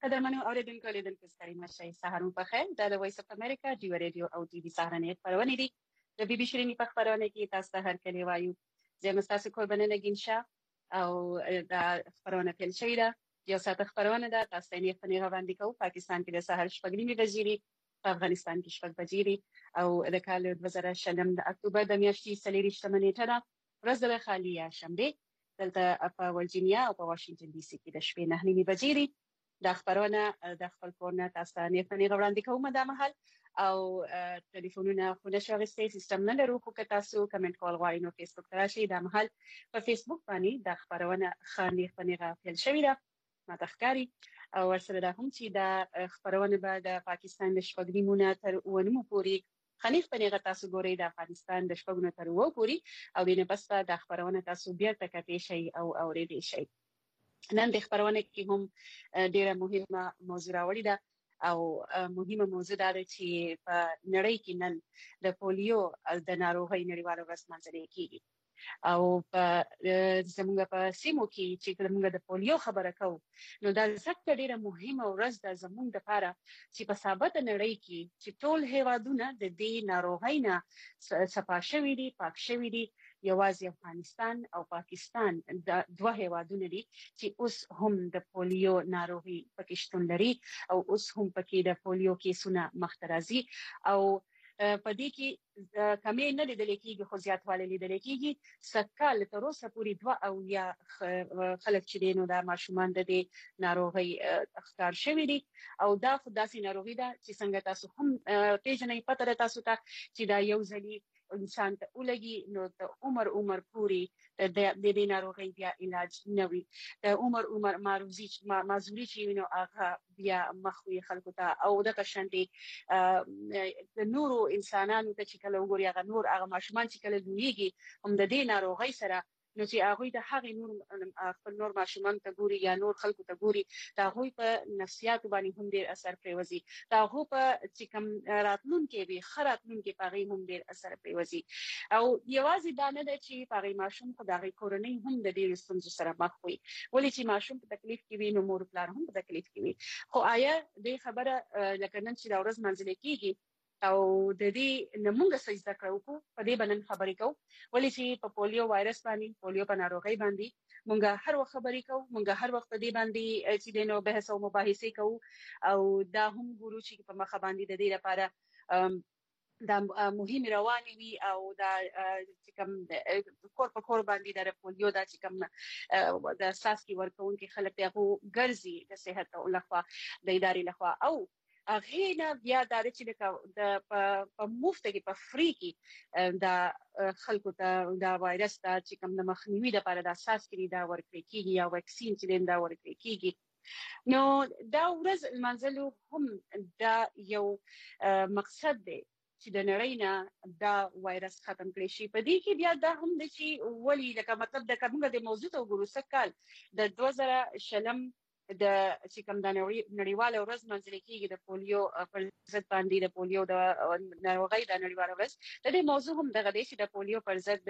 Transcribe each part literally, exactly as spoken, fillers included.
قدرمنو اوریدونکو لیدونکو ستړي مشئ سهار مو پخیر دا د وایس اف امریکا ډیو ریډیو او ټي وي سهارنې خپرونه دي د بي بي شيرینی په خبرونه کې تاسو ته هر کله وایو زه مستاسو قربانه نگینشا او دا خبرونه پیل شوې ده یو ساعت خبرونه ده تاسو ته نه فنی غوښتنه کوم پاکستان کې د سهار شپږ نیمې بجې په افغانستان کې شپږ بجې او د کال دوه زره شلم د اکتوبر د میاشتې څلېرویشتمه نیټه ده ورځ د خالیه شنبه دلته په ورجینیا او په واشنگټن ډي سي کې د شپې نه نیمې بجې د خبرونه د خپل کورنه تاسو ته نه فنی غوړاندې کوم د محل او ټلیفونونه خو نشو غوښتي سیستم نه لرو خو که تاسو کمنټ کول غواړئ نو فیسبوک ته راشئ د محل په فیسبوک باندې د خبرونه خاني فنی غافل شوی ده ما تخکاری او ورسره د هم چې د خبرونه به د پاکستان د شپږ نیمونه تر ونمو پورې خنیف پنیغه تاسو ګورئ د افغانستان د شپږونو تر وو پورې او د نه بس د خبرونه تاسو بیا تکته شي او اورېدئ شي نن د خبرونه کې هم ډیره مهمه موضوع راوړې ده او مهمه موضوع ده چې په نړۍ کې نن د پولیو د ناروغۍ نړیواله ورځ لمانځل کیږي او په زموږ په سیمو کې چې موږ د پولیو خبره کوو نو دا ځکه ډیره مهمه ورځ ده زموږ لپاره چې په ثابت نړۍ کې چې ټول هیوادونه د دې ناروغۍ نه صفا شوي دي پاک شوي دي یوازې افغانستان او پاکستان د دوه هیوادونه دي چې اوس هم د پولیو ناروغي پکې شتون لري او اوس هم پکې د پولیو کیسونه مخته راځي او په دې کې کمې نه لیدل کېږي خو زیاتوالی لیدل کېږي سکهال تر اوسه پورې دوه او یا خلک چې دي نو د ماشومان د دې ناروغۍ ښکار شوي دي او دا خو داسې ناروغي ده چې څنګه تاسو هم پیژنئ پته ده تاسو ته چې دا یو ځلي انسان ته ولګي نو د عمر عمر پوری د دې ناروغۍ بیا علاج نه وي د عمر عمر معروزي معذوري چې نو هغه بیا مخوي خلکو ته او د قشنډي د نورو انسانانو ته چې کله وګوري هغه نور هغه ماشومان چې کله لویږي هم د دې ناروغۍ سره نو چې هغه د هغې نور خپل نور ماشومان ته ګوري یا نور خلکو ته ګوري دا هغوی په نفسیاتو باندې هم ډیر اثر پریوزي دا هغه په چې کوم راتلونکي به خراتلونکي په هغې هم ډیر اثر پریوزي او یوازې دا نه ده چې په هغې ماشوم خو د هغې کورنۍ هم د ډېرو ستونزو سره مخ وي ولې چې ماشوم په تکلیف کې وي نو مور پلار هم په تکلیف کې وي خو آیا دې خبره لکه نن چې دا ورځ منځلې کېږي او د دې نمونږ سجده کړو په دې باندې خبرې کوو ولې چې په پولیو وایرس باندې پولیو په ناروغۍ باندې مونږ هر وخت خبرې کوو مونږ هر وخت په دې باندې چې د نو بحث او مباحثې کوو او دا هم ګورو چې په مخ باندې د دې لپاره دا مهم رواني وي او دا چې کوم کور په کور باندې د پولیو دا چې کوم د اساس کې ورکوونکي خلک دغه ګرځي د صحت او لخوا د ادارې لخوا او هغه نه بیا دا چې د په مفت کې په فری کې دا خلکو ته دا وایرس دا چې کوم د مخنیوي لپاره د اساس کې دا ورکړي کیږي یا وکسین چې دا ورکړي کیږي نو دا ورځ منځلو هم دا یو مقصد دی چې د نړۍ نه دا وایرس ختم کړي شي په دې کې بیا دا هم د چې ولی لکه مطلب د کومه د موضوع ته وګورو سکهال د دوه زره شلم د چې کوم د نړیواله ورځ منځلې کېږي د پولیو پر ضد باندې د پولیو د ناروغۍ د نړیواله ورځ د دې موضوع هم دغه دی چې د پولیو پر ضد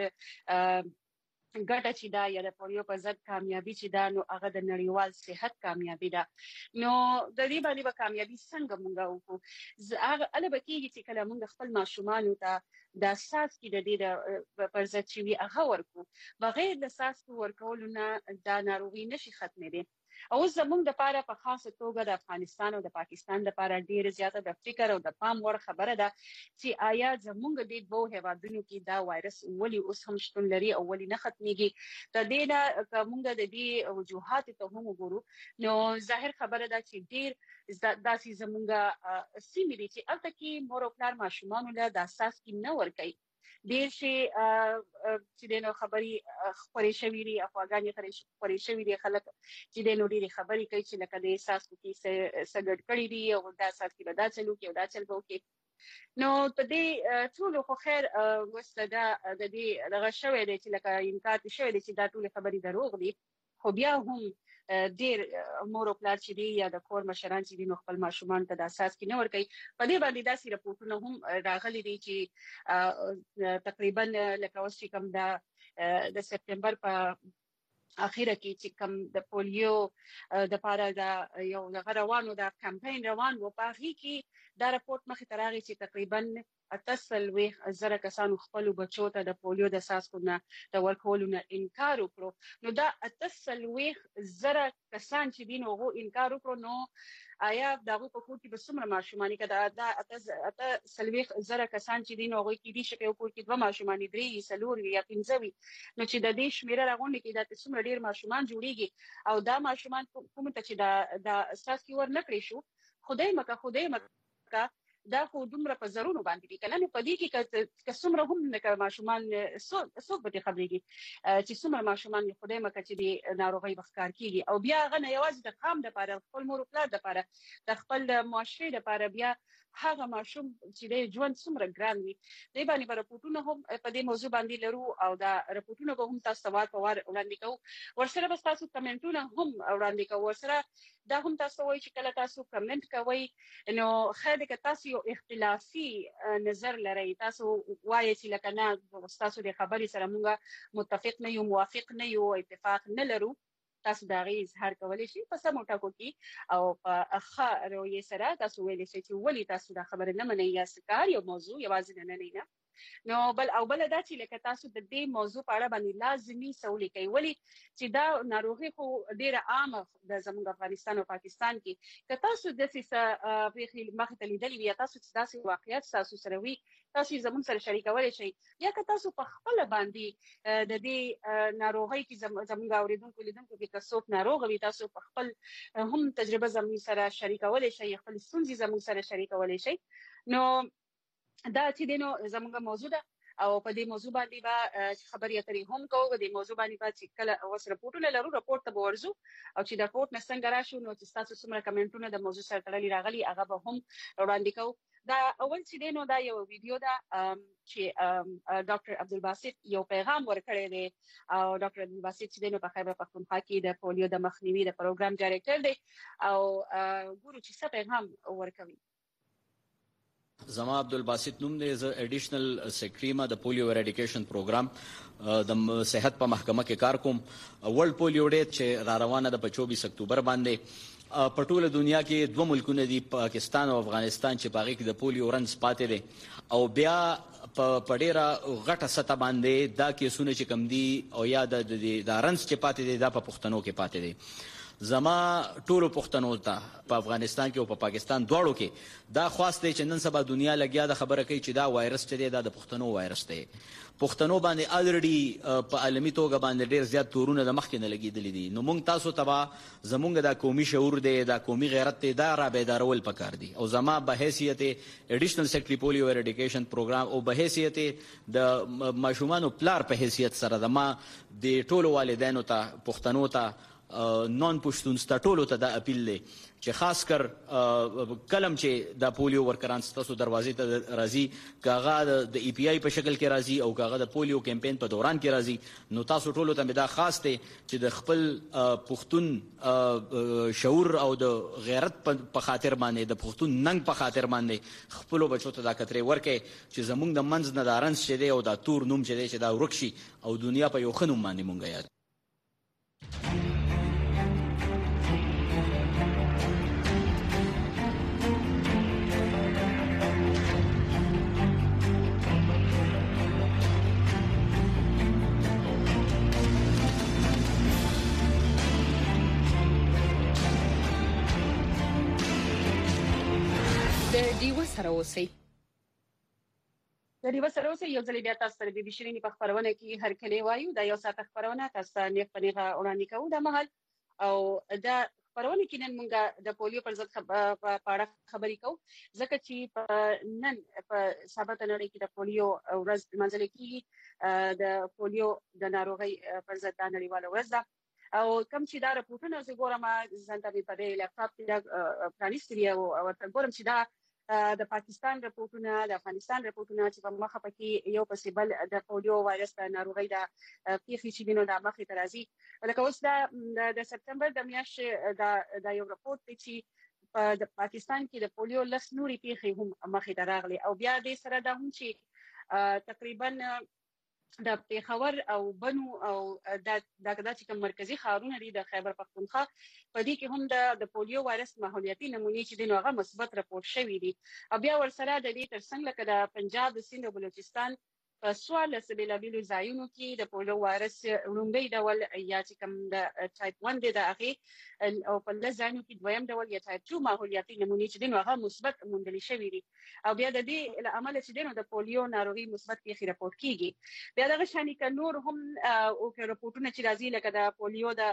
ګټه چې دا یا د پولیو پر ضد کامیابي چې دا نو هغه د نړیوال صحت کامیابي ده نو د دې باندې به کامیابي څنګه مونږ وکړو هغه اله به کېږي چې کله مونږ خپل ماشومانو ته د اساس کې د دې پر ضد چې وي هغه ورکو بغیر د اساس ورکولو نه دا ناروغي نشي ختمېدی او زموږ د لپاره په خاصه توګه د افغانستان او د پاکستان لپاره ډیره زیاته د فکر او د پام وړ خبره ده چې آیا زموږ د دوه هیوادونو کې دا وایرس ولې اوس هم شتون لري او ولې نه ختميږي د دې نه کومه د دې وجوهات ته هم وګورو نو ظاهر خبره ده چې ډیر داسې زموږ سیمې دي چې البته کې مور او پلار ماشومان له د اساس کې نه ورکي ډیر شي چې د نو خبري خبرې شوې دي افغاني خبرې شوې دي خلک چې د نو ډیری خبرې کوي چې لکه د احساس کې سګړ کړی دي او دا اساس کې به دا چلو کې او دا چل به وکړي نو په دې ټول خو خیر وسته دا د دې دغه شوې دي چې لکه انکار شوې دي چې دا ټول خبرې دروغ دي خو بیا هم ډیر مور او پلار چې دی یا د کور مشران چې دي نو خپل ماشومان ته د اساس کې نه ورکوي په دې باندې داسې راپورټونه هم راغلي دي چې تقریبا لکه اوس چې کوم د د سپتمبر په اخیره کې چې کوم د پولیو د پاره د یو د روانو د کمپاین روان و په هغه کې دا راپورټ مخې ته راغی چې تقریبا اتصل ویخ زره کسانو خپل بچو ته د پولیو د څاڅکو نه د ورکولو نه انکار وکړو. نو دا اتصل ویخ زره کسان چې دین هغه انکار وکړو، نو آیا دغه په کور کې به څومره ماشومان کې دا اته سلويخ زره کسان چې دین هغه کې دي چې په کور کې دوه ماشومان درې سلور یا پنځه وي، نو چې د دې شمیره راغونډه کې د څومره ډیر ماشومان جوړیږي او دا ماشومان کوم ته چې دا د اساس کې ور نکړي شو، خدای مکه خدای مکه دا خو دومره په زرونو باندې دي کنه. نو په دې کې که څومره هم نه ماشومان څوک به خبرېږي چې څومره ماشومان خدای مکه چې د ناروغي بخکار کیږي، او بیا هغه نه یوازې د قام د لپاره خپل مور او پلار د لپاره د خپل معاشري د لپاره بیا هغه ماشوم چې د ژوند څومره ګران وي. د باندې پر راپورټونه هم په دې موضوع باندې لرو او دا راپورټونه به هم تاسو ته په وار وړاندې کوو، ورسره به تاسو کمنټونه هم وړاندې کوو، ورسره دا هم تاسو وایي چې کله تاسو کمنټ کوئ نو خیر که تاسو یو اختلافي نظر لرئ، تاسو وایي چې لکه نه تاسو د خبرې سره موږ متفق نه یو موافق نه یو اتفاق نه لرو، تاسو دا غي اظهار کولای شئ په سمو ټکو کې او په اخا رویه سره تاسو ویلی شئ چې ولې تاسو دا خبره نه منئ یا سکار یو موضوع یوازې نه نه نه نو بل او بل دا چې لکه تاسو د دې موضوع په اړه باندې لازمي سوالي کوي، ولی چې دا ناروغي خو ډیره عامه د زموږ افغانستان او پاکستان کې که تاسو د څه په مخه ته لیدلې وي، تاسو چې داسې واقعیت تاسو سره وي تاسو زموږ سره شریکولای شئ، یا که تاسو په خپل باندې د دې ناروغي کې زموږ اوریدونکو لیدونکو کې که څوک ناروغ وي تاسو په خپل هم تجربه زموږ سره شریکولای شئ، خپل ستونزې زموږ سره شریکولای شئ. نو دا چې دینو زموږه موضوع ده او په دې موضوع باندې به خبرې اترې هم کوو، د موضوع باندې به چې کله اوس راپورټونه لرو راپورټ ته به ورځو او چې دا راپورټ نه څنګه راشو نو چې تاسو څومره کمنټونه د موضوع سره تړلي راغلي هغه به هم وړاندې کوو. دا اول چې دینو دا یو ویډیو ده چې ډاکټر عبدالباسط یو پیغام ورکړی دی او ډاکټر عبدالباسط چې دینو په خیبر پختونخوا کې د پولیو د مخنیوي د پروګرام ډایرکټر دی او ګورو چې څه پیغام ورکوي. زما عبدالباسط نوم دی، زه اډیشنل سیکرټری ما د پولیو اریډیکیشن پروګرام د صحت په محکمه کې کار کوم. ورلد پولیو ډے چې را روانه ده په چوبیس اکتوبر باندې په ټوله دنیا کې دوه ملکونه دي، پاکستان او افغانستان، چې په هغې کې د پولیو رنځ پاتې دی او بیا په ډیره غټه سطح باندې دا کیسونه چې کم دي او یا د رنځ چې پاتې دی دا په پښتنو کې پاتې دی. زما ټولو پښتنو ته په افغانستان کې او په پاکستان دواړو کې دا خواست دی چې نن سبا دنیا لګیا د خبره کوي چې دا وایرس چې دی دا د پښتنو وایرس دی. پښتنو باندې الریډي په عالمي توګه باندې ډیر زیات تورونه د مخکې نه لګېدلي دي. نو موږ تاسو ته زموږ دا قومي شعور دی، دا قومي غیرت دی، دا را بیدارول پکار دي. او زما به حیثیت اډیشنل سیکرټری پولیو اریډیکیشن پروګرام او به حیثیت د ماشومانو پلار په حیثیت سره د ما د ټولو والدینو ته پښتنو ته نون پښتون ستا ټولو ته دا اپیل دی چې خاص کر کلم چې دا پولیو ورکران ستاسو دروازې ته راځي، که هغه د ای پی آی په شکل کې راځي او که هغه د پولیو کمپین په دوران کې راځي، نو تاسو ټولو ته مې دا خاص دی چې د خپل پښتون شعور او د غیرت په خاطر باندې د پښتون ننګ په خاطر باندې خپلو بچو ته دا کترې ورکړئ چې زموږ د منځ نه دا رنځ چې دی او دا تور نوم چې دی چې دا ورک شي او دنیا په یو ښه نوم باندې مونږ یاد. دیو سره اوسئ د دیو سره اوسئ یو ځل بیا تاسو سره د بشرینی په خبرونه کې هر کله وایو دا یو ساعت خبرونه تاسو نه پنیغه وړاندې کوو د محل او دا خبرونه کې نن موږ د پولیو پر ضد په اړه خبرې کوو ځکه چې نن په سبا نړۍ کې د پولیو ورځ منځل کېږي د پولیو د ناروغي پر ضد د نړیواله ورځ ده او کوم چې دا راپورټونه زه ګورم ځان ته په دې لپټاپ کې پرانیستي او ورته ګورم چې دا د پاکستان راپورټونه د افغانستان راپورټونه چې په مخه پکې یو پسې بل د پولیو وایرس د ناروغي د پیښې چې دینو د مخې ته راځي لکه اوس د د سپتمبر د میاشتې د د یو راپورټ دی چې په د پاکستان کې د پولیو لس نوري پیښې هم مخې ته راغلي او بیا د سره د هم چې تقریبا د پیښور او بنو او د دغه چې کوم مرکزی ښارونه دي د خیبر پختونخوا په دې کې هم د د پولیو وایرس ماحولیاتي نمونې چې د نوغه مثبت راپورټ شوې دي او بیا ورسره د دې ترڅنګ لکه د پنجاب د سند او بلوچستان په سوال سبیلابیلو ځایونو کې د پولیو وایرس لومړی ډول یا چې کوم د ټایپ واحد د هغه او په لږ ځایونو کې دویم ډول یا ټایپ دوه ماحولیاتي نمونې چې د نوغه مثبت موندل شوې دي او بیا د دې له عمل چې د پولیو ناروغي مثبت پیښې راپورټ کیږي بیا دغه شانې ک نور هم او ک راپورټونه چې راځي لکه د پولیو د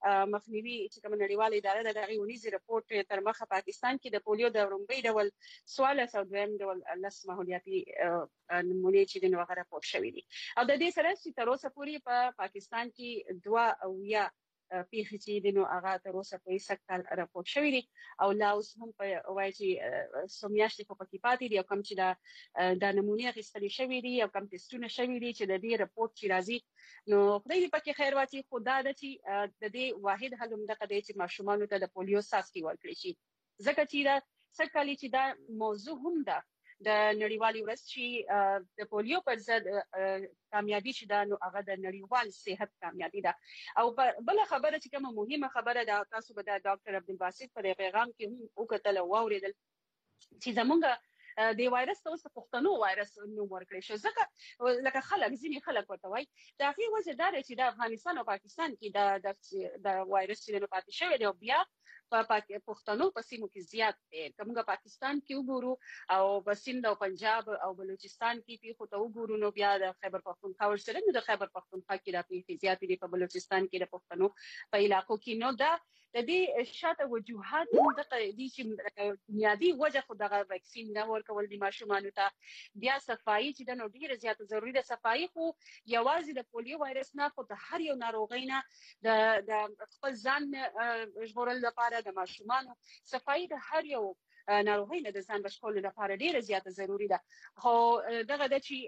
مخنیوي چې کوم نړیواله اداره د دغه ونیز راپورټ تر مخه پاکستان کې د پولیو د لومړی ډول سوالس او دویم ډول لس ماحولیاتي نمونې چې د نوغه راپورټ شوې دي او د دې سره چې تر اوسه پورې په پاکستان کې دوه او یا پیښې چې د نو هغه تر اوسه په سکتل راپورټ شوې دي او لا اوس هم په وایي چې سومیاشتې په پکې پاتې دي او کوم چې د نمونې غوښتل شوې دي او کوم ټیسټونه شوې دي چې د دې راپورټ چې راځي نو خدای دې پکې خیر واچي خدا د چې د دې واحد حل هم دغه دی چې ماشومان ته د پولیو څاڅکي ورکړي شي ځکه چې دا سکهالي چې دا موضوع هم ده د نړیوالې ورځ چې د پولیو پر ضد کامیابی شي دا نو هغه د نړیوال صحت کامیابی ده او بل خبره چې کومه مهمه خبره ده تاسو به د ډاکټر عبدالباسط په پیغام کې هم وکتل او اوریدل چې زمونږ د وایرس ته اوس پښتنو وایرس نوم ورکړی شو ځکه لکه خلک ځینې خلک ورته وایي دا هغې وجه دا ده چې د افغانستان او پاکستان کې د وایرس چې نو پاتې شوی دی او بیا په پښتنو په سیمو کې زیات دی کومه پاکستان کې وګورو او په سند او پنجاب او بلوچستان کې پیښو ته وګورو نو بیا د خیبر پختونخوا ورسره نو د خیبر پختونخوا کې د پیښې زیات دي په بلوچستان کې د پښتنو په علاقو کې نو دا د دې شاته وجوهات د دې چې بنیادی وجه خو دغه ویکسین نه ورکول دي ماشومان ته بیا صفایي چې د نو ډیره زیاته ضروری ده صفایي خو یوازې د پولیو وایرس نه خو د هر یو ناروغۍ نه د خپل ځان ژغورل لپاره د ماشومان صفایي د هر یو ناروغۍ نه د ځان بچول لپاره ډیره زیاته ضروری ده خو دغه د چې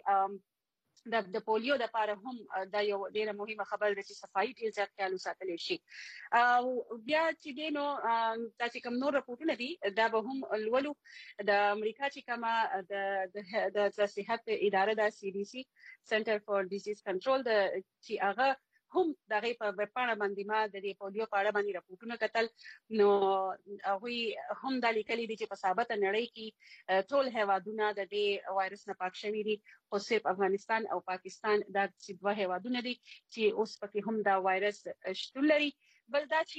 د د پولیو د لپاره هم دا یو ډیره مهمه خبره ده چې صفایي ډیر زیات خیال وساتل شي او بیا چې دینو تاسو کوم نور راپورټونه دي دا به هم لولو د امریکا چې کومه د د صحت اداره د سی ډي سي سنټر فور ډیزیز کنټرول د چې هغه هم دغه په پاڼه باندې ما د پولیو په اړه باندې راپورټونه کتل نو هغه هم د لیکلي دي چې په ثابت نړۍ کې ټول هیوادونه د دې وایرس نه پاک شوي دي خو صرف افغانستان او پاکستان دا چې دوه هیوادونه دي چې اوس پکې هم دا وایرس شتون لري بل دا چې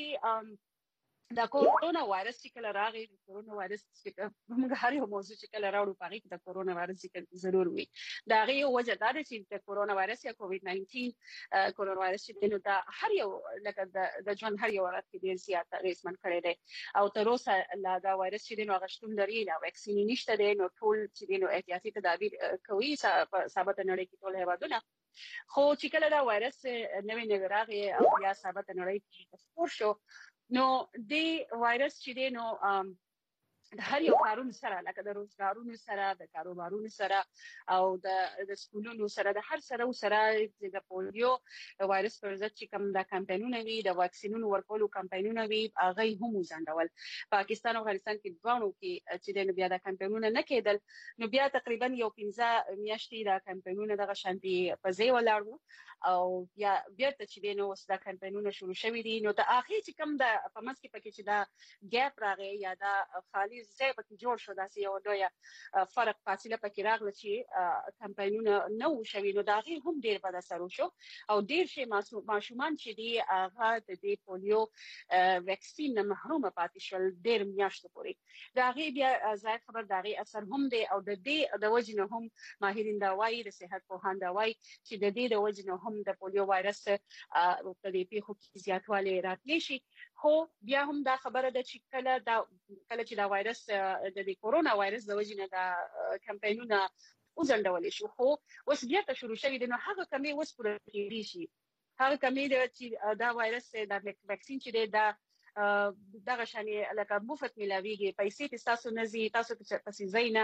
د کورونا وایرس چې کله راغی د کورونا وایرس چې موږ هر یو موضوع چې کله راوړو په هغه کې د کورونا وایرس ذکر ضرور وي دا هغه یو وجه دا چې د کورونا وایرس یا کووډ ناینټین کورونا وایرس چې دا هر یو لکه د ژوند هر یو ورځ کې ډیر زیات اغیزمن کړی دی او تر اوسه لا دا وایرس چې نو غشتون لري دا ویکسین نشته دی نو ټول چې نو احتیاطي تدابیر کوي ثابت نړۍ کې ټول هیوادونه خو چې کله دا وایرس نوې نوې راغی او یا ثابت نړۍ کې خپور شو نو دی وایرس چې دی نو د هر یو کارونو سره لکه د روزګارونو سره د کاروبارونو سره او د د سکولونو سره د هر سره سره د پولیو وایرس پر ضد چې کوم د کمپاینونه وي د واکسینونو ورکولو کمپاینونه وي هغه هم وزندول پاکستان او افغانستان کې دوانو کې چې د بیا د کمپاینونه نه کېدل نو بیا تقریبا یو پنځه میاشتې د کمپاینونه دغه شانتي په ځای ولاړو او بیا بیرته چې د نو د کمپاینونه شروع شوي دي نو د اخر چې کوم د په مس کې پکې چې دا ګیپ راغی یا دا خالي ځای پکې جوړ شو داسې یو لوی فرق فاصله پکې راغله چې کمپاینونه نو شوي نو دا غي هم ډیر بد اثر وشو او ډیر شي ماشومان چې دی هغه د دې پولیو ویکسین نه محروم پاتې شول ډیر میاشتې پورې دا غي بیا ځای خبر دا غي اثر هم دی او د دې د وجنه هم ماهرین دا وایي د صحت پوهان دا وایي چې د دې د وجنه هم د پولیو وایرس په دې پیښو کې زیاتوالی راتلی شي خو بیا هم دا خبره ده چې کله دا کله چې دا وایرس د دې کورونا وایرس د وجنه دا کمپاینونه وزندول شو خو اوس بیا ته شروع شوی دی نو هغه کمی اوس پوره کېږي شي هغه کمی چې دا وایرس د ویکسین چې دا دغه شانې لکه مفت ملاویږي پیسې تاسو نه زی تاسو په پسې زینا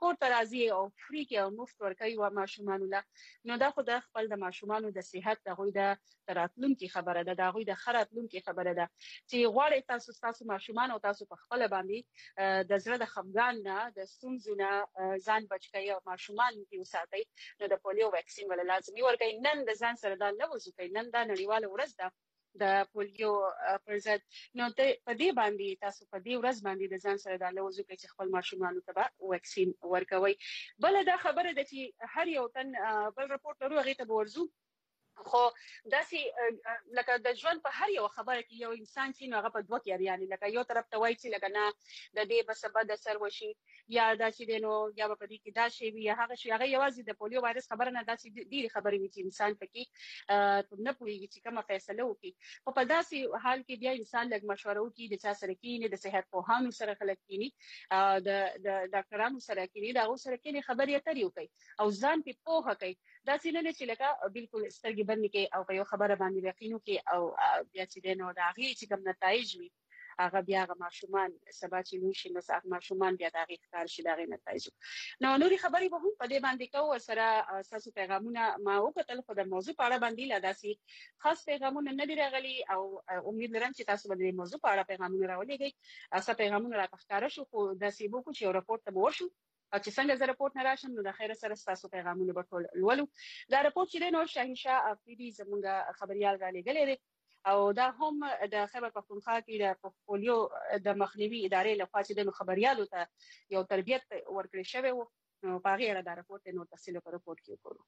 کور ته راځي او فری کې او مفت ورکوي و ماشومان له نو دا خو د خپل د ماشومان د صحت د غوي د راتلونکي خبره ده د غوي د خراتلونکي خبره ده چې غواړي تاسو تاسو ماشومان او تاسو په خپل باندې د زړه د خفګان نه د ستونزو نه ځان بچ کړئ او ماشومان دې وساتئ نو د پولیو ویکسین ول لازمي ورکړئ نن د ځان سره دا لوځو کوي نن دا نړیواله ورځ ده د پولیو پر ضد نو ته په دې باندې تاسو په دې ورځ باندې د ځان سره د لوځو کوي چې خپل ماشومان ته ویکسین ورکوي بل دا خبره ده چې هر یو تن بل رپورټ لرو هغه ته ورزو خو داسې لکه د ژوند په هر یو خبره کې یو انسان چې نو هغه په دوه کې یعنی لکه یو طرف ته وایي چې لکه نه د دې بس بد اثر وشي یا دا چې دینو یا په دې کې دا شی وي یا هغه شی هغه یوازې د پولیو وایرس خبره نه داسې ډېری خبرې وي چې انسان پکې نه پوهیږي چې کومه فیصله وکړي خو په داسې حال کې بیا انسان لږ مشوره وکړي د چا سره کېني د صحت پوهانو سره خلک کېني د د ډاکټرانو سره کېني دا غو سره کېني خبرې اترې وکړي او ځان په پوهه کوي دا څه نه چې لکه بالکل سترګې بند کې او په یو خبره باندې یقین وکړي او بیا چې دینو دا غي چې کوم نتایج وي هغه بیا غو ماشومان سبا چې نو شي نو ساق ماشومان بیا دا غي ښکار شي دا غي نتایج نو نوري خبرې به هم په دې باندې کوو سره اساسو پیغامونه ما وکړل خو د موضوع په اړه باندې لا داسي خاص پیغامونه نه دی راغلي او امید لرم چې تاسو به د موضوع په اړه پیغامونه راولېږئ اساسا پیغامونه راښکاره شو خو د سیبو کو چې یو راپورټ ته ورشو او چې څنګه زه راپورټ نه راشم نو د خیر سره تاسو پیغامونه به ټول لولو دا راپورټ چې نو شاهنشاه افریدي زمونږ خبريال را لګلې دي او دا هم د خیبر پختونخوا کې د پولیو د مخنیوي ادارې لخوا چې د خبريالو ته یو تربیت ورکړی شوی وو نو په غیر دا راپورټ نو تفصیل په راپورټ کې وکړو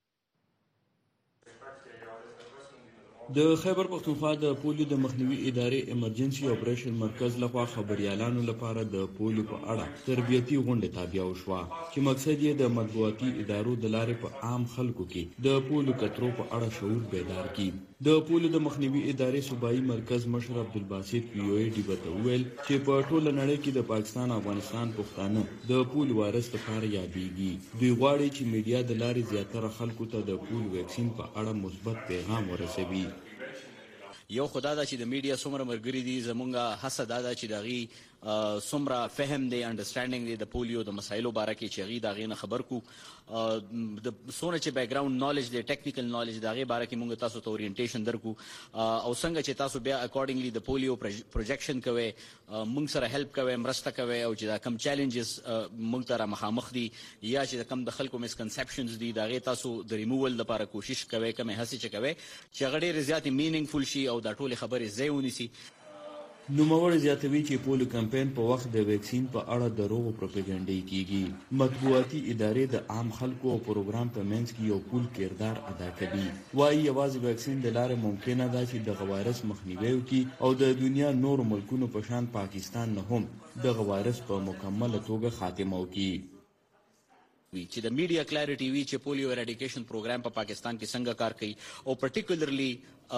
د خیبر پختونخوا د پولیو د مخنیوي ادارې ایمرجنسي اپریشن مرکز لخوا خبريالانو لپاره د پولیو په اړه تربیتی غونډه تابع وشوه چې مقصد یې د مطبوعاتي ادارو د لارې په عام خلکو کې د پولیو کترو په اړه شعور بیدار کړي د پولیو د مخنیوي ادارې صوبایي مرکز مشر عبدالباسط پی او ای ډي بته ویل چې په ټوله نړۍ کې د پاکستان افغانستان پښتانه د پولیو وایرس لپاره یادېږي دوی غواړي چې میډیا د لارې زیاتره خلکو ته د پولیو ویکسین په اړه مثبت پیغام ورسوي یو خدا دا چې د میډیا څومره مرګري دي زمونږه حسد دا چې دغه څومره فهم دی انډرستانډینګ دی د پولیو د مسایلو باره کې چې غي دغه نه خبر کو د سونه چې بیک گراوند نالج دی ټیکنیکل نالج دغه باره کې مونږ تاسو ته اورینټیشن درکو او څنګه چې تاسو بیا اکورډنګلی د پولیو پروجیکشن کوي مونږ سره هیلپ کوي مرسته کوي او چې دا کم چیلنجز مونږ ته مخامخ دي یا چې کم د خلکو مسکنسپشنز دي دغه تاسو د ریموول لپاره کوشش کوي کوم هڅه چې کوي چې هغه ډېر زیات مینینګفل شي او دا ټول خبرې ځای ونیسي نوموړی زیاتوي چې پولیو کمپاین په وخت د ویکسین په اړه دروغ پروپاګاندا کیږي مطبوعاتي ادارې د عام خلکو او پروګرام په منځ کې یو پول کردار ادا کوي وايي یوازې ویکسین د لارې ممکنه ده چې د وایرس مخنیوي وکړي او د دنیا نور ملکونو په شان پاکستان نه هم د وایرس په مکمله توګه خاتمه وکړي چې د میډیا کلیریټي وی چې پولیو اریډیکیشن پروګرام په پاکستان کې څنګه کار کوي او پرټیکولرلی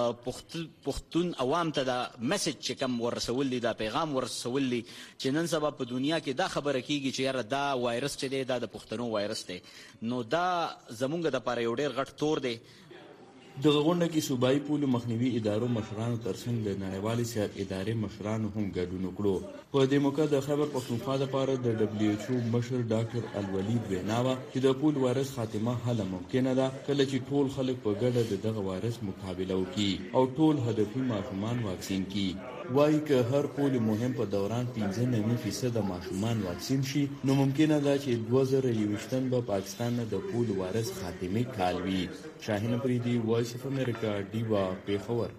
پښتون عوام ته دا میسج چې کوم ورسول دي دا پیغام ورسول دي چې نن سبا په دنیا کې دا خبره کیږي چې یاره دا وایرس چې دی دا د پښتنو وایرس دی نو دا زمونږ د لپاره یو ډېر غټ تور دی دغه غونډه کې صوبایي پولیو مخنیوي ادارو مشرانو ترڅنګ د نړیوالې صحت ادارې مشرانو هم ګډون وکړو په دې موقع د خیبر پختونخوا لپاره د دبليو ایچ او مشر ډاکټر الولید وینا وه چې د پولیو وایرس خاتمه هله ممکنه ده کله چې ټول خلک په ګډه د دغه وایرس مقابله وکړي او ټول هدفي ماشومان واکسین کړي وایي که هر پولیو مهم په دوران پنځه نوي فیصده ماشومان واکسین شي نو ممکنه ده چې دوه زره یوویشتم به پاکستان نه د پولیو وایرس خاتمې کال وي شاهین افریدي وایس اف امریکا ډیوا پیښور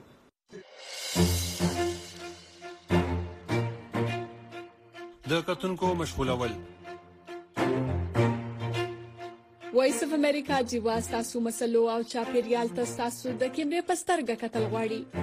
د کتونکو مشغولول وایس اف امریکا ډیوا تاسو مسلو او چاپیریال تاسو د کیمرې پسترګه کتل غواړي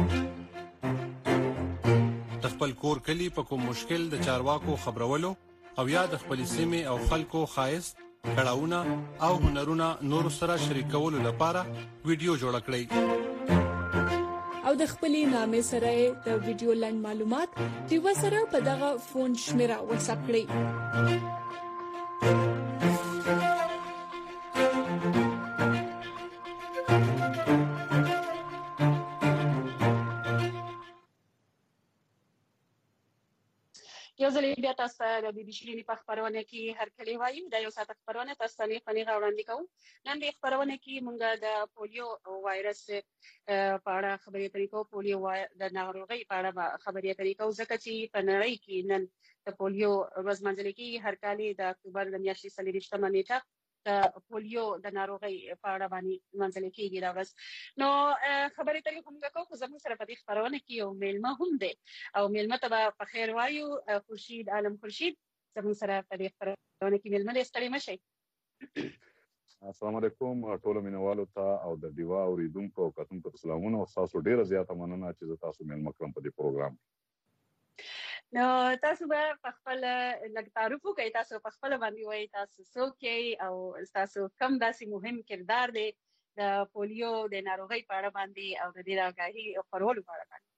خپل کور کلی په کوم مشکل د چارواکو خبرولو او یا د خپل سیمه او خلکو خایست کړهونه او هنرونه نور سره شریکولو لپاره ویډیو جوړ کړئ او د خپلې نامې سره د ویډیو لنډ معلومات دیو سره په دغه فون شمیره واتساپ کړئ یو ځل بیا تاسو ته د بي بي شيرینی په خبرونه کې هر کلی وایو د یو ساعت خبرونه تاسو ته نه پني غوړاندې کوم نن د خبرونه کې مونږ د پولیو وایرس په اړه خبرې اترې کوو پولیو د ناروغۍ په اړه خبرې اترې کوو ځکه چې په نړۍ کې نن د پولیو ورځ منځل کېږي هر کال د اکتوبر د میاشتې څلوېښتمه نیټه د پولیو د ناروغۍ په اړه باندې منځل کېږي دا ورځ نو خبرې اترې هم کوو خو زموږ سره په دې خبرونه کې یو میلمه هم دی او میلمه ته به په خیر وایو خورشید عالم خورشید زموږ سره په دې خبرونه کې میلمه دی ستړي مشئ السلام علیکم ټولو مینوالو ته او د ډیوا اوریدونکو او کتونکو ته سلامونه او تاسو ډیره زیاته مننه چې زه تاسو میلمه کړم په دې پروګرام نو تاسو به په خپل لږ تعارف وکړئ تاسو په خپل باندې وایي تاسو څوک یې او تاسو کوم داسې مهم کردار دی د پولیو د ناروغۍ په اړه باندې او د دې د آګاهي خپرولو په اړه باندې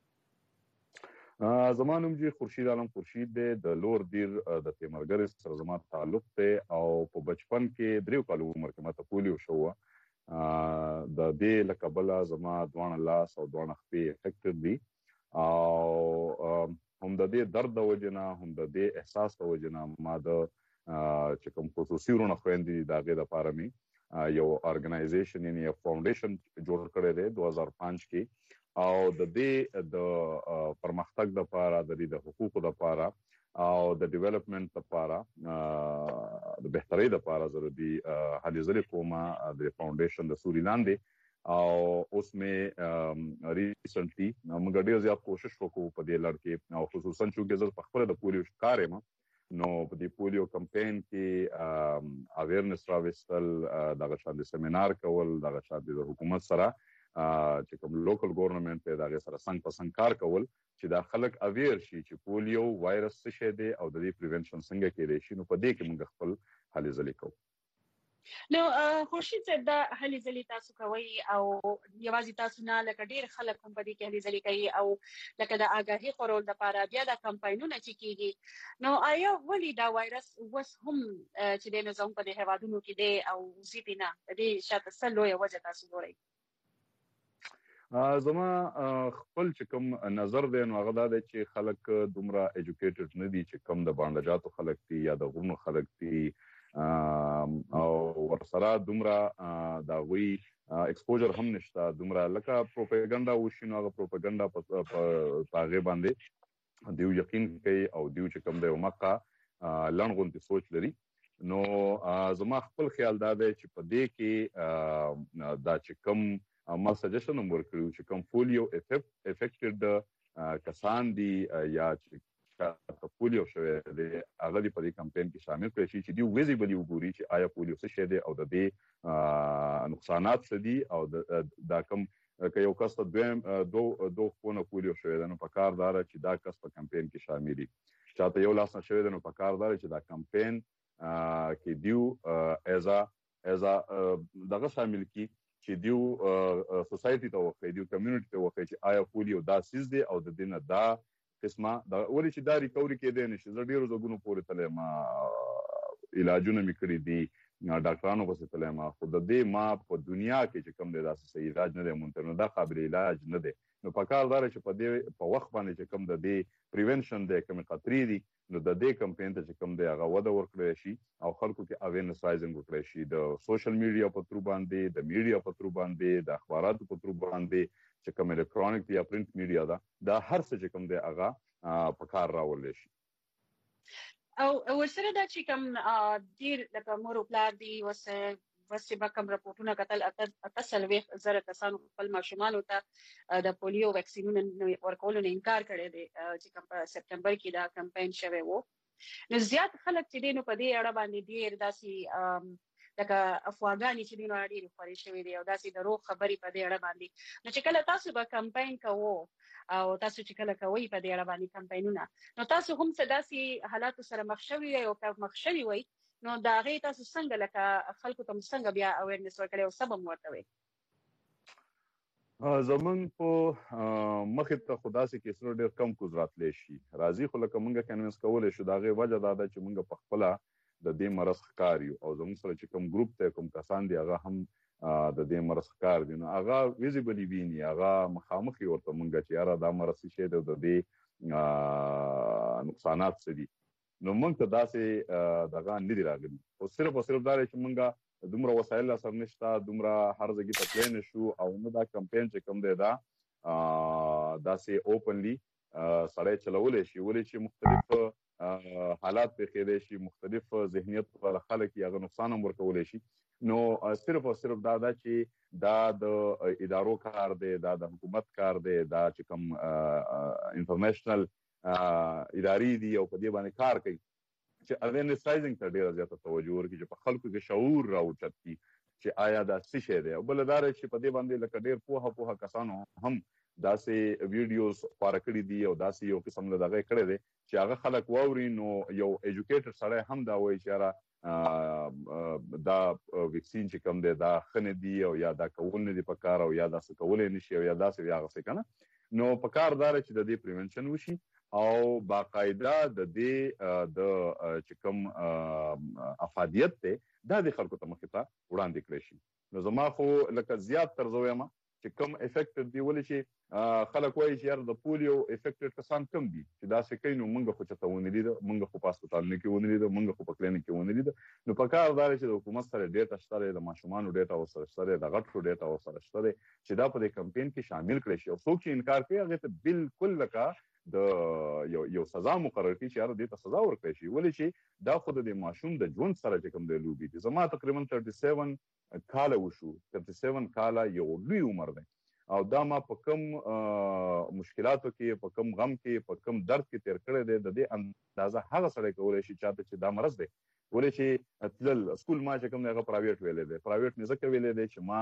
زما نوم جی خورشید عالم خورشید دی د لور دیر د تیمرګر سره زما تعلق دی او په بچپن کې دریو کالو عمر کې ماته پولیو شو د دې له کبله زما دوانه لاس او دوانه خپې افیکټډ دي او هم د دې درد د وجنه هم د دې احساس د وجنه ما د چې کوم خصوصي ورونه خويندې د هغې دپاره مې یو ارګنایزیشن یعنې یو فاونډیشن جوړ کړی دی دوه هزار پنځ کې او د دې د پرمختګ دپاره د دې د حقوقو دپاره او د ډیولپمنټ دپاره د بهترۍ دپاره زه د دې هلې ځلې کومه د فاونډیشن د سوري لاندې او اوس مې ریسنټلی موږ ډېر زیات کوشش وکړو په دې لړ کې او خصوصا چې زه په خپله د پولیو ښکار یم نو په دې پولیو کمپین کې اویرنس راوستل دغه شان د سیمینار کول دغه شان د حکومت سره چې کوم لوکل ګورنمنټ دی د هغې سره څنګ په څنګ کار کول چې دا خلک اویر شي چې پولیو وایرس څه شی دی او د دې پریونشن څنګه کیدی شي نو په دې کې موږ خپل هلې ځلې کوو نو خورشید صاحب دا هلې ځلې تاسو کوئ او یوازې تاسو نه لکه ډېر خلک هم په دې کې هلې ځلې کوي او لکه د آګاهي خپرولو دپاره بیا دا کمپاینونه چې کېږي نو آیا ولې دا وایرس اوس هم چې دی نو زموږ په دې هېوادونو کې دی او وځي پرې نه د دې شاته څه لویه وجه تاسو ګورئ زما خپل چې کوم نظر دی نو هغه دا دی چې خلک دومره ایجوکیټډ نه دي چې کوم د بانډه جاتو خلک دي یا د غرونو خلک دي او ورسره دومره د هغوی ایکسپوجر هم نشته دومره لکه پروپاګنډا وشي نو هغه پروپاګنډا په هغې باندې دیو یقین کوي او دیو چې کوم دی مکه لنډ غوندې سوچ لري نو زما خپل خیال دا دی چې په دې کې دا چې کوم ما سجیشن هم ورکړي چې کوم پولیو افیکټډ کسان دي یا چې پولیو شوی دی هغه دې په دې کمپین کې شامل کړی شي چې دوی ویزیبلي وګوري چې آیا پولیو څه شی دی او د دې نقصانات څه دي او دا کوم که یو کس ته دویم دو دو خونه پولیو شوی دی نو په کار دا ده چې دا کس په کمپین کې شامل وي چاته یو لاس نه شوی دی نو په کار دا ده چې دا کمپین کې دیو ایز ا دغه شامل کړي چې دیو سوسایټي ته وښیي دیو کمیونټي ته وښیي چې آیا پولیو دا سیز دی او د دې نه دا قسمه دا ولې چې دا ریکوري کېدی نه شي زه ډېرو ځایونو پورې تللی ما علاجونه مې کړي دي ډاکټرانو پسې تللی ما خو د دې ما په دنیا کې چې کوم دی داسې صحیح علاج نه دی مونته نو دا قابل علاج نه دی نو په کار دا چې په دې په وخت باندې چې کوم د دې پریونشن دی کومې خطرې دي نو د دې کمپین ته چې کوم دی هغه وده ورکړی شي او خلکو کې اویرنس رایزنګ وکړی شي د سوشل میډیا په ترو باندې د میډیا په ترو باندې د اخباراتو په ترو باندې چې کوم الکترونیک یا پرنټ میډیا ده دا هر څه چې کوم دی هغه په کار راوړلی شي او ورسره دا چې کوم ډېر لکه مور او پلار دي اوس ورسې به کوم راپورټونه کتل اته څلوېښت زره کسانو خپل ماشومانو ته د پولیو ویکسینونه ورکولو نه انکار کړی دی چې کوم په سپټمبر کې دا کمپین شوی و نو زیات خلک چې دی نو په دې اړه باندې ډېر داسې لکه افواګانې چې دي نو ډېرې خپرې شوې دي او داسې دروغ خبرې په دې اړه باندې نو چې کله تاسو به کمپین کوو او تاسو چې کله کوئ په دې اړه باندې کمپینونه نو تاسو هم څه داسې حالاتو سره مخ شوي یئ او که مخ شوي وئ نو د هغې تاسو څنګه لکه خلکو ته مو څنګه بیا اویرنس ورکړی او څه به مو ورته وئ زمونږ په مخې ته خو داسې کیسونه ډېر کم کوز راتلی شي راځي خو لکه موږ کنوینس کولی شو د هغې وجه دا ده چې موږ په خپله د دې مرض ښکار یو او زموږ سره چې کوم ګروپ دی کوم کسان دي هغه هم د دې مرض ښکار دي نو هغه ویزیبلي ویني هغه مخامخ یې ورته مونږ چې یاره دا مرض څه شی دی د دې نقصانات څه دي. نو موږ ته داسې دغه نه دي راغلي، خو صرف او صرف دا دی چې موږ دومره وسایل راسره نشته، دومره هر ځای ته تللی نه شو، او نه دا کمپین چې کوم دی دا داسې اوپنلی سړی چلولی شي، ولې چې مختلف حالات پېښېدی شي، مختلف ذهنیت والا خلک یې هغه نقصان هم ورکولی شي. نو صرف او صرف دا ده چې دا د ادارو کار دی، دا د حکومت کار دی، دا چې کوم انټرنیشنل ادارې دي او په دې باندې کار کوي چې اویرنسایزینګ ته ډېره زیاته توجه ورکړي، چې په خلکو کې شعور راوچت کړي چې آیا دا څه شی دی. او بله دا دی چې په دې باندې لکه ډېر پوهه پوهه کسانو هم داسې ویډیوز خپاره کړي دي او داسې یو قسم له دغه کړی دی چې هغه خلک واوري. نو یو ایجوکیټډ سړی هم دا وایي چې یاره دا ویکسین چې کوم دی دا ښه نه دي، او یا دا کول نه دي په کار، او یا داسې کولی نه شي، او یا داسې یا هغسې که نه. نو په کار دا دی چې د دې پریونشن وشي او باقاعده د دې د چې کوم افادیت دی دا د خلکو ته مخې ته وړاندې کړی شي. نو زما خو لکه زیات تر زه وایم چې کم افیکټډ دي، ولې چې خلک وایي چې یار د پولیو افیکټډ کسان کم دي چې داسې کوي. نو موږ خو چېرته ونه لیده، موږ خو په هسپتالونو کې ونه لیده، موږ خو په کلینیک کې ونه لیده. نو په کار دا دی چې د حکومت سره ډېټا شته دی، د ماشومانو ډېټا ورسره شته دی، د غټو ډېټا ورسره شته دی چې دا په دې کمپین کې شامل کړی شي. او څوک چې انکار کوي هغې ته بالکل لکه د یو یو سزا مقرر کړي چې یاره دې ته سزا ورکړی شي، ولې چې دا خو د دې ماشوم د ژوند سره چې کوم دی لوبې دي. زما تقریبا تھرټي سیون کاله وشو، تھرټي سیون کاله یو لوی عمر دی، او دا ما په کم مشکلاتو کې، په کم غم کې، په کم درد کې تیر کړی دی. د دې اندازه هغه سړی کولی شي چاته چې دا مرض دی، ولې چې تلل سکول ما چې کوم دی هغه پرایویټ ویلی دی. پرایویټ مې ځکه ویلی دی چې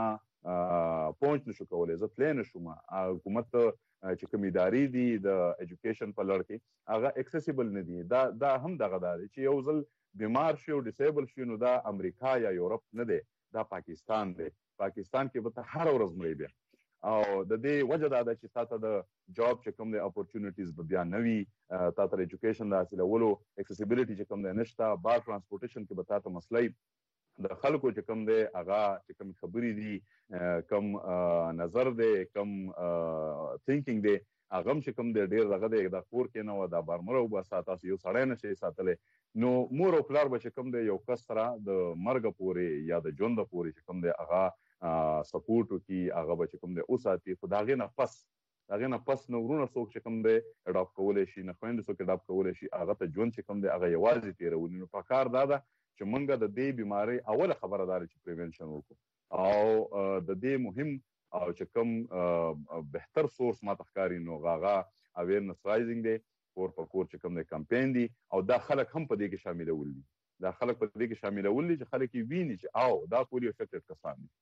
ما پهنچ نشو کولی، زه تلی نه شوم. حکومت چې کوم ادارې دي د ایجوکیشن په لړ کې هغه اکسیسیبل نه دي. دا دا هم دغه دا دی چې یو ځل بیمار شي او ډیسیبل شي نو دا امریکا یا یورپ نه دی، دا پاکستان دی. پاکستان کې به ته هر ورځ مړی بیا، او د دې وجه دا ده چې تا ته د جاب چې کوم دی اپورچونیټیز به بیا نه وي، تا ته ایجوکیشن د حاصلولو اکسیسیبلیټي چې کوم دی نشته، بار ټرانسپورټیشن کې به تا ته مسله د خلکو چې کوم دی هغه چې کوم خبرې دي، کم نظر دی، کم تھینکینګ دی، هغه هم چې کوم دی ډېر دغه دی، دا کور کې نه وه، دا بارمره وباسه، تاسو یو سړی نه شئ ساتلی. نو مور او پلار به چې کوم دی یو کس سره د مرګه پورې یا د ژونده پورې چې کوم دی هغه سپورټ وکړي، هغه به چې کوم دی وساتي. خو د هغې نه پس د هغې نه پس نه ورونه څوک چې کوم دی اډاپټ کولی شي، نه خویندې څوک اډاپټ کولی شي، هغه ته ژوند چې کوم دی هغه یوازې تېرولي. نو په کار دا ده چې موږ د دې بیمارۍ اوله خبره دا ده چې پریونشن وکړو، او د دې مهم او چې کوم بهتر سورس ما ته ښکاري نو هغه اویرنس رایزینګ دی، کور په کور چې کوم دی کمپین دی، او دا خلک هم په دې کې شاملول دي. دا خلک په دې کې شاملول دي چې خلک یې ویني چې او دا پولیو افیکټډ کسان دي.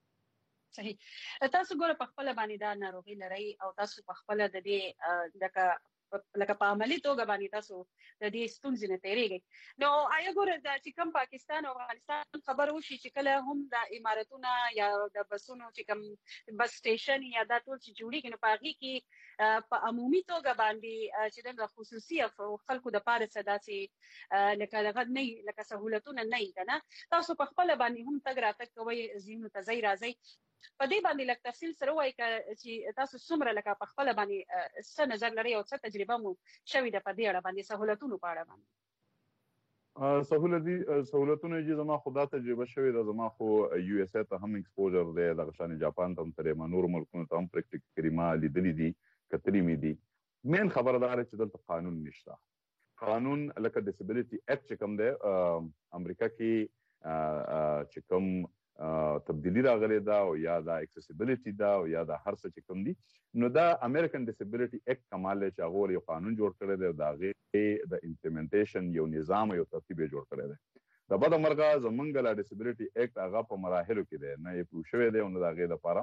صحیح. تاسو ګوره په خپله باندې دا ناروغي لرئ او تاسو په خپله د دې لکه لکه په عملي توګه باندې تاسو د دې ستونزې نه تېرېږئ. نو آیا ګوره دا چې کوم پاکستان او افغانستان خبر وشي چې کله هم د عمارتونه یا د بسونو چې کوم بس سټیشن یا دا ټول چې جوړېږي نو په هغې کې په عمومي توګه باندې چې د خصوصي خلکو دپاره څه داسې لکه دغه نه وي، لکه سهولتونه نه وي که نه، تاسو په خپله باندې هم تګ راتګ کوئ، ځایونو ته ځئ راځئ. په دې باندې لږ تفصیل سره ووایئ چې تاسو څومره لکه په خپله باندې څه نظر لرئ او څه تجربه مو شوې ده په دې اړه باندې، سهولتونو په اړه باندې؟ سهولتي سهولتونه چې زما خو دا تجربه شوې ده، زما خو یو اس اے ته هم ایکسپوژر دی، دغه شانې جاپان ته هم تللی ما، نورو ملکونو ته هم پریکټیکلي ما لیدلي دي، کتلي مې دي. مین خبره دا ده چې دلته قانون نشته. قانون لکه ډسیبلیټي اکټ چې کوم دی امریکا کې چې کوم تبدیلی راغلی ده او یا دا اکسیسیبلیټي ده او یا دا هر څه چې کوم دي، نو دا امریکن ډسیبلیټي اکټ کمال دی چې هغو یو قانون جوړ کړی دی او د هغې د امپلیمنټیشن یو نظام یو ترتیب یې جوړ کړی دی. د بده مرغه زمونږ لا ډسیبلیټي اکټ هغه په مراحلو کې دی، نه یې پروف شوی دی او نه د هغې لپاره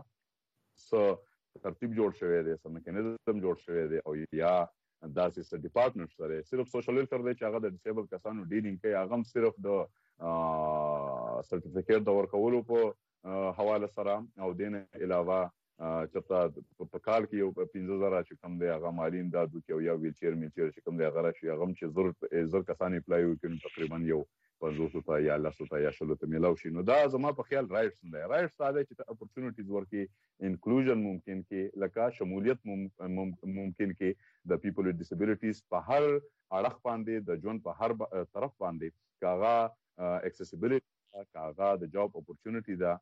څه ترتیب جوړ شوی دی، څه میکانیزم جوړ شوی دی، او یا داسې څه ډپارټمنټ سره صرف سوشل ویلفیر دی چې هغه د ډسیبل کسانو ډیلینګ کوي، هغه هم صرف د سرټیفیکیټ د ورکولو په حواله سره، او دې نه علاوه چېرته په کال کې یو پنځه زره چې کوم دی هغه مالي امداد وکړي او یا ویلچیر میلچیر چې کوم دی هغه راشي هغه هم چې زر زر کسان اپلای وکړي نو تقریبا یو پنځوسو ته یا لسو ته یا شلو ته میلاو شي نو دا زما په خیال رایټس نه دی رایټس دا دی چې ته اپورچونټیز ورکړي انکلوژن ممکن کې لکه شمولیت ممکن کې د پیپل وذ ډیسابیلیټیز په هر اړخ باندې د ژوند په هر طرف باندې کاغه اکسیسیبیلیټي کاغه د جاب اپورچونټی دا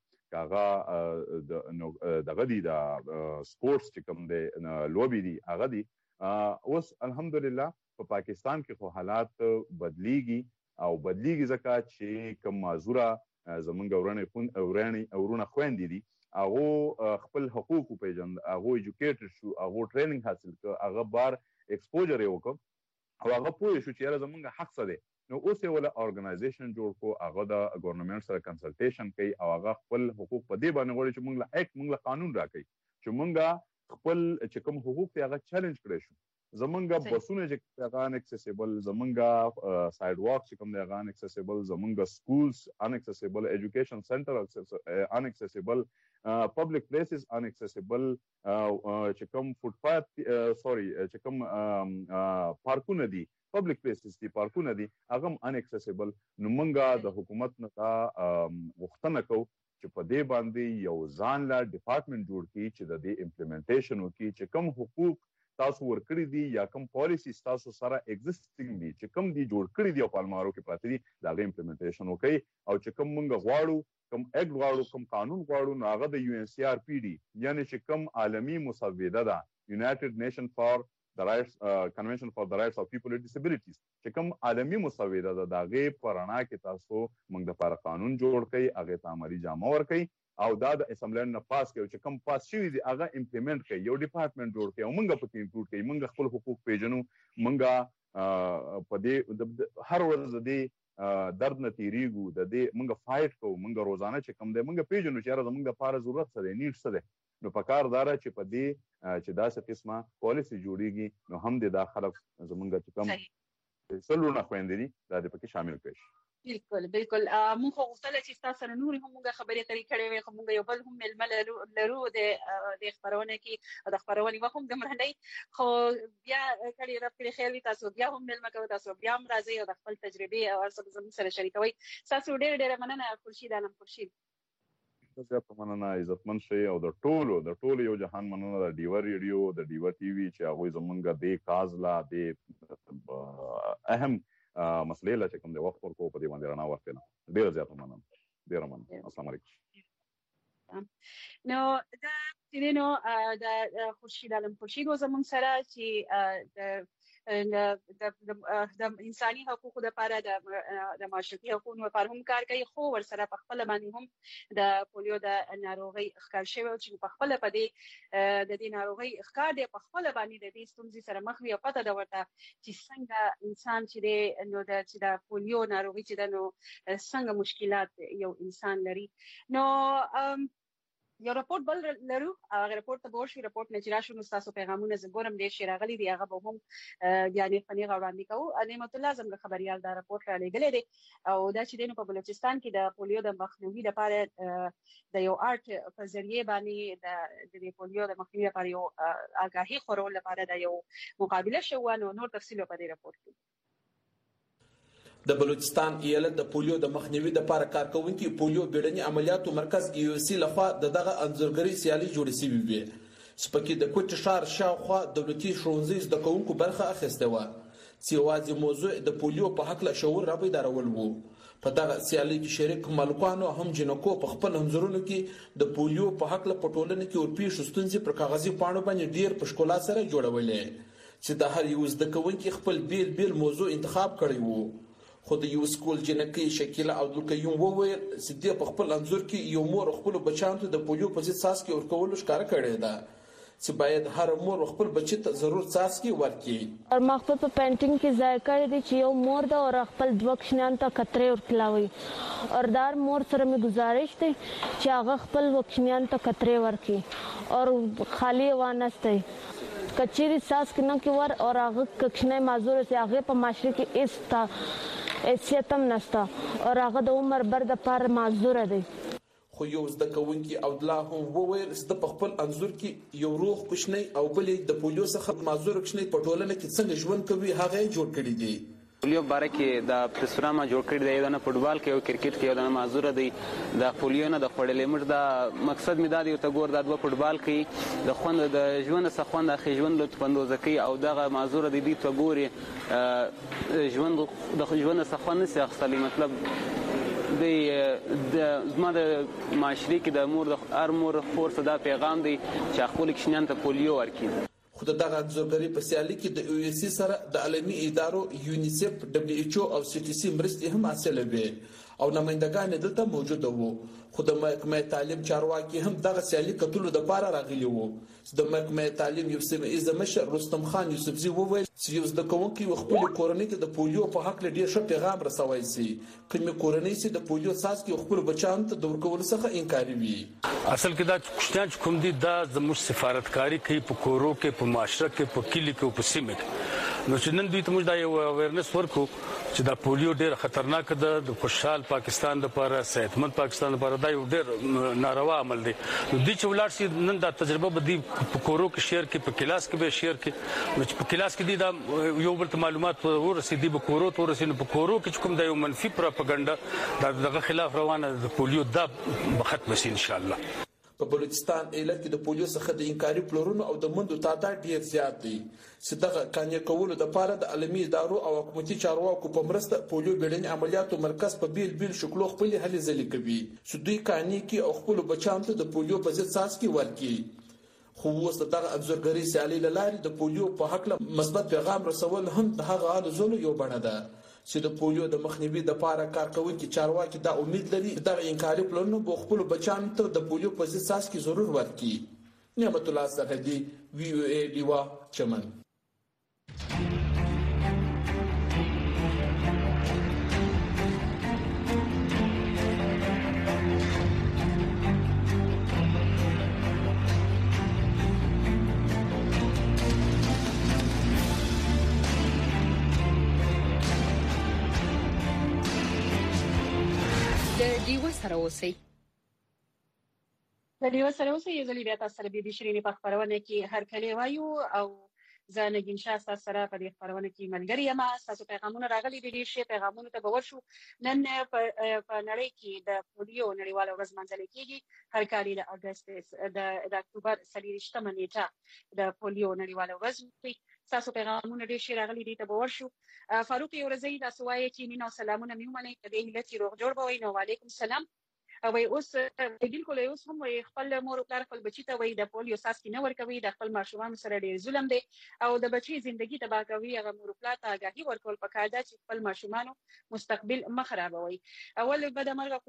کاغه دغه دی د سپورتس چې کوم دی لوبي دي هغه دي اوس الحمدلله په پاکستان کې خو حالات بدلیږي او بدلیږي ځکه چې کوم معذوره زمونږ ورونه ورونه ورونه خويندې دي هغه خپل حقوق پیژند هغه ایجوکیټډ شو هغه ټریننګ حاصل کړ هغه بار ایکسپوجر یې وکړ او هغه پوه شو چې زمونږ حق څه دی نو اوس یې ولا ارګنایزیشن جوړ کو هغه د ګورنمنت سره کنسلټیشن کوي او هغه خپل حقوق په دې باندې غواړي چې موږ له اکټ موږ له قانون راکړي چې موږ خپل چې کوم حقوق ته هغه چیلنج کړی شو زمونږ بسونه چې هغه ان اکسیسیبل زمونږ سایډ واک چې کوم دی هغه ان اکسیسیبل زمونږ سکولز ان اکسیسیبل ایجوکیشن سنټر ان اکسیسیبل پبلک پلیسز ان اکسیسیبل چې کوم فوټپاث سوري چې کوم پارکونه دي پبلک پلیسز دي پارکونه دي هغه ان اکسیسیبل نو موږ د حکومت نه غوښتنه کوو چې په دې باندې یو ځان لا ډپارټمنټ جوړ کړي چې د دې امپلیمنټیشن وکړي چې کوم حقوق تاسو ورکړي دي یا کوم پالیسی تاسو سره ایگزیسټینګ دي چې کوم دي جوړ کړي دي او په المارو کې پراته دي دا غي امپلیمنټیشن وکړي او چې کوم موږ غواړو کوم اګ غواړو کوم قانون غواړو نو هغه د یو ان سی آر پی ډي یعنی چې کوم عالمي مسوده ده یونایټډ نیشن فار the rights uh, convention for the rights of people with disabilities چې کوم عالمي مسوده ده دا غي پرانا کې تاسو موږ د لپاره قانون جوړ کړي هغه ته عملی جامه ور کوي او دا د اسمبلی نه پاس کوي چې کوم پاس شوی دی هغه امپلیمنٹ کوي یو ډپارټمنټ جوړ کړي او موږ په کې انکلوډ کړي موږ خپل حقوق پیژنو موږ په دې هر ورځ دې درد نه تیریږو د دې موږ فایټ کوو موږ روزانه چې کوم دی موږ پیژنو چې راز موږ لپاره ضرورت څه دی نیډ څه دی نو پکار دارا چې په دې چې داسې قسمه پالیسی جوړیږي نو هم د داخله زمونږ چې کوم سلونه خويندې دي دا د پکې شامل کړي بالکل بالکل موږ خو غوښتل چې تاسو سره نور هم موږ خبرې اترې کړې وي خو موږ یو بل هم ململ لرو د د خبرونه کې د خبرونه وخت هم د مرهنۍ خو بیا کړي رب کړي خیر وي تاسو بیا هم ململ کوي تاسو بیا هم راځي او د خپل تجربه او زموږ سره شریکوي تاسو ډېر ډېر مننه خورشید عالم خورشید زه په مننه عزتمن شي او د ټولو د ټولو یو جهان مننه د ډیوا ریډیو د ډیوا ټي وي چې هغه زمونږ د کاز لا د اهم مسلې لا چې کوم د وخت ورکو په دې باندې رڼا ورکړه ډیر زیات مننه ډیر مننه السلام علیکم نو دا چې نو د خورشید عالم خورشید زمونږ سره چې د د انساني حقوقو لپاره د معاشرتي حقوقو لپاره هم کار کوي خو ورسره په خپل باندې هم د پولیو د ناروغي ښکار شوی چې په خپل په دې د دې ناروغي ښکار دی په خپل باندې د دې ستونزې سره مخ وي او پته دا ورته چې څنګه انسان چې دی نو د چې د پولیو ناروغي چې د نو څنګه مشکلات یو انسان لري نو یو راپورټ بل لرو هغه راپورټ ته ورشي راپورټ نه چې راشو نو تاسو پیغامونه زګورم ډیر شي راغلي دی هغه به هم یعنی فني غوړاندې کوو نعمت الله زموږ خبريال دا راپورټ را لګلې دی او دا چې دینو په بلوچستان کې د پولیو د مخنیوي لپاره د یو آرټ په ذریعہ باندې د پولیو د مخنیوي لپاره یو آگاهي خورول لپاره د یو مقابله شو نو نور تفصیل په دې راپورټ کې د بلوچستان ایالت د پولیو د مخنیوي لپاره کارکونکي پولیو بیړني عملیاتو مرکز ایو سی لخوا دغه انځورګری سیالي جوړې شوې وي سپکې د کوټ شهر شاوخوا دولتي ښوونځي زده کوونکو برخه اخیسته و چې واځي موضوع د پولیو په حق له شعور را بیدارول وو په دغه سیالي کې شریک ملکانو هم جنکو په خپل انځورونو کې د پولیو په حق له پټولنې کې ورپېښ ستونزې پر کاغذي پاڼو باندې ډیر په ښکلا سره جوړولې چې د هر یو زده کوونکي خپل بیل بیل موضوع انتخاب کړی وو خو د یو سکول جنکې شکیله او دلکیوم وویل چې د په خپل انځور کې یو مور خپل بچانو ته د پولیو په ضد څاڅکي ورکول ښکار کړی ده چې باید هر مور خپل بچی ته ضرور څاڅکي ورکړي او مخ په پینټینګ کې ځای کړی دی چې یو مور ده او خپل دوه کشنان ته کترې ورکلاوي او دار مور سره مې گزارش دی چې هغه خپل وکشنان ته کترې ورکړي او خالی وانسته کچېری څاڅکي نه کې ور او هغه کښنه معذور سي هغه په معاشره کې ایستا حیثیت هم نشته او هغه د عمر بر د پاره معذور دی خو یو زده کوونکي عبدالله هم وویل چې د په خپل انځور کې یو روغ کوچنی او بلې د پولیو څخه معذور کوچنی په ټولنه کې څنګه ژوند کوي هغه یې جوړ کړي دي. پولیو باره کې د پلسرامه جوړ کړی دی، یو دانه فوټبال کې یو کرکټ کې یو دانه معذوره دی د پولیو نه د خوړلې موږ د مقصد مې دا دی ورته ګور دا دوه فوټبال کوي د خوند د ژوند څخه خوند اخلي، ژوند لطف اندوزه کوي او دغه معذوره دی دوی ته ګوري ژوند د ژوند څخه خوند نشي اخیستلی. مطلب د زما د معاشرې کې د مور د هر مور خور ته دا پیغام دی چې خپلو کوچنیانو ته پولیو ورکړي. خو د دغه انځورګرۍ په سیالي کې د یو اس سي سره د عالمي ادارو یونیسف، دبلیو ایچ او او سی ټي سي مرستې هم حاصله وې او نمایندګان دلته موجوده وو. خو د محکمې تعلیم چارواکي هم دغه سیالي کتلو لپاره راغلي وو. د محکمې تعلیم یو سیمه ایز مشر رستم خان یوسفزي وویل چې یو زده کوونکی خپل کورنۍ ته د پولیو په حق له ډیر ښه پیغام رسوي سي. کومې کورنۍ چې د پولیو څاڅکي خپل بچیانو ته د ورکولو څخه انکار وي. اصل کې دا کوشتان کوم دي دا زموږ سفارتکاری کوي په کورو کې، په معاشره کې، په کلی کې او په سیمه کې. نو چې نن دوی ته موږ دا یو اویرنس ورکو چې دا پولیو ډیر خطرناک ده، د خوشحال پاکستان لپاره، صحتمند پاکستان لپاره دا یو ډیر ناروا عمل دی. نو دوی چې ولاړ شي نن دا تجربه به دوی په کورو کې شیر کې، په کلاس کې به شیر کې. نو چې په کلاس کې دي دا یو بل ته معلومات ورسېدي به کورو ته ورسېدي. نو په کورو کې کوم دا یو منفي پروپاګاندا دا دغه خلاف روانه د پولیو دا به ختم شي ان شاء الله. په بلوچستان ایالت کې د پولیو څخه د انکاري پلورونو او د منډو تعداد ډیر زیات دی چې دغه قانع کولو لپاره د عالمي ادارو او حکومتي چارواکو په مرسته پولیو بیړني عملیاتو مرکز په بیل بیل شکلو خپل هلې ځلې کوي چې دوی قانع کی او خپل بچیانو ته د پولیو په ضد څاڅکي ورکړي. خو اوس دغه انځورګرۍ سیالي له لارې د پولیو په حق له مثبت پیغام رسول هم د هغه حالو یو بڼه ده چې د پولیو د مخنیوي لپاره کار کوونکي چارواکي دا امید لري چې دغه انکاري پلانونه به خپل بچیانو ته د پولیو په ضد څاڅکي ضرور ورکړي. نعمت الله سرحدي، وی او ای لیوا، چمن. دیو سره اوسئ د دیو سره اوسئ یو ځل بیا تاسو سره بي بي شيرینې په خبرونه کې هر کله وایو او زه نګین شاه تاسو سره په دې خبرونه کې ملګری یم. تاسو پیغامونه راغلي دي، ډېر شي پیغامونه ته باور شو. نن په نړۍ کې د پولیو نړیواله ورځ منځل کېږي. هر کال د اگست د اکتوبر څلوېښتمه نیټه د پولیو نړیواله ورځ وي. تاسو پیغامونه ډېر شي راغلي دي ته باور شو. فاروق یورزی تاسو وایي چې مینه او سلامونه مې ومنئ په دې هیله چې روغ جوړ به وئ. نو وعلیکم السلام. او اوس بالکل اوس هم خپل مور او پلار خپل بچی ته وایي د پولیو څاڅکي نه ورکوي، د خپل ماشومان سره ډېر ظلم دی او د بچی ژوندۍ تباه کوي. هغه مور او پلار ته آګاهي ورکول پکار ده چې خپل ماشومان مستقبل مه خرابوي. اول به د مرګ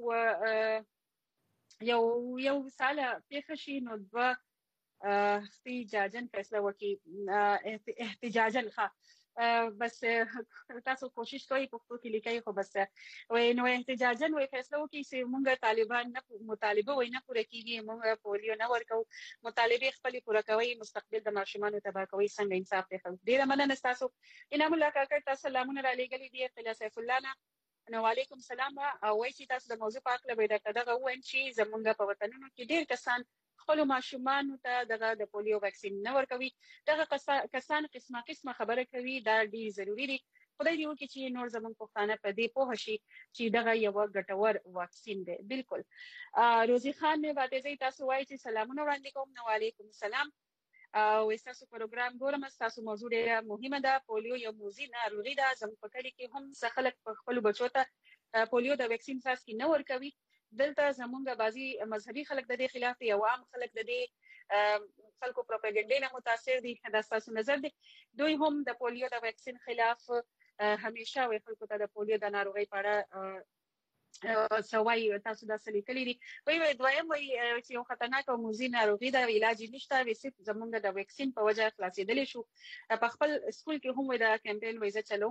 یو یو ساله پیښه شي نو دوه احتجاجن فیصله وکړي، احتجاجن ښه بس تاسو کوشش کوئ پښتو کې لیکئ خو بس وای نو احتجاجن وای فیصله وکړي چې موږ طالبان نه مطالبه وای نه پوره کیږي، موږ پولیو نه ورکو، مطالبه خپل پوره کوي، مستقبل د ماشومانو تباه کوي. څنګه انصاف دی؟ ډیره مننه تاسو. انعام الله کاکړ تاسو سلامونه را لېږلي دي. اختلاف سیف الله نه نو وعلیکم السلام. او وای چې تاسو د موضوع په اړه به درته دغه وایم چې زمونږ په وطنونو کې ډیر کسان خپل ماشومان ته دغه د پولیو ویکسین نه ورکوي. دغه کسان قسمه قسمه خبره کوي، دا ډیر ضروری دي. خدای دې وکړي چې نور زمونږ پښتانه په دې پوه شي چې دغه یو ګټور واکسین دی. بالکل. روزي خان مې باندې تاسو وایي چې سلامونه وړاندې کوم. نو وعلیکم السلام. او تاسو پروګرام ګورم، تاسو موضوع ډیره مهمه ده. پولیو یو موزي ناروغي ده. زموږ په کلي کې هم څه خلک په خپل بچو ته پولیو د ویکسین څاڅکي نه ورکوي. دلته زمونږ بعضي مذهبي خلک د دې خلاف دي او عام خلک د دې خلکو پروپاګاندا نه متاثر دي. دا تاسو نظر دی. دوی هم د پولیو د ویکسین خلاف همیشه وي خلکو ته د پولیو د ناروغۍ په اړه سوای تاسو دا سلی کلی دي. وای دویم وای چې یو خطرناک او موزي ناروغي ده، علاج نشته، وسیت زمونږ د ویکسین په وجه خلاصېدلی شو. په خپل سکول کې هم وای دا کمپاین وای زه چلوم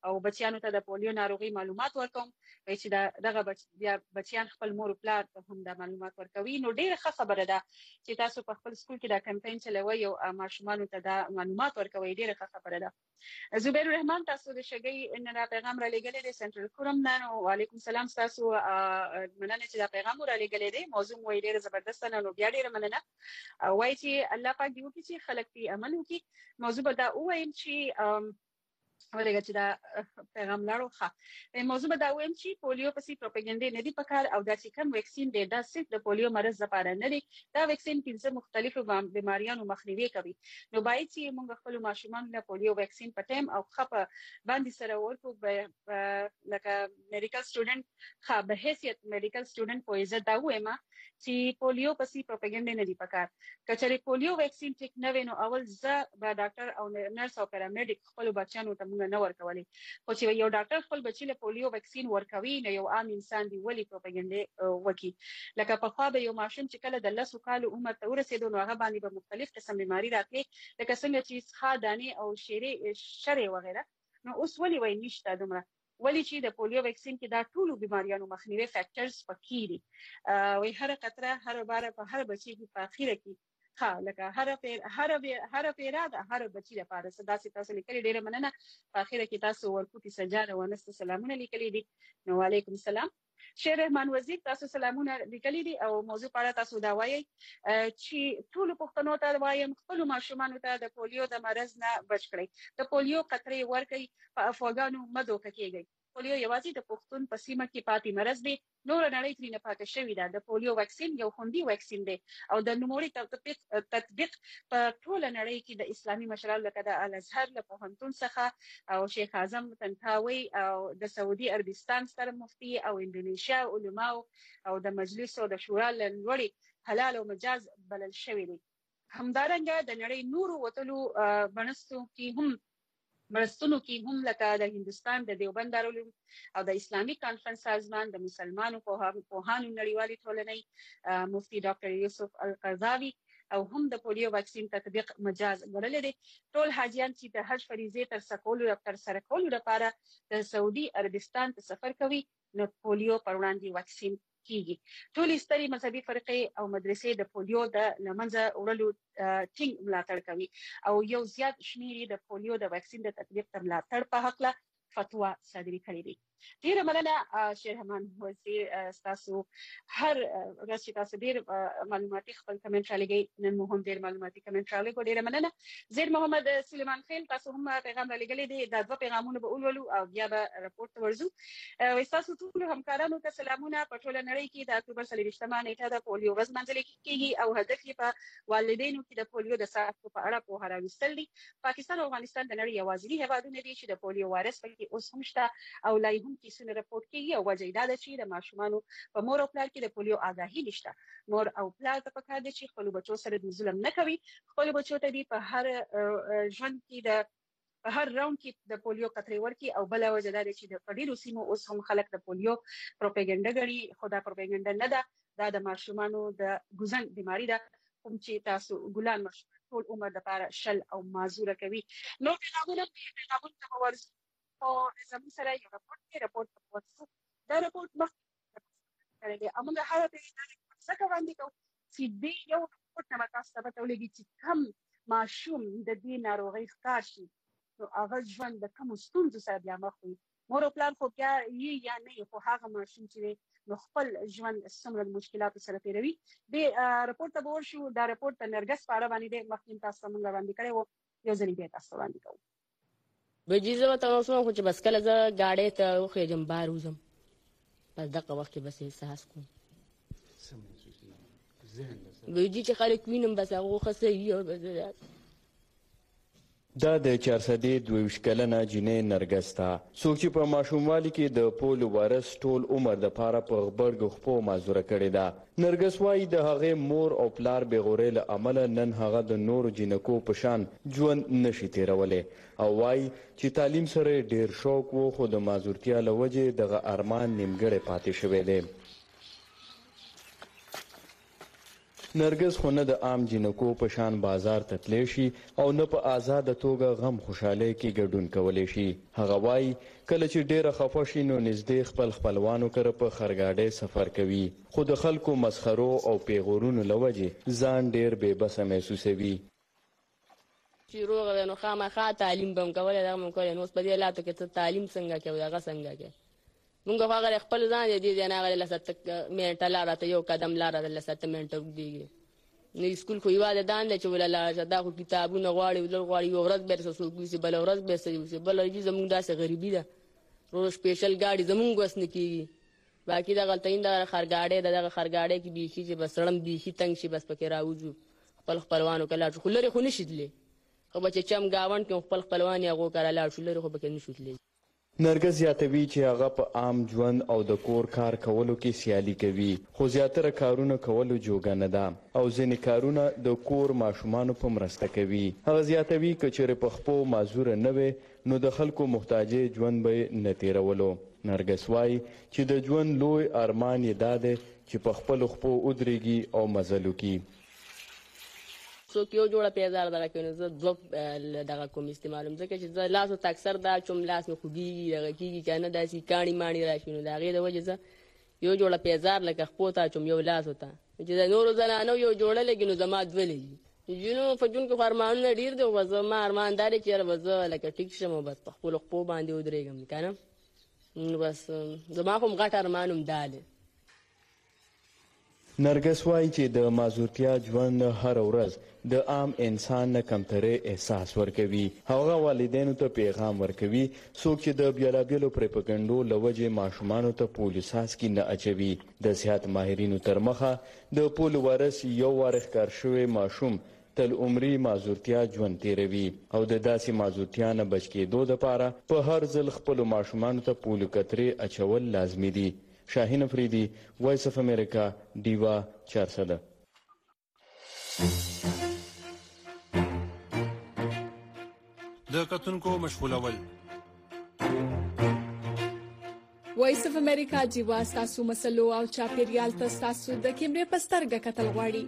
او بچیانو ته د پولیو ناروغي معلومات ورکوم چې دغه بیا بچیان خپل مور او پلار ته هم د معلومات ورکوي. نو ډیره ښه خبره ده چې تاسو په خپل سکول کې دا کمپاین چلوي او ماشومانو ته دا معلومات ورکوي. ډیره ښه خبره ده. زبیر الرحمن تاسو د شګي ان را پیغام را لګلې د سنټرل کوم نه. وعلیکم السلام تاسو مننه چې دا پیغام را لګلې دی. موضوع مو ډیره زبردست نه. نو بیا ډیره مننه. وایي چې الله پاک دې وکړي چې خلک دې عمل وکړي. موضوع به دا وایم چې ورګه چې دا پیغام لاړو ښه موضوع به دا وایم چې پولیو پسې پروپاګاندا نه دی پکار او دا چې کوم ویکسین دی دا صرف د پولیو مرض لپاره نه دی. دا ویکسین پنځه مختلفو بیماریانو مخنیوي کوي. نو باید چې موږ خپل ماشومان له پولیو ویکسین په ټیم او خپه باندې سره ورکو لکه میډیکل سټوډنټ ښه به حیثیت میډیکل سټوډنټ په عزت دا وایم چې پولیو پسې پروپاګاندا نه دی پکار. کچره پولیو ویکسین ټیک نه وینو اول ز به ډاکټر او نرس او پیرامیډیک خپل بچانو ته نه ورکولې. خو چې یو ډاکټر خپل بچی له پولیو ویکسین ورکوي نو یو عام انسان دی ولی پروپاګاندا وکي. لکه په خوا به یو ماشوم چې کله د لسو کالو عمر ته ورسېدو نو هغه باندې به مختلف قسم بیماری راتلې لکه څنګه چې ښه دانې او شیرې شری وغیرہ. نو اوس ولی وای نشته دومره ولی چې د پولیو ویکسین کې دا ټول بیماریانو مخنیوي فیکټرز پکې دي. وای هر قطره هر بار په هر بچی کې په اخیره کې ها لکه هر پیر هر هر پیرا د هر بچی لپاره صدا سي تاسو لیکلي ډیره مننه. په اخیره کې تاسو ورکوټي سجاده ونست سلامونه لیکلي دي. نو وعلیکم السلام. شیر رحمان وزیر تاسو سلامونه لیکلي دي او موضوع په اړه تاسو دا وایي چې ټول پښتنو ته وایم خپل ماشومان ته د پولیو د مرض نه بچ کړئ. د پولیو قطرې ورکړئ په افغانو مدو کېږي. پولیو یوازې د پښتون په سیمه کې پاتې مرض دی. نور نړۍ ترې نه پاکه شوې ده. د پولیو ویکسین یو خوندي ویکسین دی او د نوموړي تطبیق تطبیق په ټوله نړۍ کې د اسلامي مشرانو لکه د الازهر له پوهنتون څخه او شیخ اعظم طنطاوي او د سعودي عربستان ستر مفتي او اندونیشیا علماو او د مجلس او د شورا لوړي حلال او مجاز بلل شوی دی. همدارنګه د نړۍ نورو وتلو بنستو کې هم مرستونو کې هم لکه د هندستان د دیوبند دارالعلوم او د اسلامي کانفرنس سازمان د مسلمانانو پوهانو نړیوالې ټولنې مفتي ډاکټر یوسف القرضاوي او هم د پولیو ویکسین تطبیق مجاز ګڼل دي. ټول حاجیان چې د حج فریضې تر سکولو تر سره کولو لپاره د سعودي عربستان ته سفر کوي نو پولیو پر وړاندې ویکسین کیږي. ټول ستري مذهبي فرقې او مدرسې د پولیو د لمنځه وړلو ټینګ ملاتړ کوي او یو زیات شمیر د پولیو د ویکسین د تطبیق تر ملاتړ په حق له فتوا صادري کړې دي. ډیره مننه شیر رحمان وزیر تاسو هر ورځ چې تاسو ډیر معلوماتي خپل کمنټ را لګي نن مو هم ډیر معلوماتي کمنټ را لګو. ډیره مننه. زیر محمد سلیمان خیل تاسو هم پیغام را لګلې دي. دا دوه پیغامونه به اولولو او بیا به راپورټ ورزو. او تاسو ټول همکارانو ته سلامونه. په ټوله نړۍ کې د اکتوبر څلوېښتمه نیټه د پولیو ورځ منځل کیږي او هدف یې په والدینو کې د پولیو د ساتلو په اړه پوهه راوستل دي. پاکستان او افغانستان د نړۍ یوازیني هیوادونه دي چې د پولیو وایرس پکې اوس هم شته او لا هم کیسونه راپورټ کیږي او وجه دا ده چې د ماشومانو په مور او پلار کې د پولیو آگاهي نشته. مور او پلار ته پکار دي چې خپل بچو سره د ظلم نه کوي. خپل بچو ته دی په هر ژوند کې د په هر راوند کې د پولیو قطرې ورکي او بل وجه دا ده چې د ډیرو سیمو اوس هم خلک د پولیو پروپاګاندا غړي. خو دا پروپاګاندا نه ده. دا د ماشومانو د ګوزن بیماری ده کوم چې تاسو ګلان ماشومان ټول عمر د لپاره شل او معذوره کوي. نو پیغامونه پیغامونه ته ورس او زموږ سره یو راپورټ دی. راپورټ په واسطه دا راپورټ مخکې کړی دی. موږ هغه په ځکه باندې کوو چې دې یو راپورټ نه تاسو ته پتهولېږي چې کم ماشوم د دې ناروغۍ ښکار شي نو هغه ژوند د کومو ستونزو سره بیا مخ وي. مور او پلار خو بیا یې یا نه خو هغه ماشوم چې نو خپل ژوند څومره مشکلاتو سره تیروي. دې راپورټ ته به ورشو. دا راپورټ د نرګس په اړه باندې مخکې تاسو موږ باندې کړی وو. یو ځلې بیا تاسو باندې کوو. بجې زه ورته اوسم خو چې بس کله زه ګاډۍ ته وخېږم بار وځم بس دغه وخت کې بس احساس کوم بجې چې خلک وینم بس هغه ښه صحي او بس دا د چارسدې دوه کلنه جینۍ نرګس ته څوک چې په ماشوموالي کې د پولیو وایرس ټول عمر دپاره په غبرګو خپو معذوره کړې ده. نرګس وایي د هغې مور او پلار بېغورۍ له امله نن هغه د نورو جینکو په شان ژوند نشي تېرولی او وایي چې تعلیم سره ډېر شوق و خو د معذورتیا له وجې دغه ارمان نیمګړی پاتې شوی دی. نرګس خو نه د عام جنکو په شان بازار ته تللی شي او نه په آزاده توګه غم خوشحالۍ کې ګډون کولی شي. هغه وایي کله چې ډیره خفه شي نو نږدې خپل خپلوانو کره په خرګاډۍ سفر کوي، خو د خلکو مسخرو او پیغورونو له وجې ځان ډیر بې بسه محسوسوي. چې روغ دی نو خامخا تعلیم به هم کولی دغه به هم کولی نو اوس په دې حالاتو کې ته تعلیم څنګه کوې هغه څنګه کوې. مونږ خو هغه خپل ځان دی دې ځای نه هغه لس منټه لاره ته یو قدم لاره ده لس منټه اوږدېږي. نو سکول خو یوازې دا نه دی چې وله لاړه شه، دا خو کتابونه غواړي ولر غواړي، یوه ورځ به یې درڅه څوک یوسي بله ورځ به یې څه یوسي، بله ورځ زموږ داسې غریبي ده روز سپیشل ګاډي زموږ وس نه کېږي. باقي دغه هلته دغه خرګاډۍ ده دغه خرګاډۍ کې بیخي چې بس سړم بیخي تنګ شي بس پکې راوځو خپل خپلوانو که لاړ شو، خو لرې خو نه شي تللی، خو به چې چم ګاونډ کې خپل خپلوان یې هغو کره لاړ شو، لرې خو پکې نه شو تللی. نرګس زیاتوي چې هغه په عام ژوند او د کور کار کولو کې سیالي کوي، خو زیاتره کارونه کولو جوګه نه ده او ځینې کارونه د کور ماشومانو په مرسته کوي. هغه زیاتوي که چېرې په خپو معذوره نه وی نو د خلکو محتاجې ژوند به یې نه تېرولو. نرګس وایي چې د ژوند لوی ارمان یې دا دی چې په خپلو خپو ودرېږي او مزل وکړي. څوک یو جوړه پیزار دغه کوي نو زه دوه دغه کوم استعمالوم، ځکه چې زه لاسو ته اکثر دا چوم لاس مې خوږېږي دغه کېږي که نه داسې کاڼي ماڼي راشي نو د هغې د وجې زه یو جوړه پیزار لکه خپو ته اچوم یو لاسو ته، چې د نورو زنانو یو جوړه لګي نو زما دوه لګي. جنو په ژوند کې خو ارمانونه ډېر دی خو زما ارمان دا دی چې یاره به زه لکه ټیک شم او بس په خپلو خپو باندې ودرېږم که نه. نو بس زما خو غټ ارمان هم دا دی. نرګس وایي چې د معذورتیا ژوند هره ورځ د عام انسان نه کمترۍ احساس ورکوي. هغه والدینو ته پیغام ورکوي څوک چې د بیلابیلو پریپګنډو له وجې ماشومانو ته پولیو څاڅکي نه اچوي. د صحت ماهرینو تر مخه د پولیو وایرس یو وار ښکار شوی ماشوم تل عمري معذورتیا ژوند تیروي او د داسې معذورتیا نه بچ کېدو دپاره په هر ځل خپلو ماشومانو ته پولیو قطرې اچول لازمي دي. شاهین افریدي، وایس اف امریکا، ډیوا چارسده. د کتونکو مشغولول وایس اف امریکا ډیوا ستاسو مسلو او چاپیریال ته ستاسو د کیمرې په سترګه کتل غواړي.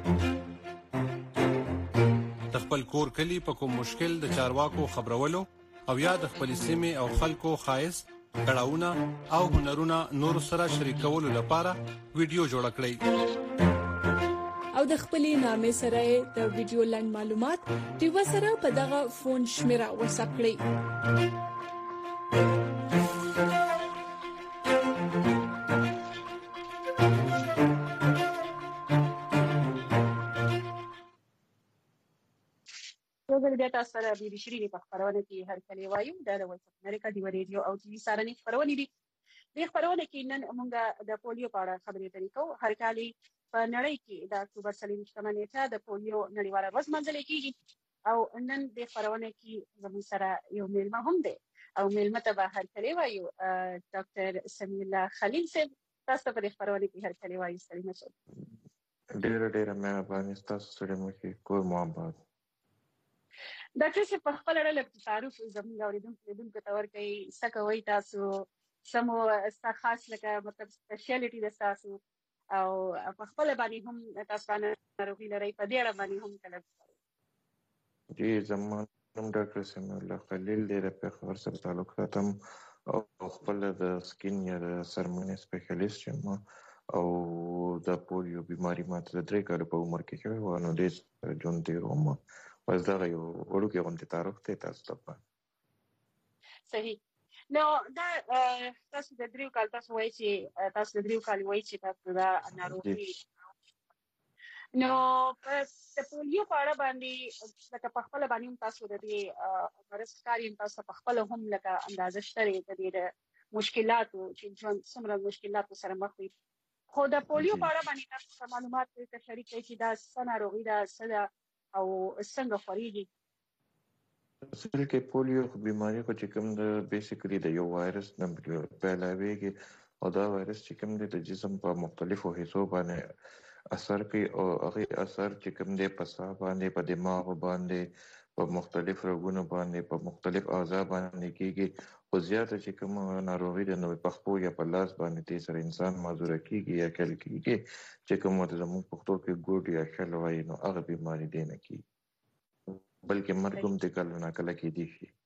د خپل کور کلی په کوم مشکل د چارواکو خبرولو او یا د خپل سیمې او خلکو ښایست کړهونه او هنرونه نور سره شریکولو لپاره ویډیو جوړ کړئ او د خپلې نامې سره د ویډیو لنډ معلومات ډیوا سره په دغه فون شمیره واتساپ کړئ. بیا تاسو سره بي بي شيرینې په خپرونه کې هرکلی وایو. دا د وایس اف امریکا ډیوا ریډیو او ټي وي سارنې خپرونې دي. دې خپرونه کې نن موږ د پولیو په اړه خبرې اترې کوو. هر کال په نړۍ کې د اکتوبر څلېرویشتمه نیټه د پولیو نړیواله ورځ لمانځل کېږي او نن دې خپرونه کې زموږ سره یو میلمه هم دی او میلمه ته به هرکلی وایو. ډاکټر سمیع الله خلیل صاحب تاسو ته په دې خپرونه کې هرکلی وایو. ستړي مه شئ. ډېره ډېره مهرباني ستاسو ستړي مه کړئ. کور مو آباد. ډاکټر صاحب په خپل اړه لږ تعارف زموږ اورېدونکو لیدونکو ته ورکوئ. څه کوئ تاسو؟ څه مو ستا خاص لکه مطلب سپیشیالټي ده ستاسو او په خپله باندې هم تاسو باندې ناروغي لرئ په دې اړه باندې هم کله جی زما نوم ډاکټر سمیع الله خلیل دی. د پېښور سره تعلق ساتم او خپله د سکین یا د سرمنې سپیشلیسټ یم او د پولیو بیماري ماته د درې کالو په عمر کې شوې وه نو دې ژوند تېروم. بس دغه یو وړوکی غوندې تعارف دی تاسو ته. صحیح. نو دا تاسو د دریو کال تاسو وایي چې تاسو د دریو کال وایي چې تاسو دا ناروغي نو د پولیو په اړه باندې لکه په خپله باندې هم تاسو د دې مرض ښکار یم تاسو په خپله هم لکه اندازه شته دی د دې د مشکلاتو چې ژوند څومره مشکلاتو سره مخ وي خو د پولیو په اړه باندې تاسو معلومات ته شریک کړئ چې دا څه ناروغي ده څه ده او څنګه خورېږي. اصل کې پولیو بیماري خو چې کوم د بیسیکلی د یو وایرس نه پیلاویږي او دا وایرس چې کوم دی د جسم په مختلفو حصو باندې اثر کوي او هغه اثر چې کوم دی په ساه باندې په دماغ باندې په مختلف رګونو باندې په مختلف اعضاء باندې کېږي خو زیاته چې کوم ناروغي د نو په خپل یا په لاس باندې تي سره انسان معذور کیږي یا کل کیږي چې کوم د زموږ پښتو کې ګوډ یا شل وایي نو هغه بیماری دی نه کی بلکې مرګ هم د کله نه کله کې دي شي.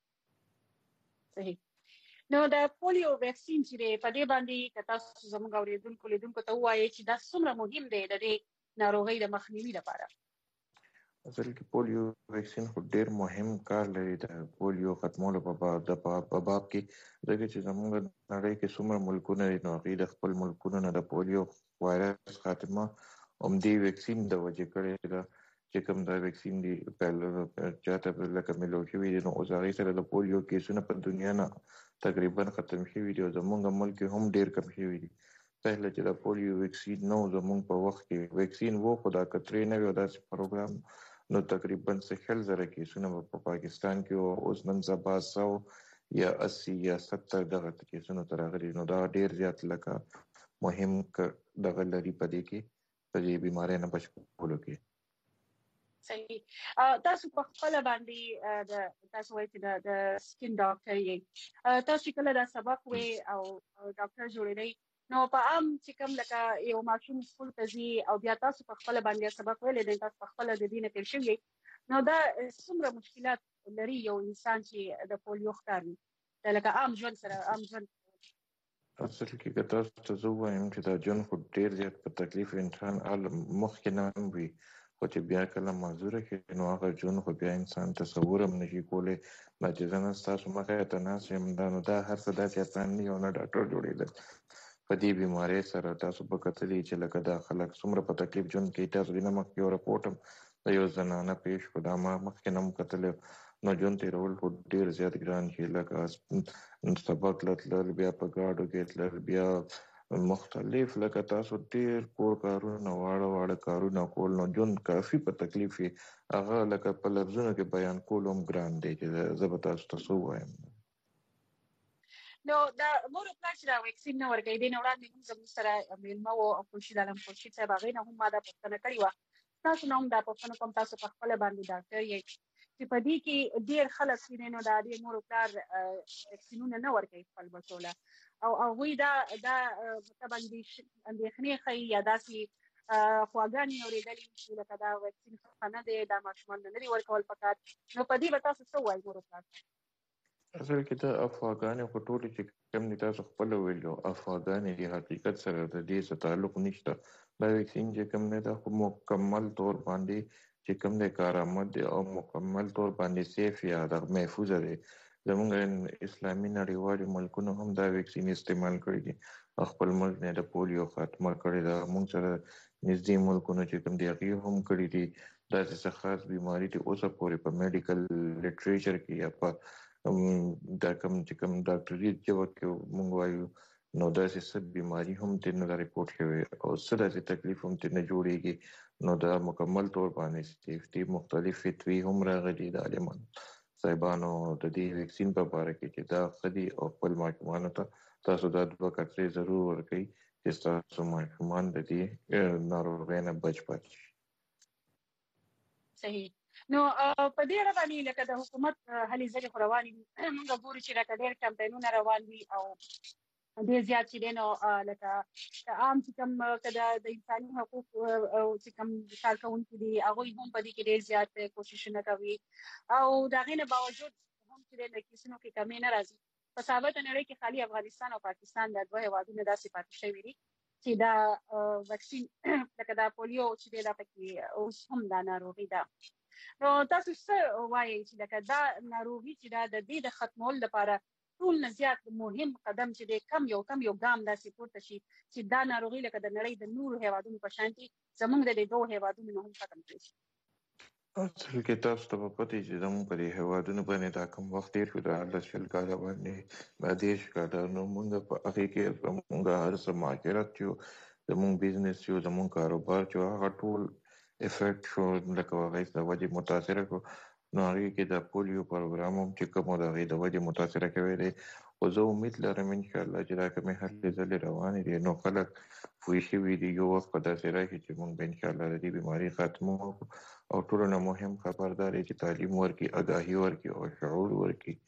صحیح. نو د پولیو ویکسین چې په دې باندې کتا زموږ اوریدونکو لیدونکو ته وایي چې دا څومره مهم دی د دې ناروغي د مخنیوي لپاره. اصل کې پولیو ویکسین خو ډیر مهم کار لري د پولیو ختمولو په باب د په باب کې دغه چې زموږ نړۍ کې څومره ملکونه دي نو هغوی د خپل ملکونو نه د پولیو وایرس خاتمه همدې ویکسین د وجې کړې ده چې کوم دا ویکسین دی په چاته لکه ملو شوي دي نو اوس هغې سره د پولیو کیسونه په دنیا نه تقریبا ختم شوي دي او زموږ ملک هم ډیر کم شوي دي. پهله چې د پولیو ویکسین نو زموږ په وخت کې ویکسین وو خو دا کترې نه وي او داسې پروګرام نو تقریبا شل زره کیسونه په پاکستان کې او اوس نن سبا سو یا اسی یا ستر دغه کیسونه تر راغلي نو دا ډیر زیات لکه مهم دغه لري په دې کې په دې بیمارۍ نه بچ کولو کې. صحیح. تاسو په خپل باندې د تاسو وایي چې د سکین ډاکټر یې تاسو کله دا سبق وې او ډاکټر جوړېدئ نو په عام چې کوم لکه یو ماشوم سکول ته ځي او بیا تاسو په خپل باندې سبق ویلی دی تاسو په خپل د دې نه تېر شوي نو دا څومره مشکلات لري یو انسان چې د پولیو ښکار وي د لکه عام ژوند سره عام ژوند. اصل کې که تاسو ته زه ووایم چې دا ژوند خو ډېر زیات په تکلیف انسان حال مخکې نه هم وي خو چې بیا کله معذوره کړي نو هغه ژوند خو بیا انسان تصور هم نشي کولی دا چې زه نن ستاسو مخې ته ناست یم دا نو دا هر څه داسې اسان نه یو نه ډاکټر جوړېدل په دې بیمارۍ سره تاسو به کتلی چې لکه دا خلک څومره په تکلیف ژوند کوي. تاسو دې نه مخکې یو رپورټ هم د یو زنانه پیش کړو دا ما مخکې نه هم کتلی نو ژوند تېرول خو ډېر زیات ګران شي لکه سبق له تلل بیا په ګاډو کې تلل بیا مختلف لکه تاسو ډېر کور کارونه واړه واړه کارونه کول نو ژوند کافي په تکلیف وي هغه لکه په لفظونو کې بیان کول هم ګران دی چې زه به تاسو ته څه ووایم. نو دا مور او پلار چې دا ویکسین نه ورکوي دې نه وړاندې هم زموږ سره میلمه وو او خورشید عالم خورشید صاحب هغې نه هم ما دا پوښتنه کړې وه تاسو نه هم دا پوښتنه کوم تاسو په خپله باندې ډاکټر یې چې په دې کې ډېر خلک چې دی نو د دې مور او پلار ویکسینونه نه ورکوي خپل بچو له او هغوی دا دا مطلب اندېښنې ښیي یا داسې خواګانې اورېدلې چې لکه دا ویکسین ښه نه دی دا ماشومان نه دي ورکول پکار نو په دې به تاسو څه وایي مور او پلار ته؟ اصل کې د افغانانو په ټولو چې کوم دي تاسو خپل ویلو افغانانو د حقیقت سره د دې څه تعلق نشته دا ویکسین چې کوم نه دا مکمل طور باندې چې کوم د کارآمد دی او مکمل طور باندې سیف یا د محفوظ دی زموږ اسلامي نړیوالو ملکونو هم دا ویکسین استعمال کړی دي خپل ملک نه د پولیو خاتمه کړی دا موږ سره نږدې ملکونو چې کوم دی هغې هم کړي دي دا څه خاص بیماري دي اوسه پورې په میډیکل لټریچر کې یا په دا کوم چې کوم ډاکټري ژبه کې موږ وایو نو داسې څه بیماري هم ترې نه ریپورټ شوې او څه داسې تکلیف هم ترې نه جوړېږي نو دا مکمل طور باندې سیفتي مختلف فتوی هم راغلي د عالمان صاحبانو د دې ویکسین په باره کې چې دا ښه دي او خپل ماشومانو ته تاسو دا دوه کترې ضرور ورکوئ چې ستاسو ماشومان د دې ناروغۍ نه بچ پاتې شي. صحیح. نو په دې اړه باندې لکه د حکومت هلې ځلې خو روانې دي موږ ګورو چې لکه ډېر کمپینونه روان دي او ډېر زیات چې دی نو لکه عام چې کوم که د انساني حقوق چې کوم کارکوونکي دي هغوی هم په دې کې ډېر زیات کوششونه کوي او د هغې نه باوجود هم چې دی د کیسونو کې کمې نه راځي. په ثابته نړۍ کې خالي افغانستان او پاکستان دا دوه هېوادونه داسې پاتې شوي دي چې دا ویکسین لکه دا پولیو چې دی دا پکې اوس هم دا ناروغي ده. نو تاسو څه وایئ چې لکه دا ناروغي چې دا د دې د ختمولو لپاره ټول نه زیات مهم قدم چې دی کم یو کم یو ګام داسې پورته شي چې دا ناروغي لکه د نړۍ د نورو هېوادونو په شانتي زموږ د دې دوو هېوادونو نه هم ختم کړی شي؟ اصل کې تاسو ته به پته وي چې زموږ په دې هېوادونو باندې دا کوم وخت تېر شو د اته شل کاله باندې دا دېرش کاله نو موږ په هغې کې زموږ هر څه مهاجرت چې زموږ بزنس چې زموږ کاروبار چې هغه ټول افیکټ شو لکه هغې د وجې متاثره کړو نو هغې کې د پولیو پروګرام هم چې کوم د هغې د وجې متاثره کوی دی خو زه امید لرم انشاءالله چې دا کومې هلې ځلې روانې دي نو خلک پوه شوي دي یو وخت به داسې راشي چې موږ به انشاءالله د دې بیماري خاتمه وکړو او ټولو نه مهم خبردار چې تعلیم ورکړي آګاهي ورکړي او شعور ورکړي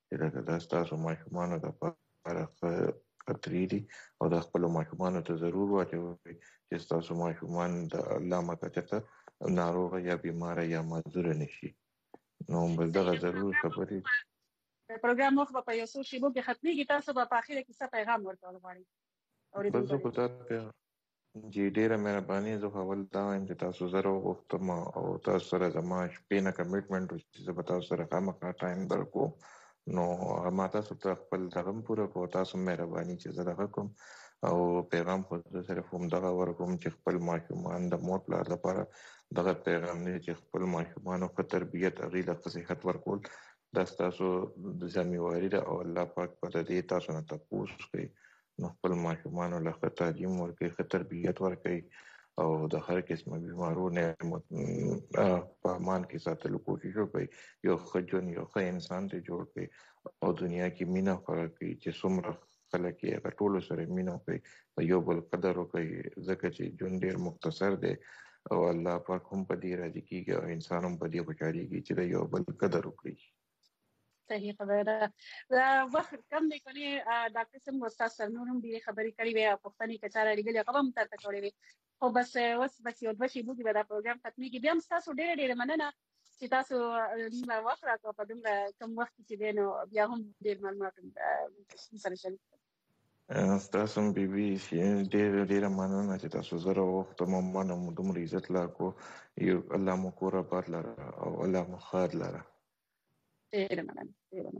چې لکه دا ستاسو ماشومانو دپاره خطرې دي او د خپلو ماشومانو ته ضرور واچوئ چې ستاسو ماشومان د الله مکچته ناروغه یا بیماره یا معذوره نشي. نو بس دغه ضرور خبرې پروګرام مخ په یو څو شیبو کې ختمېږي، تاسو به په اخر کې څه پیغام ورکول غواړئ؟ بس زه خو دا چې ډېره مهرباني، زه اول دا وایم چې تاسو زه راوغوښتم او تاسو سره زما شپې نه کمیټمنټ و چې زه به تاسو سره خامخا ټایم درکوم، نو ما تاسو ته خپل دغه پوره کو تاسو مهرباني چې زه دغه کوم او پیغام خو زه صرف هم دغه ورکوم چې خپل ماشومان د مور پلار لپاره دغه پیغام دی چې خپل ماشومانو ښه تربیت هغوی له ښه صحت ورکول دا ستاسو ذمہواري ده او الله پاک به د دې تاسو نه تپوس کوي. نو خپل ماشومانو له ښه تعلیم ورکوي، ښه تربیت ورکوي او د هر قسمه بیمارو نه په امان کې ساتلو کوشش وکړي، یو ښه ژوند یو ښه انسان ته جوړ کړي او دنیا کې مینه خپره کړي چې څومره خلک یې هغه ټولو سره مینه وکړي، په یو بل قدر وکړي، ځکه چې ژوند ډېر مختصر دی او الله پاک هم په دې راضي کېږي او انسان هم په دې خوشحالېږي چې د یو بل قدر وکړي. صحیح خبره ده. وخت کم دی کني ډاکټر سم استاد سر نور هم ډېرې خبرې کړې وې او پوښتنې که چاره لګلې هغه هم ترته کړې وې، خو بس اوس بس یو دوه شېبو کې به دا پروګرام ختمېږي. بیا هم ستاسو ډېره ډېره مننه چې تاسو دومره وخت راکړو په دومره کم وخت کې چې دی نو بیا هم ډېر معلومات سره شریک کړم. ستاسو هم بیبي ډېره ډېره مننه چې تاسو زه راوغوښتم او ما نه مو دومره عزت راکړو. یو الله مو کور آباد لره او الله مو ښاد لره. ډېره مننه ډېره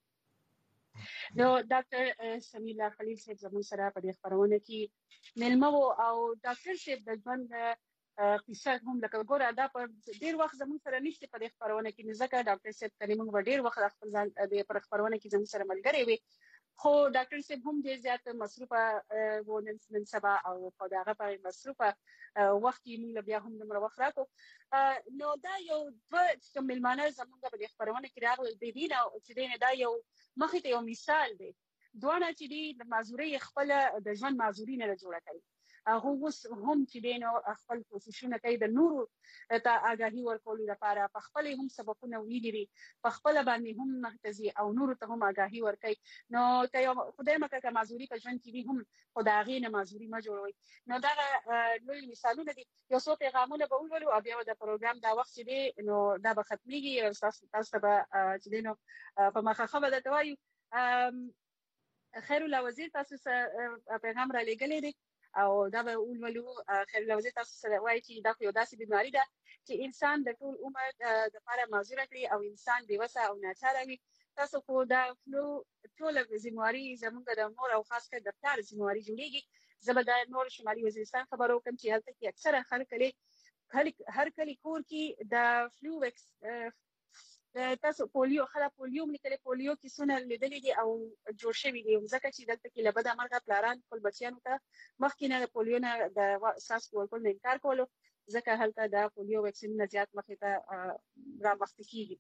مننه. نو ډاکټر سمیع الله خلیل صاحب زموږ سره په دې خپرونه کې میلمه و او ډاکټر صاحب د ژوند قصه هم لکه ګوره دا په ډېر وخت زموږ سره نشته په دې خپرونه کې، ځکه ډاکټر صاحب ته موږ به ډېر وخت خپل ځان د پر خپرونه کې زموږ سره ملګری وي، خو ډاکټر صاحب هم ډېر زیات مصروفه و نن سبا او په دغه باندې مصروفه وخت یې موږ بیا هم دومره وخت راکړو. نو دا یو دوه میلمانه زموږ په دې خپرونه کې راغلل د دې نه چې دی دا یو مخې ته یو مثال دی، دواړه چې دي د معذورۍ خپله د ژوند معذوري نه ده جوړه کړې، هغه اوس هم چې دی نو خپل کوششونه کوي د نورو ته آګاهي ورکولو لپاره، په خپلې هم سبقونه ویلي دي، په خپله باندې هم مخته ځي او نورو ته هم آګاهي ورکوي. نو که یو خدای مکړه که معذوري په ژوند کې وي هم خو د هغې نه معذوري مه جوړوئ. نو دغه لوی مثالونه دي، یو څو پیغامونه به وولولو او بیا د پروګرام دا وخت چې دی نو دا به ختمېږي، تاسو ته به چې دی نو په مخه به درته وایو. خیر الله وزیر تاسو سره پیغام را لېږلی دی او دا به ولولو. خیر الله وزیر تاسو سره وایي چې دا خو یو داسې بیماري ده چې انسان د ټول عمر دپاره معذوره کړي او انسان بېوسه او ناچاره وي. تاسو خو دا فلو ټوله ذمهواري زموږ د مور او خاص کر د پلار ذمهواري جوړېږي. زه به دا نور شمالي وزیرستان خبر وکړم چې هلته کې اکثره خلک هر کلي کور کې د فلو ویکس تاسو پولیو خلا پولیو ملي پولیو کیسونه لیدلې دي او جوړ شوي دي، ځکه چې دلته کې له بده مرغه پلاران خپل بچیانو ته مخکې نه د پولیو نه د څاڅکو ورکول نه انکار کولو، ځکه هلته د پولیو ویکسینونه زیات مخې ته رامخته کېږي.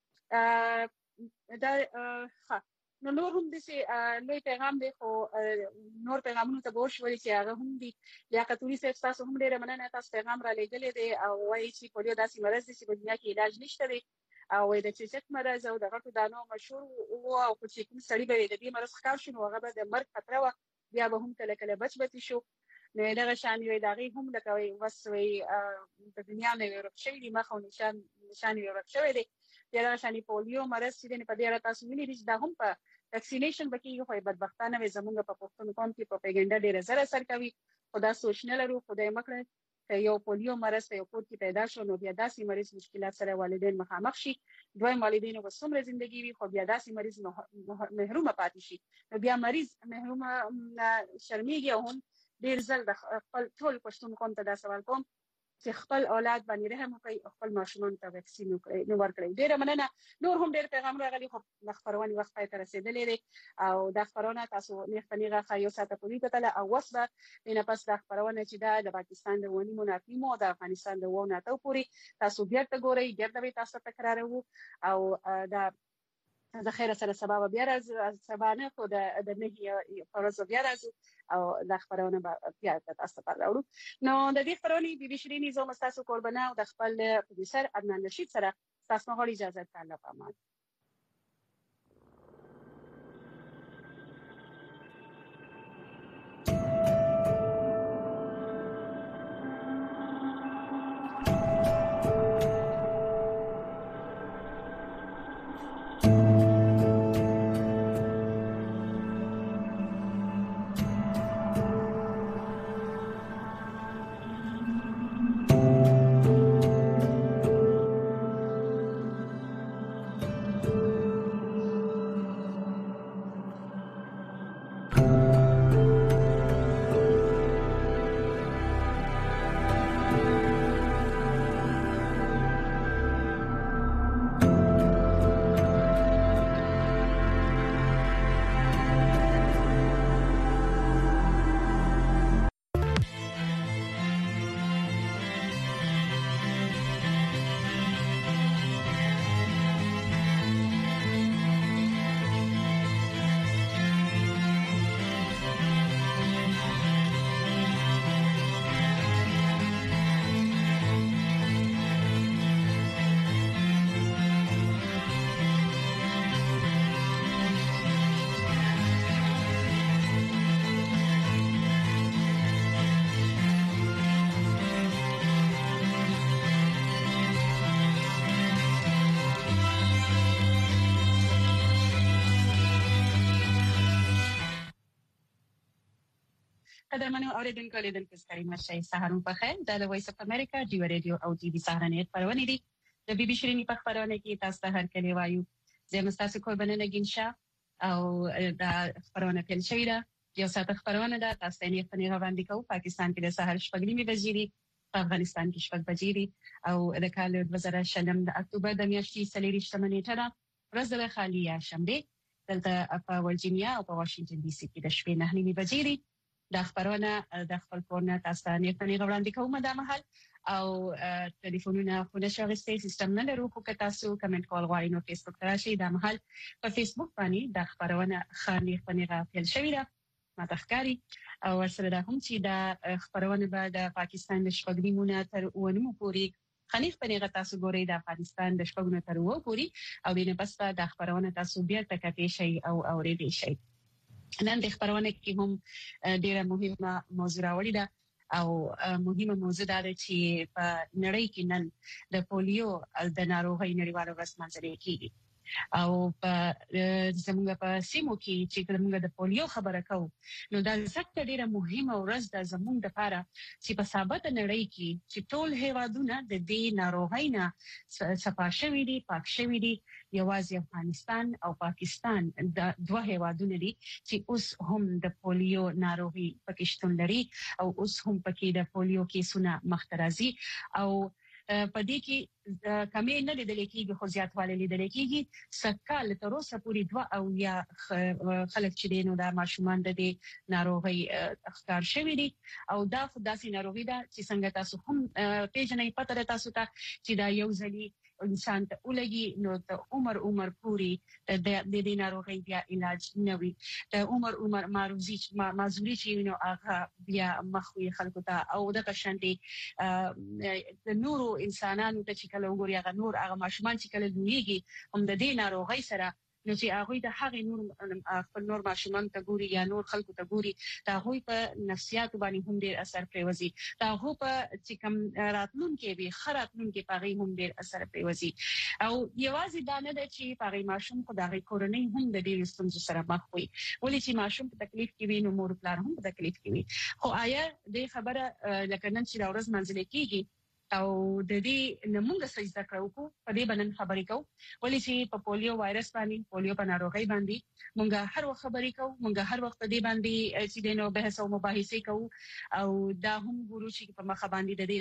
دا ښه نو نور هم داسې لوی پیغام دی، خو نور پیغامونو ته به وشولې چې هغه هم دي. لیاقت الله صاحب تاسو هم ډېره مننه، تاسو پیغام را لېږلی دی او وایي چې پولیو داسې مرض دی چې په دنیا کې علاج نشته دی او د چیچک مرض او د غټو دانو مشهور و او خو چې کوم سړي به د دې مرض ښکار شو نو هغه به د مرګ خطره وه، بیا به هم کله کله بچ بچي شو. نو دغه شان وایي د هغې هم لکه وایي بس وایي د دنیا نه یې ورک شوي دي، مخ او نشان نشان یې ورک شوی دی. بیا دغه شانې پولیو مرض چې دی په دې اړه تاسو ویلي دي چې دا هم په ویکسینیشن به کېږي، خو بدبختانه وایي زموږ په پښتون قوم کې پروپیګنډا ډېره زر اثر کوي، خو دا سوچ نه لرو. خدای مه کړه که یو پولیو مرض په یو کور کې پیدا شو نو بیا داسې مریض مشکلات سره والدین مخامخ شي، دویم والدینو به څومره زندگی وي خو بیا داسې مریض محرومه پاتې شي، نو بیا مریض محرومه شرمېږي. او هم ډېر ځل د خپل ټول پښتون قوم ته دا سوال کوم چې خپل اولاد باندې رحم وکړئ او خپل ماشومانو ته ویکسین وکړئ نو ورکړئ. ډېره مننه. نور هم ډېر پیغام راغلي خو د خپرونې وخت پای ته رسېدلی دی او دا خپرونه تاسو نیغ په نیغه ښه یو ساعته پورې کتله او اوس به دې نه پس دا خپرونه چې ده د پاکستان د اوه نیمو نه اته نیمو او د افغانستان د اوو نه اتو پورې تاسو بېرته ګورئ، بېرته به یې تاسو ته تکراروو او دا د خیره سره سبا به بیا راځو، سبا نه خو د نهي په ورځ به بیا راځو او دا خپرونه به بیا تاسو ته راوړو. نو د دې خپرونې بیبي شیریني زه هم ستاسو کوربنه او د خپل پروډیوسر عدنان رشید سره ستاسو نه غواړي اجازه ته الله په امان. قدرمنو اوریدونکو لیدونکو ستړي مشئ سهارون په خیر د وایس اف امریکا ډیو رادیو او ټي وي سهارنې خبرونه دي د بي بي شيرینی په خبرونه کې تاسو ته هر کله وایو زه مستاسو کوی بننه ګینشا او دا خبرونه پیل شوې ده یو ساعت خبرونه ده تاسو ته یې په وړاندې کوو پاکستان کې د سحر شپږ نیمې بجې دي په افغانستان کې شپږ بجې دي او د کال دوه زره شلم د اکتوبر د میاشتې څلوېښتمه نیټه ده ورځ د خالیه شنبه دلته په ورجینیا او په واشنگټن ډي سي کې د شپې نه نیمې بجې دي د خبرونه د خپل کورنه تاسو ته نه پنځه وړاندې کوم د محل او ټلیفونونه خو نشغستې سیستم نه لرو خو که تاسو کمنټ کول غواړئ نو فیسبوک ته راشئ د محل په فیسبوک باندې د خبرونه خاني خبرونه پیل شوې ده ماته ښکاري او ورسره دا هم چې د خبرونه به د پاکستان د شپږ نیمونه تر اونمو پورې خاني خبرونه تاسو ګورئ د افغانستان د شپږ نیمو تر و پورې او د نه پس د خبرونه تاسو بیا تکاتې شي او اورېدئ شي نن د خبرونه کې هم ډیره مهمه موضوع راوړې ده او مهمه موضوع ده چې په نړۍ کې نن د پولیو د ناروغۍ نړیواله ورځ منځلې کیږي او په زموږ په سیمو کې چې موږ د پولیو خبره کوو نو دا ځکه ډیره مهمه ورځ ده زموږ لپاره چې په ثابت نړۍ کې چې ټول هیوادونه د دې ناروغۍ نه صفا شوي دي پاک شوي دي یوازې افغانستان او پاکستان د دوه هیوادونه دي چې اوس هم د پولیو ناروغي پکې شتون لري او اوس هم پکې د پولیو کیسونه مخترازي او په دې کې کمې نه لیدل کېږي خو زیاتوالی لیدل کېږي سکهال تر اوسه پورې دوه او یا خلک چې دینو د ماشومان د دې ناروغي ښکار شوی دي او دا خو داسې ناروغي ده چې څنګه تاسو هم پیژنئ پته ده تاسو ته چې دا یو ځلي انسان ته ولګي نو د عمر عمر پوری د دې ناروغي بیا علاج نه وي د عمر عمر معروزي معذوري چې نو هغه بیا مخوي خلکو ته او د قشنډي د نورو انسانانو ته چې کله وګوري هغه نور هغه ماشومان چې کله لویږي هم د دې ناروغي سره نو چې هغه د هغه نور خپل نور ماشومان ته ګوري یا نور خلکو ته ګوري دا هغوی په نفسیات باندې هم ډیر اثر پریوزي دا هغه په چې کوم راتلونکي به خراتلونکي پغې هم ډیر اثر پریوزي او یوازې دا نه ده چې پغې ماشوم خو د کورنۍ هم د ډیر ستونزو سره مخ وي ولې چې ماشوم په تکلیف کې وي نو مور پلار هم په تکلیف کې وي خو آیا د خبره لکه نن چې دا ورځ منځلې کیږي او د دې نمونږ سجده کړو په دې باندې خبرې کوو ولې چې په پولیو وایرس باندې پولیو په ناروغي باندې مونږ هر وخت خبرې کوو مونږ هر وخت دې باندې چې دینو بحث او مباحثه کوو او دا هم ګورو چې په مخ باندې د دې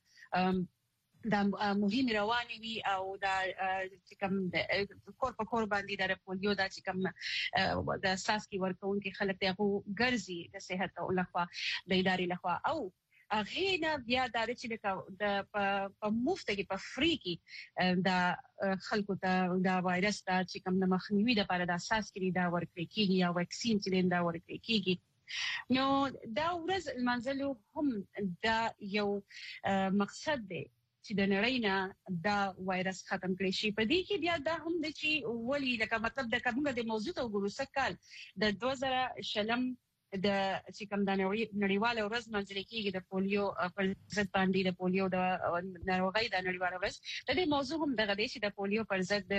لپاره دا مهم رواني وي او دا چې کوم د کور په کور باندې د پولیو دا چې کوم د اساس کې ورکوونکي خلک ته ګرځي د صحت او لخوا د ادارې لخوا او هغه نه بیا د چې د په مفت کې په فری کې د خلکو ته دا وایرس دا چې کوم د مخنیوي لپاره د اساس کې دا ورکړي کیږي یا وکسین چې دا ورکړي کیږي نو دا ورځ منځلو هم دا یو مقصد دی چې د نړۍ نه دا وایرس ختم کړي شي په دې کې بیا دا هم د چې ولي لکه مطلب د کومه د موضوع ته وګورو سکهال د دوه زره شلم د چې کوم د نړیواله ورځ منځلې کېږي د پولیو پر ضد باندې د پولیو د ناروغۍ د نړیواله ورځ د دې موضوع هم دغه دی چې د پولیو پر ضد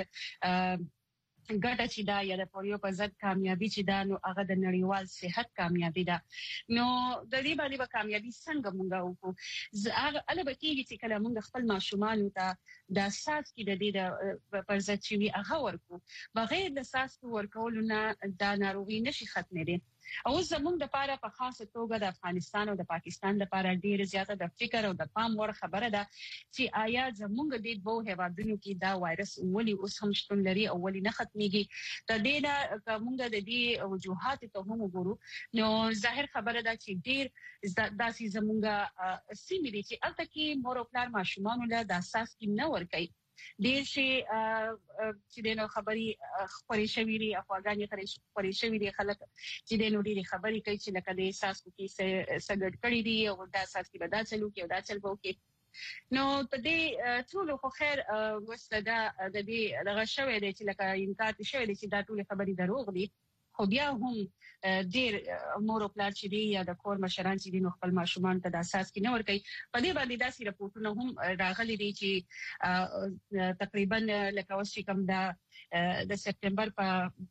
ګټه چې دا یا د پولیو په ضد کامیابی چې دا نو هغه د نړیوال صحت کامیابی ده نو د دې باندې به کامیابی څنګه مونږ وکړو هغه البته کېږي چې کله مونږ خپل ماشومان ته د اساس کې د دې پر ضد چې وي هغه ورکو بغیر د اساس ورکول نه دا ناروغي نشي ختمېدي او زموږ د لپاره په خاصه توګه د افغانستان او د پاکستان لپاره ډیر زیاته د فکر او د پام وړ خبره ده چې آیا زموږ د دوه هیوادونو کې دا وایرس ولې اوس هم شتون لري او ولې نه ختميږي د دې نه کومه د دې وجوهات ته هم وګورو نو ظاهر خبره ده چې ډیر داسې زموږ سیمې دي چې البته کې مور او پلار ماشومان له د اساس کې نه ور کوي ډیر شي چې دنو خبري خبري شوی لري افغاني خبري شوی دي خلک چې دنو ډیره خبري کوي چې لکه د اساس کې سګړ کړی دي او د اساس کې بدا چلو کې او دا چل بو کې نو په دې ټول خو خیر وسدا د دې دغه شوی دی چې لکه انکار شوی دی چې دا ټول خبري دروغ دي خو بیا هم ډیر مور او پلار چې دی یا د کور مشران چې دی نو خپل ماشومان ته د اساس کې نه ور کوي په دې باندې داسې راپورټونه هم راغلي دي چې تقریبا لکه اوس چې کوم د د سپتمبر په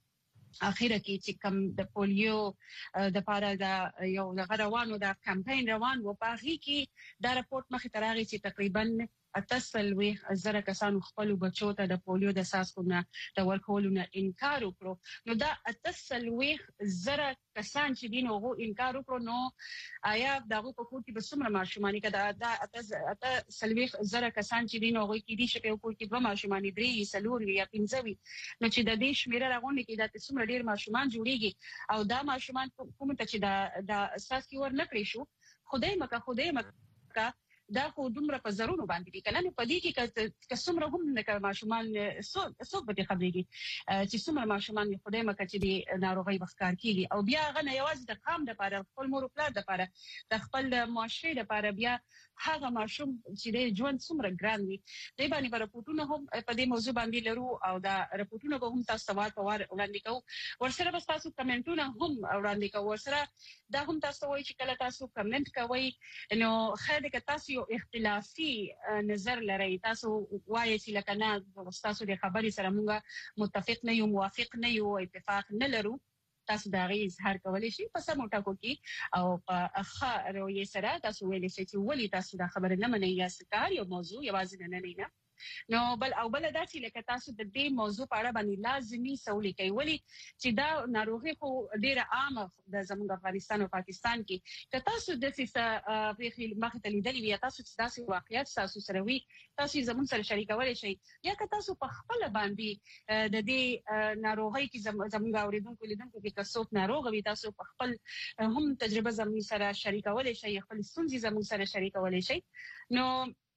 اخیره کې چې کوم د پولیو د پاره د یو غروانو د کمپاین روان و په هغه کې دا راپورټ مخې ته راغی چې تقریبا اتصلوي زره کسانو خپل بچو ته د پولیو د ساسکونه د ورکولو نه انکار وکړو نو دا اتصلوي زره کسان چې دین هغه انکار وکړو نو آیا دغه په کوټي به څومره ماشومانی کده دا اتصلوي زره کسان چې دین هغه کې دي چې په کوټي به ماشومانی درې سلور یا پنځوي نو چې د دې شمیره راغونډه کې د څومره ډیر ماشومان جوړیږي او دا ماشومان کوم ته چې دا د اساس کې ور نکړي شو خدای مکه خدای مکه دا خو دومره په زرونو باندې دي کنه په دې کې که څومره هم نه کړ ماشومان څو په دې خبرېږي چې څومره ماشومان خدای مکه چې د ناروغي بخکار کیږي او بیا غنه یوازې د قام لپاره خپل مور پلار لپاره د خپل معاشري لپاره بیا هغه ماشوم چې د ژوند څومره ګران وي د باندې راپورټونه هم په دې موضوع باندې لرو او دا راپورټونه به هم تاسو ته وړاندې کوو ورسره به تاسو کمنټونه هم وړاندې کوو ورسره دا هم تاسو وایي چې کله تاسو کمنټ کوئ نو خیر دې که تاسو اختلافي نظر لري تاسو وایي چې لکه نه تاسو د خبرې سره موږ متفق نه یو موافق نه یو اتفاق نه لرو تاسو دا غي اظهار کولای شئ په سمو ټاکو کې او په اخا روي سره تاسو ویلې چې ولې تاسو دا خبره نه منئ یا سکار یو موضوع یوازې نه نه نه نو بل او بل دا چې لکه تاسو د دې موضوع په اړه باندې لازمي سوالي کوي ولې چې دا ناروغي خو ډیره عامه د زموږ افغانستان او پاکستان کې که تاسو د څه په مخه ته لیدلې وي تاسو چې تاسو واقعیت تاسو سره وي تاسو زموږ سره شریکولای شئ یا که تاسو په خپل باندې د دې ناروغي کې زموږ اوریدونکو لیدونکو کې کڅوک ناروغ وي تاسو په خپل هم تجربه زموږ سره شریکولای شئ خپل ستونزې زموږ سره شریکولای شئ نو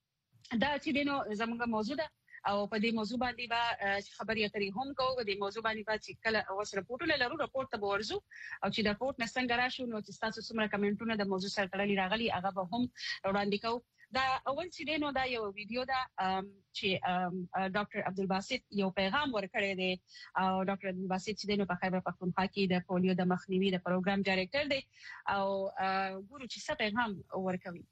دا چې دینو زموږه موضوع ده او په دې موضوع باندې با خبري اترې هم کوو د موضوع باندې با چې کله اوس راپورټونه لرو راپورټ ته ورزو او چې دا راپورټ نسنګ راشو نو چې تاسو څومره کمنټونه د موضوع سره تړلي راغلي هغه به هم وړاندې کوو دا اول چې دینو دا یو ویډیو ده چې ډاکټر عبدالباسط یو پیغام ورکړی دی او ډاکټر عبدالباسط چې دینو په خیبر پختونخوا کې د پولیو د مخنیوي د پروګرام ډایریکټر دی او ګورو چې څه پیغام ورکوي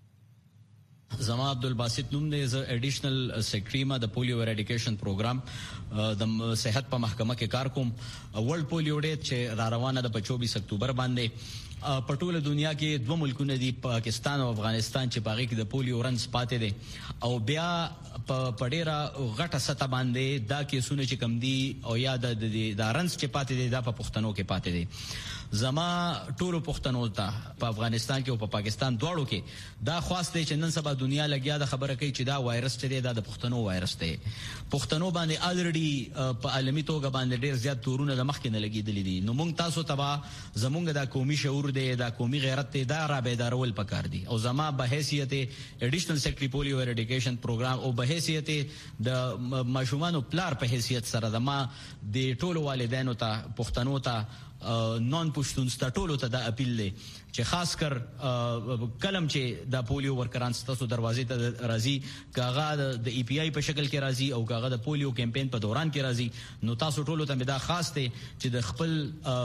زما عبدالباسط نوم دی ز ایډیشنل سیکریټری ما د پولیو اریډیکیشن پروګرام د صحت په محکمه کې کار کوم ورلد پولیو ډے چې را روانه د چوبیس اکتوبر باندې په ټوله دنیا کې دوه ملکونه دي پاکستان او افغانستان چې باغې کې د پولیو رنز پاتې دي او بیا په پډیرا غټه سطح باندې دا کیسونه چې کم دي او یا د د رنز چې پاتې دي دا په پښتنو کې پاتې دي زما ټولو پښتنو ته په افغانستان کې او په پاکستان دواړو کې دا خواسته چې نن سبا دنیا لګیا د خبره کوي چې دا وایرس چې دا د پښتنو وایرس دی پښتنو باندې الریډي په عالمي توګه باندې ډیر زیات تورونه د مخکې نه لګیدلې دي نو موږ تاسو ته زمونږ د قومي شعور دی د قومي غیرت دی دا را بیدارول پکار دي او زما به حیثیت ایډیشنل سیکریټری پولیو اریډیکیشن پروګرام او به حیثیت د ماشومانو پلار په حیثیت سره د ما د ټولو والدینو ته پښتنو ته نون پښتون سټولو ته د اپیل دی چې خاص کر کلم چې د پولیو ورکران ستاسو دروازې ته راځي کاغه د ای پی آی په شکل کې راځي او کاغه د پولیو کمپاین په دوران کې راځي نو تاسو ټولو ته دا خاص دی چې د خپل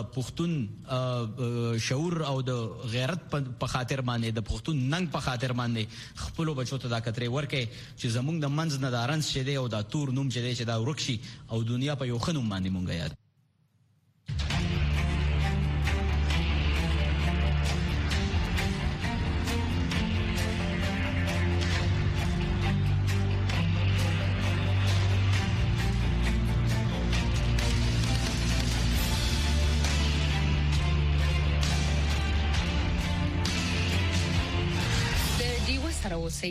پښتون شعور او د غیرت په خاطر باندې د پښتون ننګ په خاطر باندې خپل بچو ته دا کترې ورکې چې زمونږ د منځ نه دارنس شه دی او دا تور نوم چې دی چې دا ورکشي او دنیا په یو خنوم باندې مونږه یاد اوسئ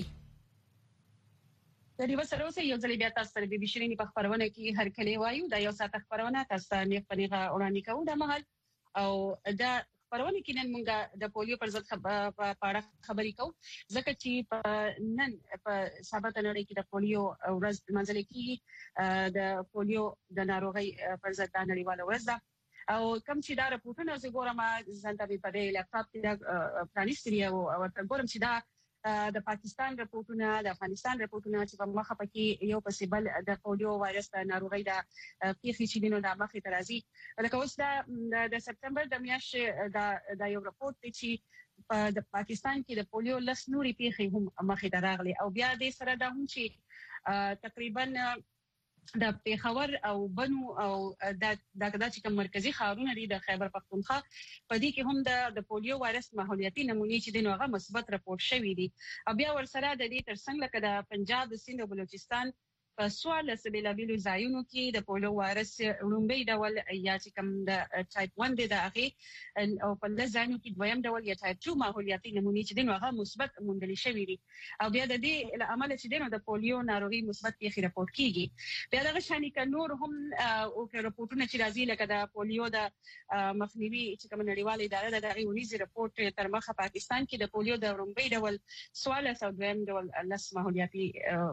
د دې سره اوسئ یو ځل بیا تاسو سره د بشرینی په خبرونه کې هر کله وایو دا یو ساعت خبرونه تاسو نه پنیغه وړاندې کوو د مهال او دا خبرونه کې نن موږ د پولیو پر ضد په اړه خبرې کوو ځکه چې نن په سبا نړۍ کې د پولیو ورځ منځل کې د پولیو د ناروغي پر ضد د نړیواله ورځ ده او کوم چې دا راپورټونه زه ګورم ځان ته په دې لپټاپ کې دا پرانیستري او ګورم چې دا د پاکستان راپورټونه د افغانستان راپورټونه چې په مخه پکې یو پسې بل د پولیو وایرس د ناروغي د پیښې چې دینو د مخې ته راځي لکه اوس د د سپتمبر د میاشتې د د یو راپورټ چې د پاکستان کې د پولیو لس نوري پیښې هم مخې ته راغلي او بیا د سره د هم چې تقریبا د پیښور او بنو او د دغه چې کوم مرکزی ښارونه دي د خیبر پختونخوا په دې کې هم د د پولیو وایرس ماحولیتي نمونې چې د نوغه مثبت راپورټ شوې دي او بیا ورسره د دې ترڅنګ لکه د پنجاب د سند او بلوچستان په سوال سبیلا بیلو ځایونو کې د پولیو وایرس لومبي ډول یا چې کوم د ټایپ واحد د هغه او په لږ ځایونو کې دویم ډول یا ټایپ دوه ماحولیتي نمونې چې د نوغه مثبت موندل شوې دي او بیا د دې عمل چې د د پولیو ناروغي مثبت پیښې راپورټ کیږي بیا دغه شانې ک نور هم او ک راپورټونه چې راځي لکه د پولیو د مخنیوي چې کوم نړیواله اداره د دغه ونیز راپورټ تر مخه پاکستان کې د پولیو د لومبي ډول سوال او دویم ډول لس ماحولیتي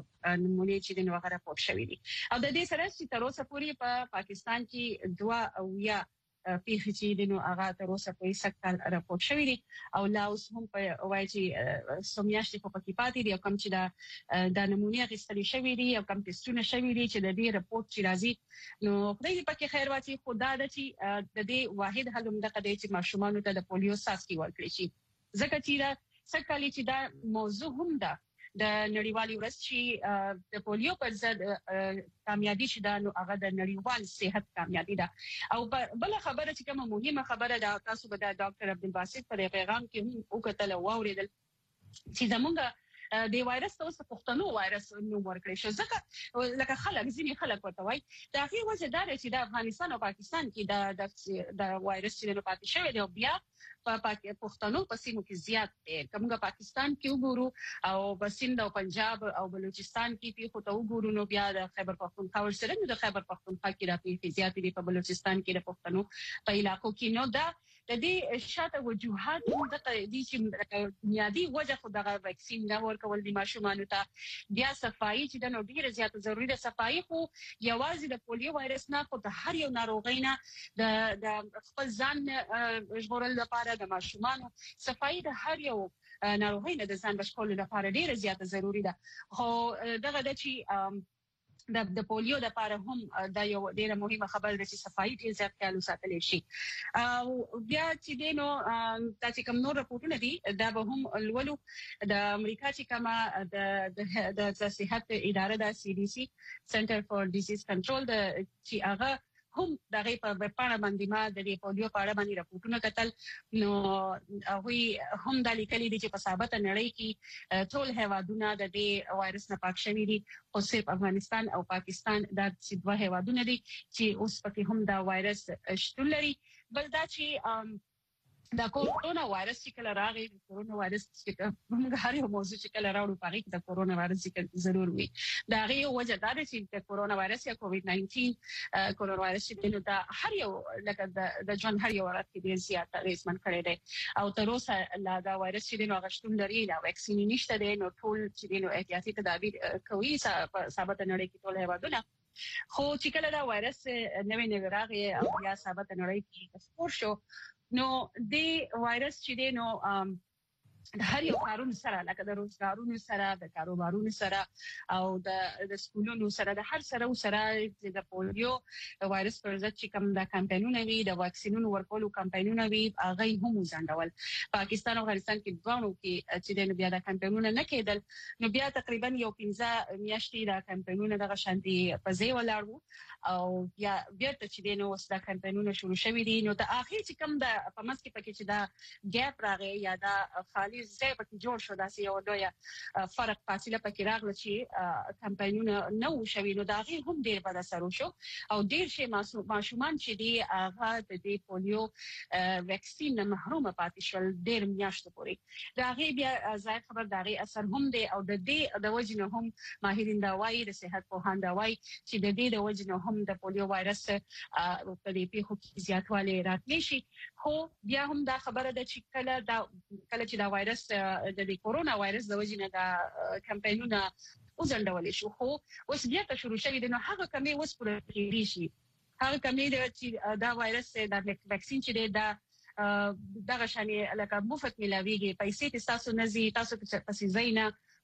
نمونې چې د نوغه راپورټ شوې دي او د دې سره چې تر اوسه پورې په پا پاکستان کې دوا او یا پیښې چې د نو هغه تر اوسه پورې سکتل راپورټ شوې دي او لا اوس هم په وایي چې سومیاشتي په پکې پاتې دي او کوم چې دا د نمونې غوښتل شوې دي او کوم ټیسټونه شوې دي چې د دې راپورټ چې راځي نو خدای دې پکې خیر واچي خدا د چې د دې واحد حل هم د قضیې چې ماشومان ته د پولیو ساسکی ورکړي شي ځکه چې دا سکهالي چې دا موضوع هم ده د نړیوالي ورځ چې د پولیو پر ضد کامیابی شیدا نو هغه د نړیوال صحت کامیابی ده او بل خبره چې کومه مهمه خبره ده تاسو به د ډاکټر عبدالباسط پر پیغام کې هم وکړل او اوریدل چې زمونږ د وایرس اوس پښتنو وایرس نو ورکړی شو ځکه لکه خلک ځینې خلک ورته وایي دا هغه وجه ده چې د افغانستان او پاکستان کې د د وایرس چې نو پاتې شوی دی او بیا په پښتنو په سیمو کې زیات دی کومه پاکستان کې وګورو او په سند او پنجاب او بلوچستان کې په خو ته وګورو نو بیا د خیبر پختونخوا سره نو د خیبر پختونخوا کې راپی زیات دي په بلوچستان کې د پښتنو په علاقو کې نو دا د دې شاته وجوهات د دې چې بنیادی وجه خو دغه ویکسین نه ورکول دي ماشومان ته بیا صفایي چې د نو ډیره زیات ضروری ده صفایي خو یوازې د پولیو وایرس نه خو د هر یو ناروغۍ نه د د خپل ځان ژغورل لپاره د ماشومان صفایي د هر یو ناروغۍ نه د ځان بچولو لپاره ډیره زیات ضروری ده خو دغه د چې د د پولیو د لپاره هم دا یو ډیره مهمه خبره ده چې صفایي ډیر زیات خیال وساتل شي او بیا چې دینو تاسو کوم نور راپورټونه دي دا به هم ولولو د امریکا چې کومه د د صحت اداره د سی ډي سي سنټر فور ډیزیز کنټرول د چې هغه هم دغه په پاڼه باندې ما د پولیو په اړه باندې راپورټونه کتل نو هغه هم د لیکلي دي چې په ثابت نړۍ کې ټول هیوادونه د دې وایرس نه پاک شوي دي او صرف افغانستان او پاکستان د دوه هیوادونه دي چې اوس پکې هم دا وایرس شتون لري بل دا چې دا کورونا وایرس چې کله راغی کورونا وایرس چې موږ هر یو موضوع چې کله راوړو پاره کې د کورونا وایرس ذکر ضرور وي دا غي وجه دا چې د کورونا وایرس یا کووډ ناینټین کورونا وایرس چې دا هر یو لکه د جون هر یو ورته ډیر زیات ریسمن کړی دی او تر اوسه لا دا وایرس چې نو غشتون لري لا ویکسین نشته دی نو ټول چې نو احتیاطي تدابیر کوي ثابت نړۍ کې ټول هیوادونه خو چې کله دا وایرس نوې نوې راغی او یا ثابت نړۍ کې خپور شو نو د وایرس چې دی نو د هر یو کارون سره لکه د روزګارونو سره د کاروبارونو سره او د د سکولونو سره د هر سره سره د پولیو وایرس پر ضد چې کوم د کمپاینونه وي د واکسینونو ورکولو کمپاینونه وي هغه هم ځندول پاکستان او افغانستان کې دوانو کې چې د بیا د کمپاینونه نه کېدل نو بیا تقریبا یو پنځه میاشتې د کمپاینونه د شانتي په ځای ولاړو او بیا بیرته چې د نو وس د کمپاینونه شروع شوي دي نو د اخر چې کوم د په مس کې پکې چې دا ګیپ راغی یا دا خالي ځای پکې جوړ شو داسې یو دوی فرق فاصله پکې راغله چې کمپاینونه نو شوي نو دا غي هم ډیر بد اثر وشو او ډیر شي ماشومان چې دی هغه د دې پولیو ویکسین نه محروم پاتې شول ډیر میاشتې پورې دا غي بیا ځای خبر دا غي اثر هم دی او د دې د وجنه هم ماهرین دا وایي د صحت په هاند وایي چې د دې د وجنه هم د پولیو وایرس په دې پیښو کې زیاتوالی راتلی شي خو بیا هم دا خبره ده چې کله دا کله چې دا وایرس د دې کورونا وایرس د وجنه دا کمپاینونه وزندول شو خو اوس بیا ته شروع شوی دی نو هغه کمی اوس پر کېږي شي هغه کمی چې دا وایرس د ویکسین چې دا دغه شانې لکه مفت ملاویږي پیسې تاسو نه زی تاسو په پسې زینا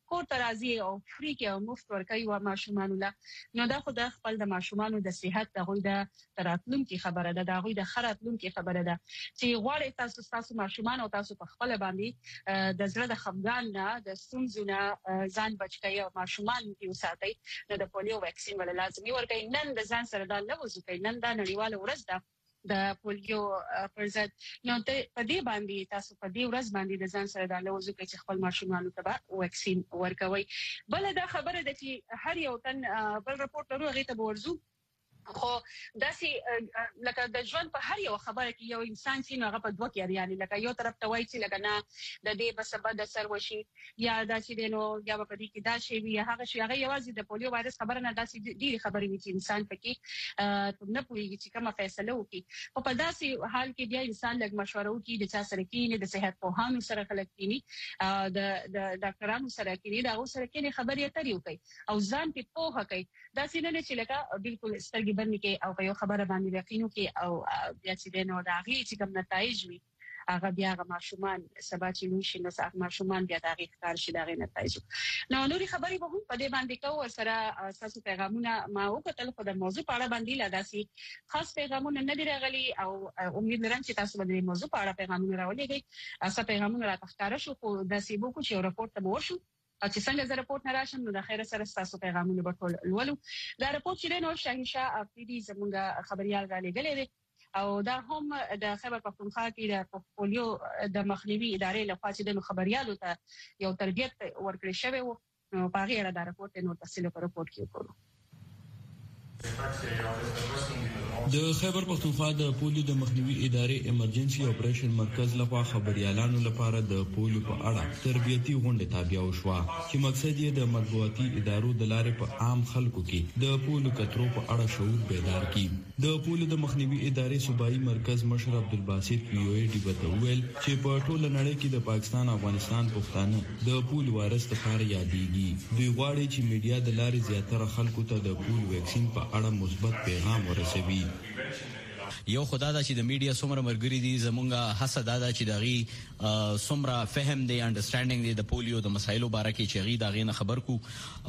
کور ته راځي او فری کې او مفت ورکوي و ماشومان له نو دا خو د خپل د ماشومان د صحت د غوي د تراتلونکو خبره ده د غوي د خراتلونکو خبره ده چې غواړي تاسو تاسو ماشومان او تاسو په خپل باندې د زړه د خفګان نه د ستونزو نه ځان بچ کړئ او ماشومان یې وساتئ نو د پولیو ویکسین ول لازمي ورکړئ نن د ځان سره دا لوځو کوي نن دا نړیواله ورځ ده د پولیو پر ضد نو ته په دې باندې تاسو په دې ورځ باندې د ځان سره د لوځو کوي چې خپل ماشومان ته ویکسین ورکوي بل دا خبره ده چې هر یو تن بل رپورټ لرو هغه ته ورزو خو داسې لکه د ژوند په هر یو خبره کې یو انسان چې هغه په دوه کې یعنی لکه یو طرف ته وایي چې لکه نه د دې په سبب د سر وشي یا داسې دینو یا په دې کې دا شی وي هغه شی هغه یوازې د پولیو وایرس خبره نه داسې ډیره خبرې وي چې انسان پکې نه پوهیږي چې کومه فیصله وکړي او په داسې حال کې بیا انسان لږ مشوره وکړي د چا سره کې د صحت پوهانو سره خلک کینی د د ډاکټرانو سره کې دا اوس سره کې خبرې اترې وکړي او ځان په پوهه کوي داسې نه چې لکه بالکل سترګې بند کې او په یو خبره باندې یقینو کې او بیا چې دینو دا غي چې کوم نتایج وي هغه بیا هغه ماشومان سبا چې نو شي نو هغه ماشومان بیا دا غي ښکار شي دا غي نتایج نو نوري خبرې به هم په دې باندې کوو سره تاسو پیغامونه ما وکړل خو د موضوع په اړه باندې لا داسي خاص پیغامونه نه دی راغلي او امید لرم چې تاسو باندې موضوع په اړه پیغامونه راولېږئ اسا پیغامونه راځي شو خو داسي بو کو چې راپورټ ته وشو چې څنګه زه راپورټ نه راشم نو د خیر سره تاسو پیغامونه به ټول لولو دا راپورټ چې نو شاهنشاه افریدي زمونږ خبريال را لګلې دي او دا هم د خیبر پختونخوا کې د پولیو د مخنیوي ادارې لخوا چې د خبريالو ته یو تربیت ورکړی شوی وو نو په هغه دا راپورټ نو تفصیل په راپورټ کې وکړو د خیبر پختونخوا د پولیو د مخنیوي ادارې ایمرجنسي اپریشن مرکز لخوا خبريالانو لپاره د پولیو په اړه تربیتي غونډه تابع وشوه چې مقصد یې د مطبوعاتي ادارو د لارې په عام خلکو کې د پولیو کترو په اړه شعور بیدار کړي د پولیو د مخنیوي ادارې صوبایي مرکز مشر عبدالباسط وی او ای ډي بتویل چې په ټوله نړۍ کې د پاکستان افغانستان پښتانه د پولیو وایرس لپاره یادېږي دوی غواړي چې میډیا د لارې زیاتره خلکو ته د پولیو ویکسین په اړه مثبت پیغام ورسوي یو خدای دا چې د میډیا څومره مرګري دي زمونږه حسد دا چې دغه څومره فهم دی انډرستانډینګ دی د پولیو د مسایلو باره کې چې غي دغه نه خبر کو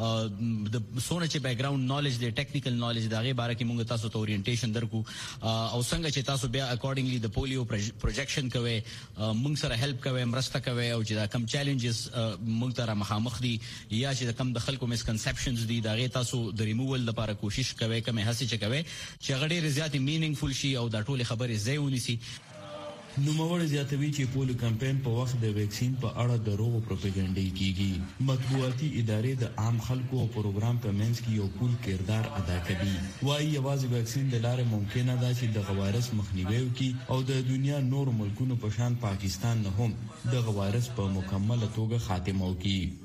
د سونه چې بیک گراوند نالج دی ټیکنیکل نالج دغه باره کې مونږ تاسو ته اورینټیشن درکو او څنګه چې تاسو بیا اکورډنګلی د پولیو پروجیکشن کوي مونږ سره هیلپ کوي مرسته کوي او چې دا کم چیلنجز مونږ ته مخامخ دي یا چې کم د خلکو مسکنسپشنز دي دغه تاسو د ریموول لپاره کوشش کوي کومه هڅه چې کوي چې غړي زیات مینینګفول شي او دا ټول خبرې ځای ونیسي نو موري زیاتوي چې پولیو کمپاین په وخت د ویکسین په اړه دروغ پروپاګاندا کیږي مطبوعاتي ادارې د عام خلکو او پروګرام په منځ کې یو کول کردار ادا کوي وايي یوازې ویکسین د لارې ممکنه ده چې د وایرس مخنیوي وکړي او د دنیا نور ملکونو په شان پاکستان نه هم د وایرس په مکمل توګه خاتمه وکړي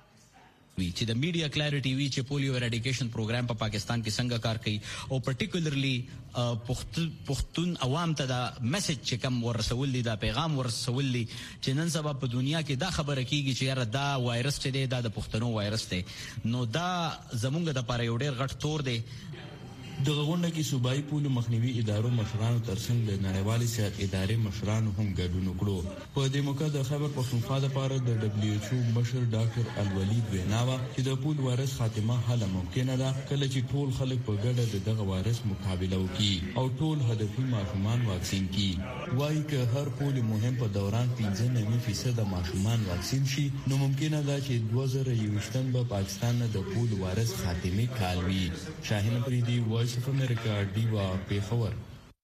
چې د میډیا کلیریټي وی چې پولیو اریډیکیشن پروګرام په پاکستان کې څنګه کار کوي او پرټیکولرلی پښتون عوام ته دا میسج چې کوم ورسول دي دا پیغام ورسول دي چې نن سبا په دنیا کې دا خبره کیږي چې یاره دا وایرس چې دی دا د پښتنو وایرس دی نو دا زمونږ د پاره یو ډېر غټ تور دی د غونډه کې صوبایي پولیو مخنیوي ادارو مشرانو ترڅنګ د نړیوالې صحت ادارې مشرانو هم ګډون وکړو په دې موقع د خیبر پختونخوا لپاره د دبليو ایچ او مشر ډاکټر الولید ویناوا چې د پولیو وایرس خاتمه هله ممکنه ده کله چې ټول خلک په ګډه دغه وایرس مقابله وکړي او ټول هدفي ماشومان واکسین کړي وايي که هر پولیو مهم په دوران پنځه نوي فیصد ماشومان واکسین شي نو ممکنه ده چې دوه زره یوویشتم به پاکستان د پولیو وایرس خاتمه کال وي شاهین پریدي وایس اف امریکا دیوا پیښور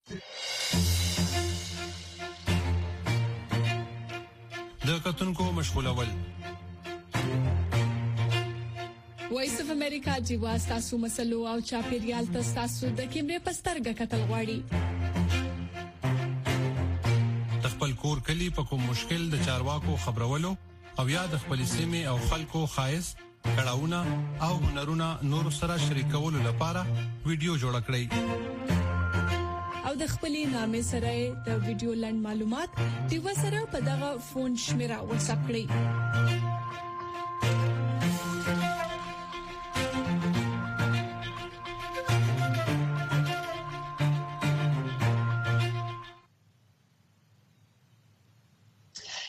د کتونکو مشغولول وایس اف امریکا دیوا تاسو مسلو او چاپیریال تاسو د کیمرې پسترګه کتل غواړي خپل کور کلی په کوم مشکل د چارواکو خبرولو او یا د خپل سیمه او خلکو خایس کړهونه او هنرونه نور سره شریکولو لپاره ویډیو جوړ کړئ او د خپلې نامې سره د ویډیو لند معلومات دی وسره په دغه فون شمیره واتساپ کړئ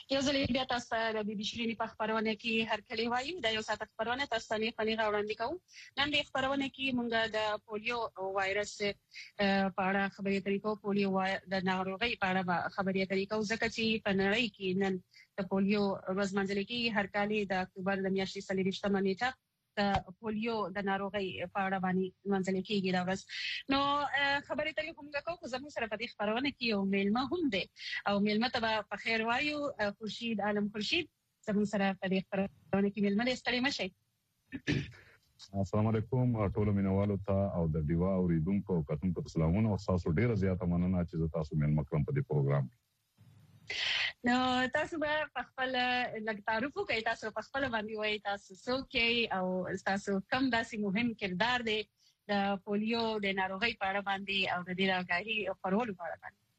یو ځل بیا تاسو ته د بي بي شيرینی په خبرونه کې هر کلی وایي د یو ساعت خبرونه تاسو ته نه پني راوړاندې کوم نن د خبرونه کې مونږ د پولیو وایرس په اړه خبرې طریقو پولیو د ناروغي په اړه خبرې طریقو ځکه چې په نړۍ کې نن د پولیو ورځ منځل کې هر کال د اکتوبر د میاشتې څلورویشتمه نیټه د پولیو د ناروغي په اړه باندې منځل کېږي دا ورځ نو خبرې طریقو موږ کوو زموږ سره په دې خبرونه کې یو میلمه هم دی او میلمه ته په خیر وایو خورشید عالم خورشید زموږ سره په دې خبرونه کې میلمه دی ستړي مشئ السلام علیکم ټول مینوالو ته او د دیوا اوریدونکو کتونکو ته سلامونه او تاسو ډیره زیاته مننه چې تاسو میلمه کړم په دې پروګرام نو تاسو به په خپل لږ تعارف وکړئ تاسو په خپل باندې وایي تاسو څوک او تاسو کوم داسې مهم کردار دی د پولیو د ناروغۍ په اړه باندې او د دې راګاهي خپرولو په اړه باندې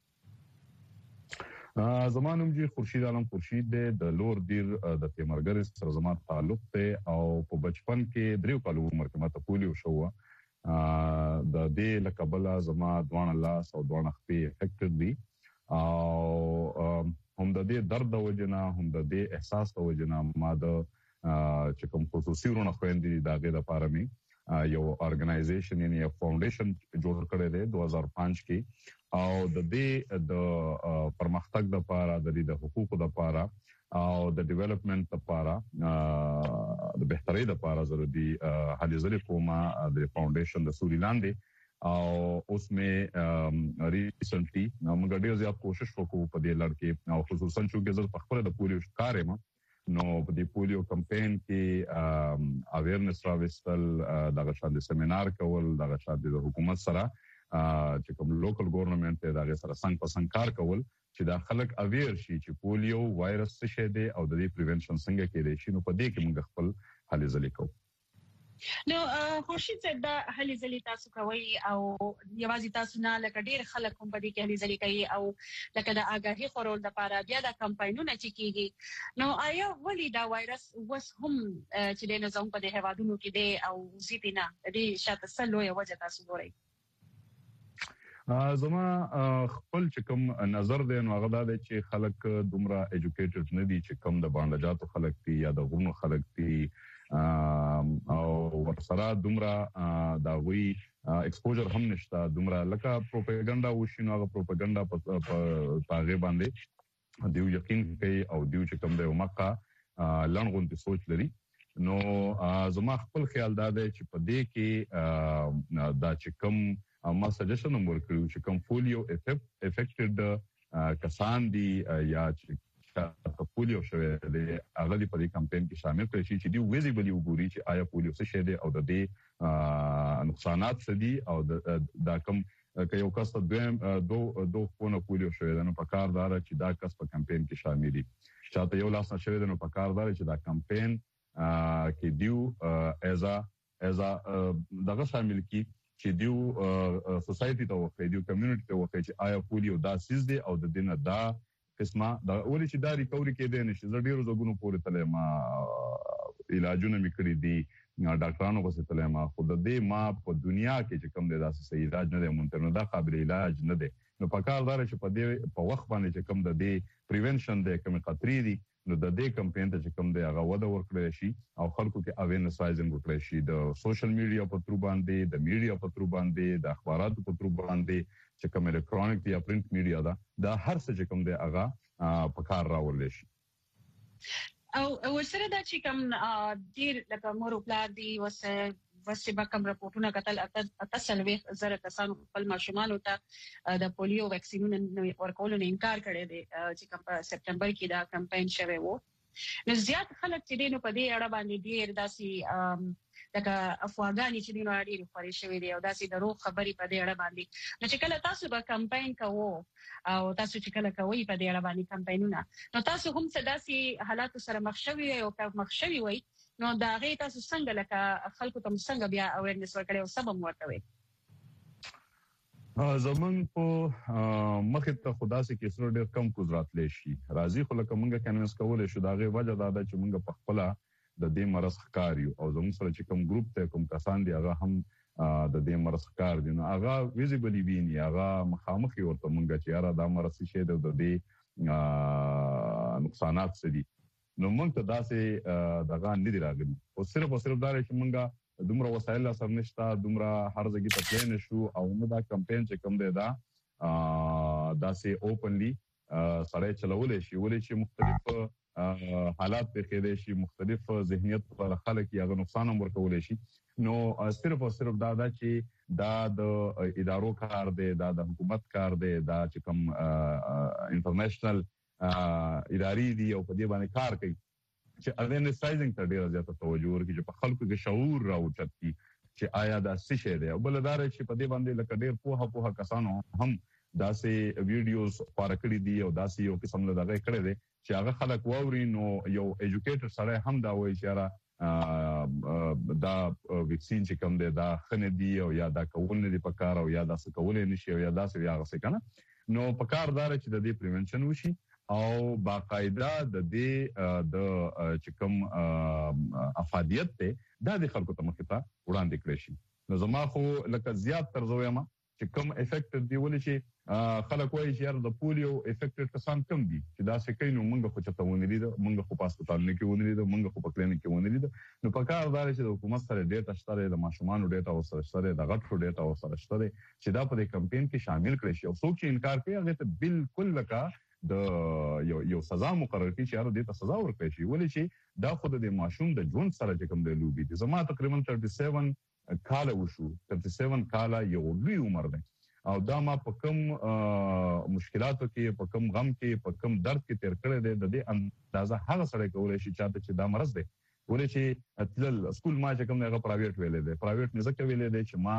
زمانوم جی خورشید عالم خورشید د لور دیر د تیمرګر سره زما تعلق ته او په بچپن کې دریو کالو عمر کې ماته پولیو شو د دې لقبلا زما دوان الله او دوان خپې افیکټډ دي او هم د دې درد د وجنه هم د دې احساس د وجنه ما د چې کوم خصوصي ورونه خويندې د هغه لپاره می یو ارګنایزیشن یعنی یو فاونډیشن جوړ کړی دی دوه هزار پنځه کې او د دې د پرمختګ لپاره د دې د حقوقو لپاره او د ډیولپمنٹ لپاره د بهترۍ لپاره ضروري هلي ځلې کومه د فاونډیشن د سوري لاندې او اوس مې ریسنټلی نو موږ ډېر زیات کوشش وکړو په دې لړ کې او خصوصا چې زه په خپل د پولیو ښکار یم نو په دې پولیو کمپاین کې اویرنس راوستل دغه شاندې سیمینار کول دغه شاندې د حکومت سره چې کوم لوکل ګورنمنت دی دغه سره څنګه په څنګه کار کول چې دا خلک اویر شي چې پولیو وایرس څه شی دی او د دې پریونشن څنګه کېدای شي نو په دې کې موږ خپل هلې ځلې کوو نو خورشید صاحب دا هلي ځلې تاسو کوي او یوازې تاسو نه لکه ډېر خلک هم په دې کې هلي ځلې کوي او لکه د آګاهي خورول لپاره بیا د کمپاینونه چې کیږي نو آیا ولې دا وایرس وس هم چې د نظام په دې هوادونو کې دی او زیاتینا دې شاته سلو یو وجه تاسو ګورئ زما خپل چې کوم نظر دی نو هغه دا دی چې خلک دومره ایجوکیټډ نه دي چې کوم د باندې خلک دي یا د غونو خلک دي او ورسره دومره دا وی ایکسپوجر هم نشته دومره لکه پروپاګاندا وشینو هغه پروپاګاندا په هغه باندې دیو یقین کوي او دیو چې کوم دی مکه لنغونتي سوچ لري نو زما خپل خیال دا دی چې په دې کې دا چې کوم ما سجیشن هم ورکړو چې کوم پولیو افیکټډ کسان دي یا چې پولیو شوه د هغه په دې کمپاین کې شامل کړي چې دی ویزیبلی وګوري چې آیا پولیو څه شی دی او د دې نقصانات څه دي او دا کوم که یو کس ته دوه دوه خونه پولیو شوه نو په کار دار چې دا کس په کمپاین کې شامل دي چې یو لاس نشوي نو په کار دار چې دا کمپاین کې دیو ایز ا ایز ا دغه شامل کی چې دیو سوسايټي ته وخت دیو کمیونټي ته وخت چې آیا پولیو دا سیز دی او د دینه دا قسمه دا ولې چې دا ریکوري کېدای نشي زه ډیرو زګونو پورې تلې ما علاجونه میکړي دي ډاکټرانو په ستله ما خود دې ما په دنیا کې چې کوم دی دا صحیح علاج نه دی مونږ نه دا قابل علاج نه دی نو په کار دار چې په دې په وخت باندې چې کوم د دې پریونشن دی کوم خطرې دي نو د دې کمپاین ته چې کوم دی هغه وده ورکړی شي او خلکو کې اویرنس رایزینګ وکړي شي د سوشل میډیا په تر باندې د میډیا په تر باندې د اخباراتو په تر باندې چې کوم الکترونیک یا پرنٹ میډیا دا د هر څه چې کوم دی هغه په کار راولې شي او ورسره دا چې کوم ډیر لکه مور او پلار دی وسه وسه به کوم راپورټونه کتل اتصل وی زره کسانو خپل ماشومان ته د پولیو ویکسینونو ورکول نه انکار کړی دی چې کوم په سپټمبر کې دا کمپاین شوی وو نو زیات خلک چې دینو په دې اړه باندې ډیر داسي لکه افواګانی چې دینو اړ ډیر خوري شوی دی او داسي درو خبري په دې اړه باندې نو چې کله تاسو به کمپاین کوو او تاسو چې کله کوي په دې اړه باندې کمپاینونه نو تاسو هم څه داسي حالات سره مخ شوي او که مخ شوي وي نو دا غي تاسو څنګه لکه خلکو ته څنګه بیا اویرنس ورکړي او سبب ورکوي زمون په مخه ته خدا سي کې سره ډېر کم قدرت لشي راضي خو لکه مونږه کنوینس کولای شو دا غي وجه دا ده چې مونږ په خپل د دې مرز ښکاریو او زموږ سره چې کوم ګروپ ته کوم کسان دي هغه هم د دې مرز ښکار دي نو هغه ویزیبلی ویني هغه مخامخي ورته مونږ چې یاره دا مرز شي د دې نقصانات څه دي. نو موږ ته داسې دغه نه دي راغلي او صرف او صرف دا چې موږ دومره وسایل سره نشته، دومره هر ځای ته تللی نه شو او نه دا کمپین چې کوم دی دا داسې اوپنلی سړی چلولی شي، ولې چې مختلف حالات پېښېدی شي، مختلف ذهنیت پر خلک یې هغه نقصان هم ورکولی شي. نو صرف او صرف دا دا چې دا د ادارو کار دی، دا د حکومت کار دی، دا چې کوم انټرنیشنل ادارې دي او په دې باندې کار کوي چې اورګنایزینګ ته ډېره زیاته توجه ورکړي، چې په خلکو کې شعور راوچت کړي چې آیا دا څه شی دی. او بله دا چې په دې باندې لکه ډېر پوهه پوهه کسانو هم داسې ویډیوز خپاره کړي دي او داسې یو قسم له دغه کړی دی چې هغه خلک واوري. نو یو ایجوکیټر سړی هم دا وایي چې یاره دا ویکسین چې کوم دی دا ښه نه دي او یا دا کول نه دي پکار او یا داسې کولی نه شي او یا داسې یا هغسې که نه. نو پکار دا چې د دې پریونشن وشي او باقاعده د دې د چې کوم افادیت دی دا د خلکو ته مخې ته وړاندې کړی شي. نو زما خو لکه زیات تر زه وایم چې کوم افیکټډ دی، ولې چې خلک وایي چې یاره د پولیو افیکټډ کسان کم دي چې داسې کوي. نو موږ خو چېرته ونه لیده، موږ خو په هسپتالونو کې ونه لیده، موږ خو په کلینیک کې ونه لیده. نو پکار دا دی چې د حکومت سره ډیټا شته دی، د ماشومانو ډیټا ورسره شته دی، د غټو ډیټا ورسره شته دی چې دا په دې کمپین کې شامل کړی شي. او څوک چې انکار کوي هغې ته بالکل لکه د یو یو سزا مقرر کړي چې یاره دې ته سزا ورکړی شي، ولې چې دا خو د دې ماشوم د ژوند سره چې کوم دی لوبې دي. زما تقریبا تھرٹی سیون کاله وشو، تھرٹی سیون کاله یو لوی عمر دی او دا ما په کوم مشکلاتو کې، په کوم غم کې، په کوم درد کې تیر کړی دی. د دې اندازه هغه سړی کولی شي چاته چې دا مرض دی. ولې چې تلل سکول ما چې کوم دی هغه پرایویټ ویلی دی، پرایویټ مې ځکه ویلی دی چې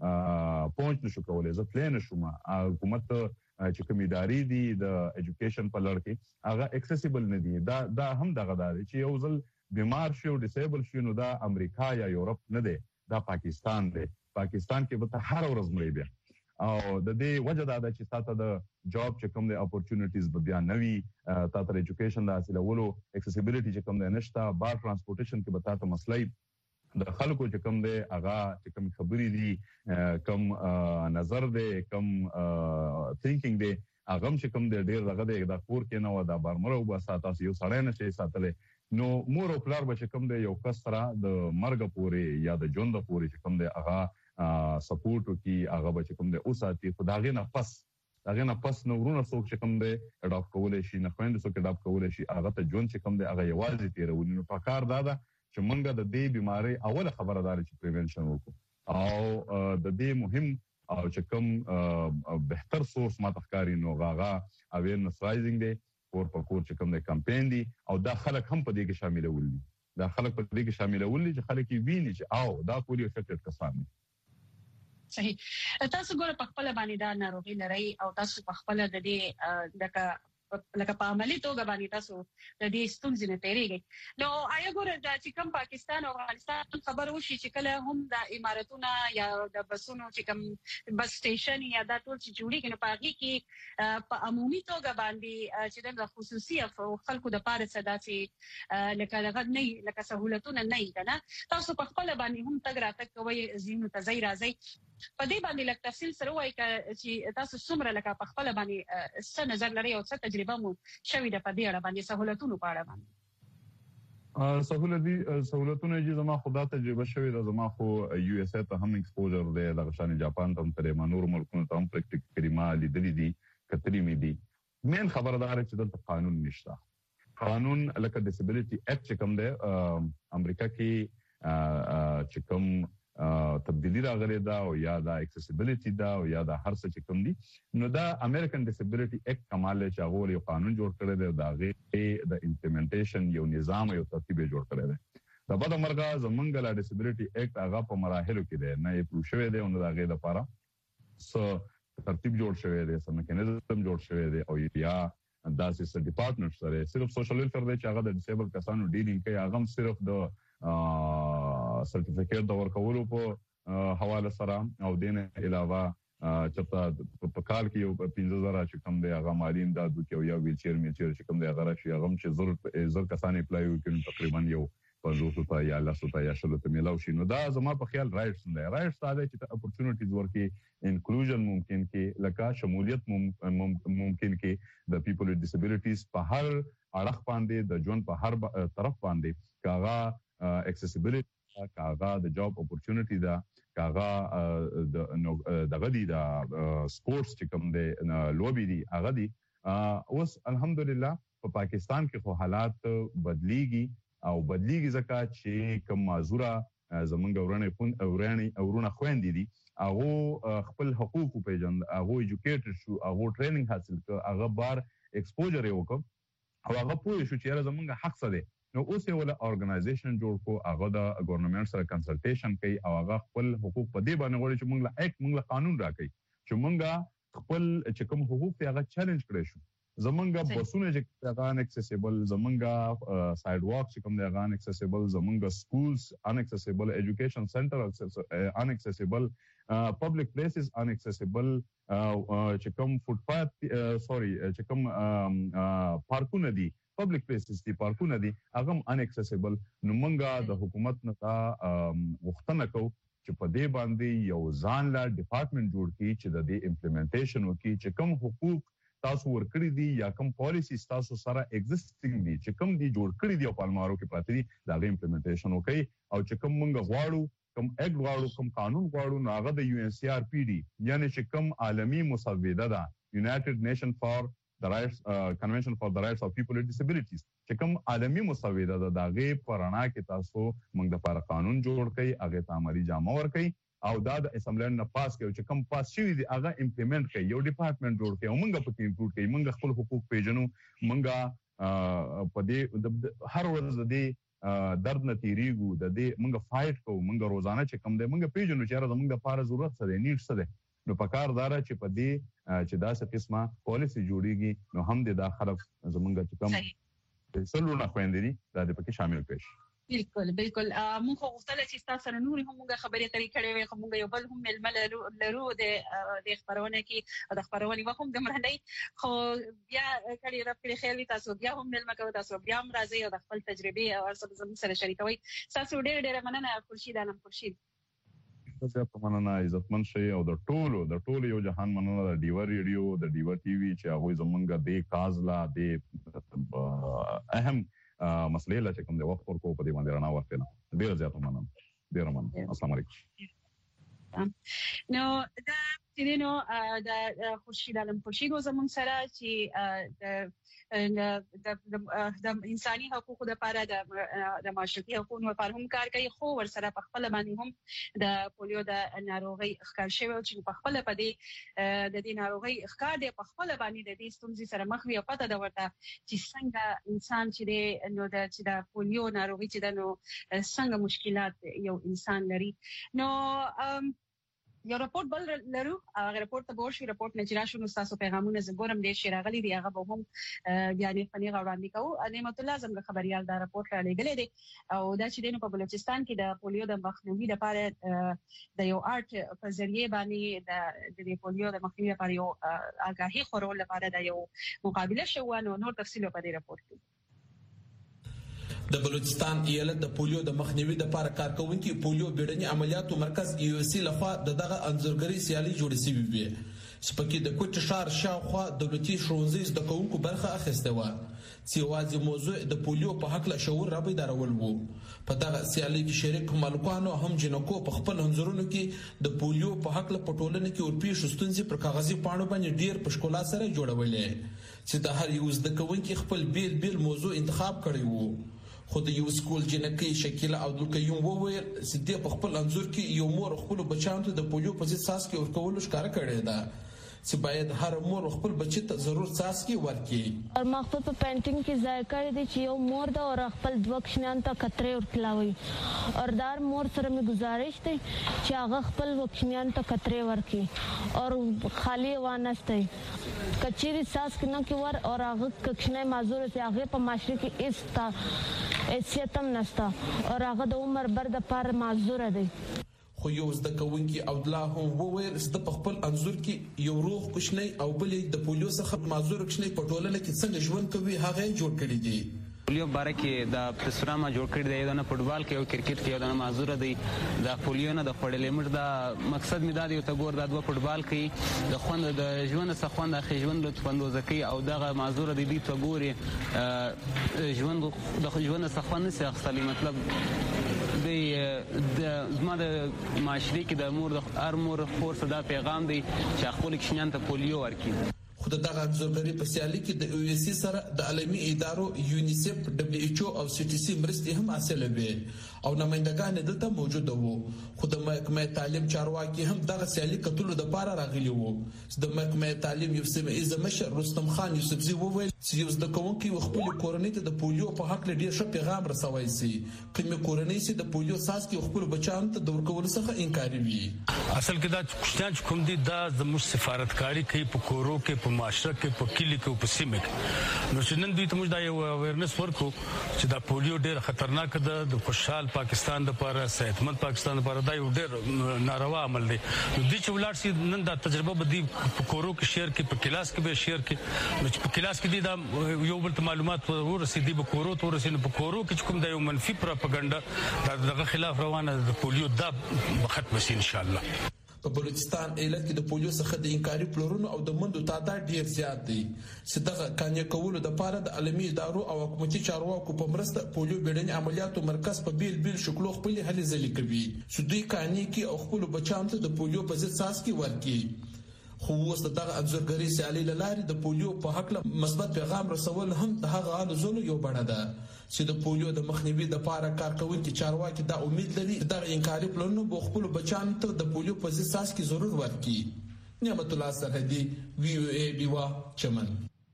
ما پهنچ نشو کولی، زه تللی نه شوم. حکومت چې کوم ادارې دي د ایجوکیشن په لړ کې هغه اکسیسیبل نه دي. دا دا هم دغه دا دی چې یو ځل بیمار شي او ډیسیبل شي نو دا امریکا یا یورپ نه دی، دا پاکستان دی. پاکستان کې به ته هر ورځ مړی بیا او د دې وجه دا ده چې تاته د جاب چې کوم دی اپورچونټیز به بیا نه وي، تاته د ایجوکیشن د حاصلولو اکسیسیبلیټي چې کوم دی نشته، بار ټرانسپورټیشن کې به تاته مسله د خلکو چې کوم دی هغه چې کوم خبرې دي، کوم نظر دی، کوم تھینکینګ دی، هغه هم چې کوم دی ډېر دغه دی دا کور کې نه وه، دا بارمره وباسه، تاسو یو سړی نه شئ ساتلی. نو مور او پلار به چې کوم دی یو کس سره د مرګه پورې یا د ژونده پورې چې کوم دی هغه سپورټ وکړي، هغه به چې کوم دی وساتي. خو د هغې نه پس د هغې نه پس نو وروڼه څوک چې کوم دی اډاپټ کولی شي، نه خویندې څوک اډاپټ کولی شي، هغه ته ژوند چې کوم دی هغه یوازې تېرولي. نو پکار دا ده چې موږ د دې بیمارۍ اوله خبره دا ده چې پریونشن وکړو او د دې مهم او چې کوم بهتر سورس ما ته ښکاري نو هغه اویرنس رایزینګ دی، کور په کور چې کوم دی کمپین دی او دا خلک هم په دې کې شاملول دي. دا خلک په دې کې شاملول دي چې خلک یې ویني چې او دا پولیو افیکټډ کسان دي. صحیح. تاسو ګوره په خپله باندې دا ناروغي لرئ او تاسو په خپله د دې لکه لکه په عملي توګه باندې تاسو د دې ستونزې نه تېرېږئ. نو آیا ګوره دا چې کوم پاکستان او افغانستان خبر وشي چې کله هم د عمارتونه یا د بسونو چې کوم بس سټیشن یا دا ټول چې جوړېږي نو په هغې کې په عمومي توګه باندې چې د خصوصي خلکو دپاره څه داسې لکه دغه نه وي، لکه سهولتونه نه وي که نه، تاسو په خپله باندې هم تګ راتګ کوئ، ځایونو ته ځئ راځئ. په دې باندې لږ تفصیل سره ووایئ چې تاسو څومره لکه په خپله باندې څه نظر لرئ او څه تجربه مو شوې ده په دې اړه باندې سهولتونو په اړه باندې؟ سهولتي سهولتونه چې زما خو دا تجربه شوې ده، زما خو یو اس اے ته هم ایکسپوجر دی، دغه شانې جاپان ته هم تللی ما، نورو ملکونو ته هم پریکټیکلي ما لیدلي دي، کتلي مې دي. مین خبره دا ده چې دلته قانون نشته. قانون لکه ډسیبلیټي اکټ چې کوم دی امریکا کې چې کوم تبدیلی راغلی ده او یا دا اکسیسیبلیټي ده او یا دا هر څه چې کوم دي، نو دا امریکن ډسیبلیټي اکټ کمال دی چې هغو یو قانون جوړ کړی دی او د هغې د امپلیمنټیشن یو نظام یو ترتیب یې جوړ کړی دی. د بده مرغه زمونږ لا ډسیبلیټي اکټ هغه په مراحلو کې دی، نه یې پروف شوی دی او نه د هغې دپاره څه ترتیب جوړ شوی دی، څه میکانیزم جوړ شوی دی او یا داسې څه ډپارټمنټ سره صرف سوشل ویلفیر دی چې هغه د ډسیبل کسانو ډیلینګ کوي، هغه هم صرف د سرټیفیکیټ د ورکولو په حواله سره او دې نه علاوه چېرته په کال کې یو پنځه زره چې کوم دی هغه مالي امداد وکړي او یا ویلچیر میلچیر چې کوم دی هغه راشي، هغه هم چې زر زر کسان اپلای وکړي نو تقریبا یو پنځوسو ته یا لسو ته یا شلو ته میلاو شي. نو دا زما په خیال رایټس نه دی. رایټس دا دی چې ته اپورچونټیز ورکړي، انکلوژن ممکن کې، لکه شمولیت ممکن کې د پیپل وذ ډسیبلیټیز په هر اړخ باندې د ژوند په هر طرف باندې کاغه اکسسیبিলিټي کاغه د جاب اپورچونټی دا کاغه د دغه دی د سپورتس چې کوم دی لوبي دی هغه دی اوس الحمدلله په پاکستان کې خو حالات بدلیږي او بدلیږي ځکه چې کوم معذوره زمونږ ورانه خون ورانه ورونه خويندې دي هغه خپل حقوق پیژند هغه ایجوکیټډ شو هغه ټریننګ حاصل کړ هغه بار ایکسپوجر یې وکړ او هغه پوه شو چې زمونږ حق څه دی نو اوس یو له ارګنایزیشن جوړ کو هغه د ګورنمنت سره کنسلټیشن کوي او هغه خپل حقوق په دې باندې غواړي چې موږ له یک موږ له قانون راکړي چې موږ خپل چې کوم حقوق ته هغه چیلنج کړی شو زمونږ بسونه چې هغه ان اکسسیبل زمونږ سایډ واک چې کوم دی هغه ان اکسسیبل زمونږ سکولز ان اکسسیبل ایجوکیشن سنټر ان اکسسیبل پبلک پلیسز ان اکسسیبل چې کوم فوټ پاتھ سوري چې کوم پارکونه دي پبلک پلیسز دي پارکونه دي هغه ان اکسسیبل نو مونږه د حکومت نه غوښتنه کوو چې په دې باندې یو ځان لا ډپارټمنټ جوړ کړي چې د دې امپلیمنټیشن وکړي چې کوم حقوق تاسو ورکړي دي یا کوم پالیسی تاسو سره ایگزیسټینګ دي چې کوم دي جوړ کړي دي په پالمارو کې پراته دي دا غي امپلیمنټیشن وکړي او چې کوم مونږ غواړو کوم اګ غواړو کوم قانون غواړو نو هغه د یو ان سی آر پی ډي یعنی چې کوم عالمي مسوده ده یونایټډ نیشن فار the rights uh, convention for the rights of people with disabilities چې کوم عالمي مسوده ده دا غي پرانا کې تاسو موږ د لپاره قانون جوړ کړي هغه ته عملي جامه ور کوي او دا د اسمبلی نه پاس کوي چې کوم پاس شوی دی هغه امپلیمنٹ کوي یو ډپارټمنټ جوړ کوي او موږ په کې انکلود کوي موږ خپل حقوق پیژنو موږ په دې هر ورځ د دې درد نه تیریږو د دې موږ فایټ کوو موږ روزانه چې کوم دی موږ پیژنو چې راځه موږ د لپاره ضرورت څه دی نیډ څه دی نو پکار دارا چې په دې چې دا څه قسمه پالیسی جوړیږي نو هم د خلک زمونږ چې کوم سلونه خويندې دي دا د پکې شامل کړي بالکل بالکل موږ خو غوښتل چې تاسو سره نور هم موږ خبرې اترې کړې وي خو موږ یو بل هم ململ لرو د د خبرونه کې د خبرونه وخت د مرهندې خو بیا کړي را په خیال تاسو بیا هم ململ کوي تاسو بیا هم راځي او د خپل تجربه او زموږ سره شریکوي تاسو ډېر ډېر مننه خورشید عالم خورشید زه په مننه عزتمن شي او د ټولو د ټولو یو جهان مننه د ډیوا ریډیو د ډیوا ټي وي چې هغه زمونږ د کازلا د اهم مسلې لا چې کوم د وخت ورکو په دې باندې رڼا ورکړه ډیر زیات مننه ډیر مننه السلام علیکم نو دا چې نو د خورشید عالم خورشید زمون سره چې د د انساني حقوقو لپاره د د معاشرتي حقوقو لپاره هم کار کوي خو ور سره په خپل باندې هم د پولیو د ناروغي ښکار شوی چې په خپل په دې د دې ناروغي ښکار دی په خپل باندې د دې ستونزې سره مخ وي او پته دا ورته چې څنګه انسان چې نو د چې د پولیو ناروغي چې د نو څنګه مشکلات یو انسان لري نو یو راپورټ بل لرو هغه راپورټ ته ورشي راپورټ نه چې راشو نو تاسو پیغامونه زګورم ډیر شي راغلي دی هغه به هم یعنی فنی غوړاندې کوو نعمت الله زموږ خبريال دا راپورټ را لګلې دي او دا چې دینو په بلوچستان کې د پولیو د مخنیوي لپاره د یو آرټ په ذریعہ باندې د پولیو د مخنیوي لپاره یو آگاهي خورول لپاره د یو مقابله شو نو نور تفصیل په دې راپورټ کې د بلوچستان ایالت د پولیو د مخنیوي لپاره کارکونکو پولیو بیړني عملیاتو مرکز یو سی لخوا دغه انځورګری سیالي جوړ شوی وي سپکې د کوټ شهر شاوخوا دولتي شونځي د کوونکو برخه اخیسته و چې واځي موضوع د پولیو په حق له شعور را بیدارول وو په دغه سیالي کې شریک مالکانو هم جنکو په خپل انځورونو کې د پولیو په حق له پټولنې کې ورپی شستونځي پر کاغذي پاڼو باندې ډیر پښکولا سره جوړولې چې د هر یو زده کوونکو خپل بیل بیل موضوع انتخاب کړی وو خو د یو سکول جنکې شکیله عبدالقیوم وویل چې د خپل انځور کې یو مور خپل بچیانو ته د پولیو په ضد څاڅکي ورکول ښکار کړی دا چې باید هر مور خپل بچی ته ضرور څاڅکي ورکړي او مخفل په پینټینګ کې ځای کړی دی چې یو مور دا او خپل دوکشنان ته کترې ورکلاوي اور دار مور سره می گزارش دی چې هغه خپل وکشنان ته کترې ورکړي اور خالی وانسته کچيري څاڅکي نه کې ور اور هغه کښنه معذور سي هغه په معاشري کې استا ایسیتم نستا اور هغه د عمر بر د پر معذور دی خو یو زده کوونکی او الله هم وویل چې په خپل انځور کې یو روغ کوښنی او بلې د پولیو څخه معذور کوښنی په ټولنه کې څنګه ژوند کوي هغه جوړ کړی دی پولیو باره کې د پروګرام جوړ کړی دی د فوټبال کې او کرکټ کې د معذور دی د پولیو نه د خړلې مر د مقصد می دا دی ته ګور د فوټبال کې د خوند د ژوند څخه خوند اخی ژوند لطف اندوزه کوي او دغه معذور دی دی ته ګوري ژوند د ژوند څخه خوند نشي اخلي مطلب د زما د معاشري کې د مور د هر مور خور صدا پیغام دی چې خپل کښنان ته پولیو ورکړي. خو دغه انځورګري په سیالي کې د یو اس سي سره د عالمي ادارو یونیسف دبليو ایچ او او سی ټي سي مرستې هم حاصله وې او نمائندګان دلته موجود وو. خو د محکمه تعلیم چارواکي هم دغه سیالي کتلو د پاره راغلي وو. د محکمه تعلیم یو سیمه ایز مشر رستم خان یوسفزي وویل چې یو د کوونکی خپل کورنۍ ته د پولیو په حق لري ډیر ښه پیغام رسوي سي کومه کورنۍ سي د پولیو ساس کې خپل بچان ته د ورکول څخه انکار وي. اصل کې دا کوشتان کوم دي دا د مش سفارتکاری کوي په کورو کې په معاشره کې په کلی کې په سیمه کې نو چې نن دوی ته موږ دا یو اویرنس ورکو چې دا پولیو ډیر خطرناک ده د خوشحال پاکستان لپاره صحتمند پاکستان لپاره دا یو ډیر ناروا عمل دی. نو دوی چې ولاړ سي نن دا تجربه به دی په کورو کې شیر کې په کلاس کې به شیر کې نو چې په کلاس کې دی دا یو بل معلومات ورسېدي به کورو ته ورسېنه په کورو کې کوم دا یو منفي پروپاګاندا دغه خلاف روانه د پولیو دا ختم شي ان شاء الله. په بلوچستان ایالت کې د پولیو څخه د انکاري پلورونو او د منډو تعداد ډیر زیات دی چې دغه کانیا کولو د پاره د عالمي ادارو او حکومتي چارواکو په مرسته پولیو بیړني عملیاتو مرکز په بیل بیل شکلو خپل هلې ځلې کوي چې دوی کانیا کې او خپل بچان ته د پولیو په ضد ساس کې ورکړي. خو اوس دغه انځورګري سیالي لاري د پولیو په حق له مثبت پیغام رسول هم د هغه غوښتنو یو بڼه ده چې د پولیو د مخنیوي لپاره کارکوونکي چارواکي دا امید لري چې د انکاري پلانونو په خپل بچان ته د پولیو په ضد ساس کې ضرور ورکړي. نعمت الله سرحدي وی او ای دیوا چمن.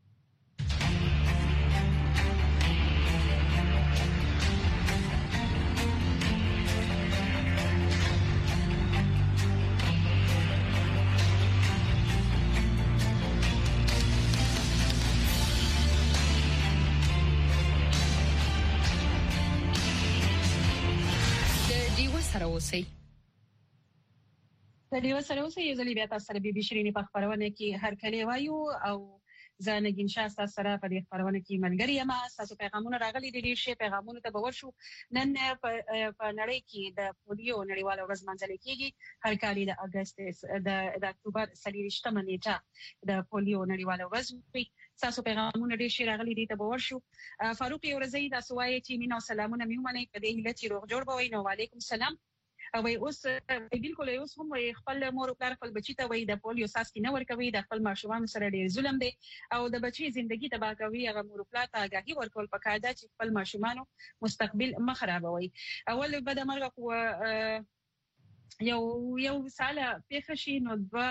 اوسئ. د دې سره اوسئ یو ځلې بیا تاسو سره بي بي شيرينې په خبرونه کې هر کله وایو او زه نګین شاه تاسو سره په دې خبرونه کې ملګری یم. تاسو پیغامونه راغلي دي ډیر شي پیغامونه ته باور شو. نن په نړۍ کې د پولیو نړیواله ورځ منځل کېږي. هر کال د اگست د اکتوبر څلورشتمه نیټه د پولیو نړیواله ورځ وي. تاسو پیغامونه ډیر شي راغلي دي ته باور شو. فاروق یورزی د سوای چې مینا سلامونه میومنه په دې هله چې روغ جوړ بوي. نو وعلیکم السلام. او اوس بالکل اوس هم خپل مور او پلار خپل بچی ته وای د پولیو ساس کې نه ورکوي د خپل ماشومان سره ډیر ظلم دی او د بچی ژوندۍ تباہ کوي. هغه مور او پلار ته آگاهي ورکول پکار ده چې خپل ماشومان مستقبل مخربوي. اول به د مرګ کو یو یو ساله پیښ شي نو د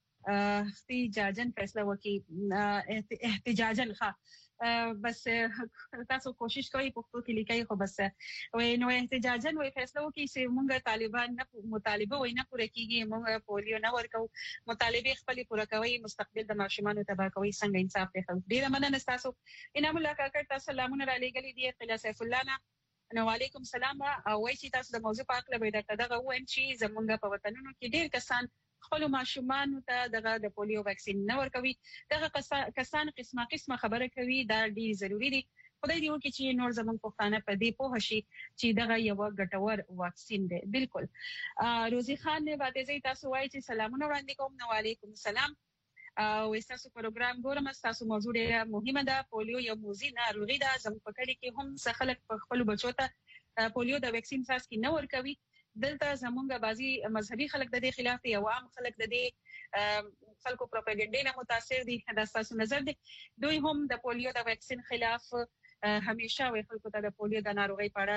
احتجاجن فیصله وکي احتجاجن ښه بس تاسو کوشش کوئ پښتو کې لیکي خو بس وای نو احتجاجن وای فیصله وکي چې موږ طالبان نه مطالبه وای نه پوره کیږي موږ پولیو نه ورکو مطالبه خپل پوره کوي مستقبل د ماشومان تباہ کوي څنګه انصاف دی. ډیره مننه تاسو. انعام الله کاکړ تاسو سلامونه را لېږلي دي. قلا سیف الله نه نو وعلیکم السلام. او وای چې تاسو د موضوع په اړه به درته دغه وایم چې زمونږ په وطنونو کې ډیر کسان خپل ماشومان ته دغه د پولیو ویکسین نه ورکوي. دغه کسان قسمه قسمه خبره کوي دا ډیر ضروری دي. خدای دې وکړي چې نور زمونږ پښتانه په دې پوه شي چې دغه یو ګټور واکسین دی. بالکل. روزي خان نه باندې زی تاسو وایي چې سلامونه وړاندې کوم. نو وعلیکم السلام. او تاسو پروګرام ګورم. تاسو موضوع ډیره مهمه ده. پولیو یو موزي ناروغي ده. زموږ په کلی کې هم څه خلک په خپل بچو ته پولیو د ویکسین ساس کې نه ورکوي. دلته زمونږ بعضي مذهبي خلک د دې خلاف دي او عام خلک د دې خلکو پروپاګاندا نه متاثر دي. دا تاسو نظر دي. دوی هم د پولیو د ویکسین خلاف همیشه وي خلکو ته د پولیو د ناروغي په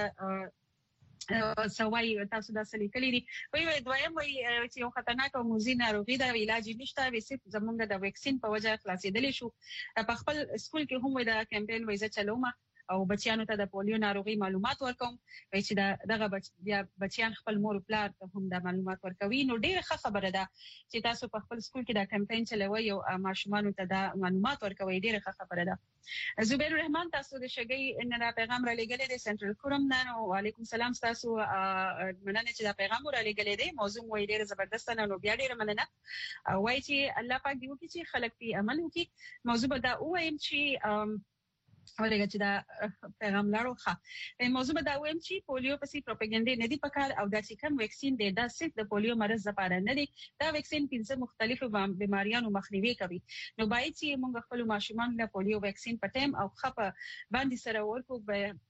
اړه سوای تاسو دا سلی کلی دي. وی دویم وی چې یو خطرناک او موزي ناروغي دا علاج نشته. وی صرف زمونږ د ویکسین په وجه خلاصېدل شو. په خپل سکول کې هم دا کمپاین وایي چې چلوما او بچیانو ته د پولیو ناروغي معلومات ورکوم. وایي چې دغه بچ بیا بچیان خپل مور او پلار ته هم د معلومات ورکوي. نو ډیره ښه خبره ده چې تاسو په خپل سکول کې دا کمپاین چلوي او ماشومان ته دا معلومات ورکوي. ډیره ښه خبره ده. زبیر الرحمن تاسو د شګي ان دا پیغام را لېږلی دی سنټرل کوم نه. وعلیکم السلام. تاسو مننه چې دا پیغام را لېږلی دی. موضوع مو ډیره زبردست نه. نو بیا ډیره مننه. وایي چې الله پاک دې وکړي چې خلک په عمل وکړي. موضوع به دا وایم چې ورګه چې دا پیغام لاړو ښه موضوع به دا وایم چې پولیو پسې پروپاګاندا نه دی پکار او دا چې کوم ویکسین دی دا صرف د پولیو مرض لپاره نه دی دا ویکسین پنځه مختلفو بیماریانو مخنیوي کوي نو باید چې موږ خپل ماشومان له پولیو ویکسین په ټیم او خپه باندې سره ورکو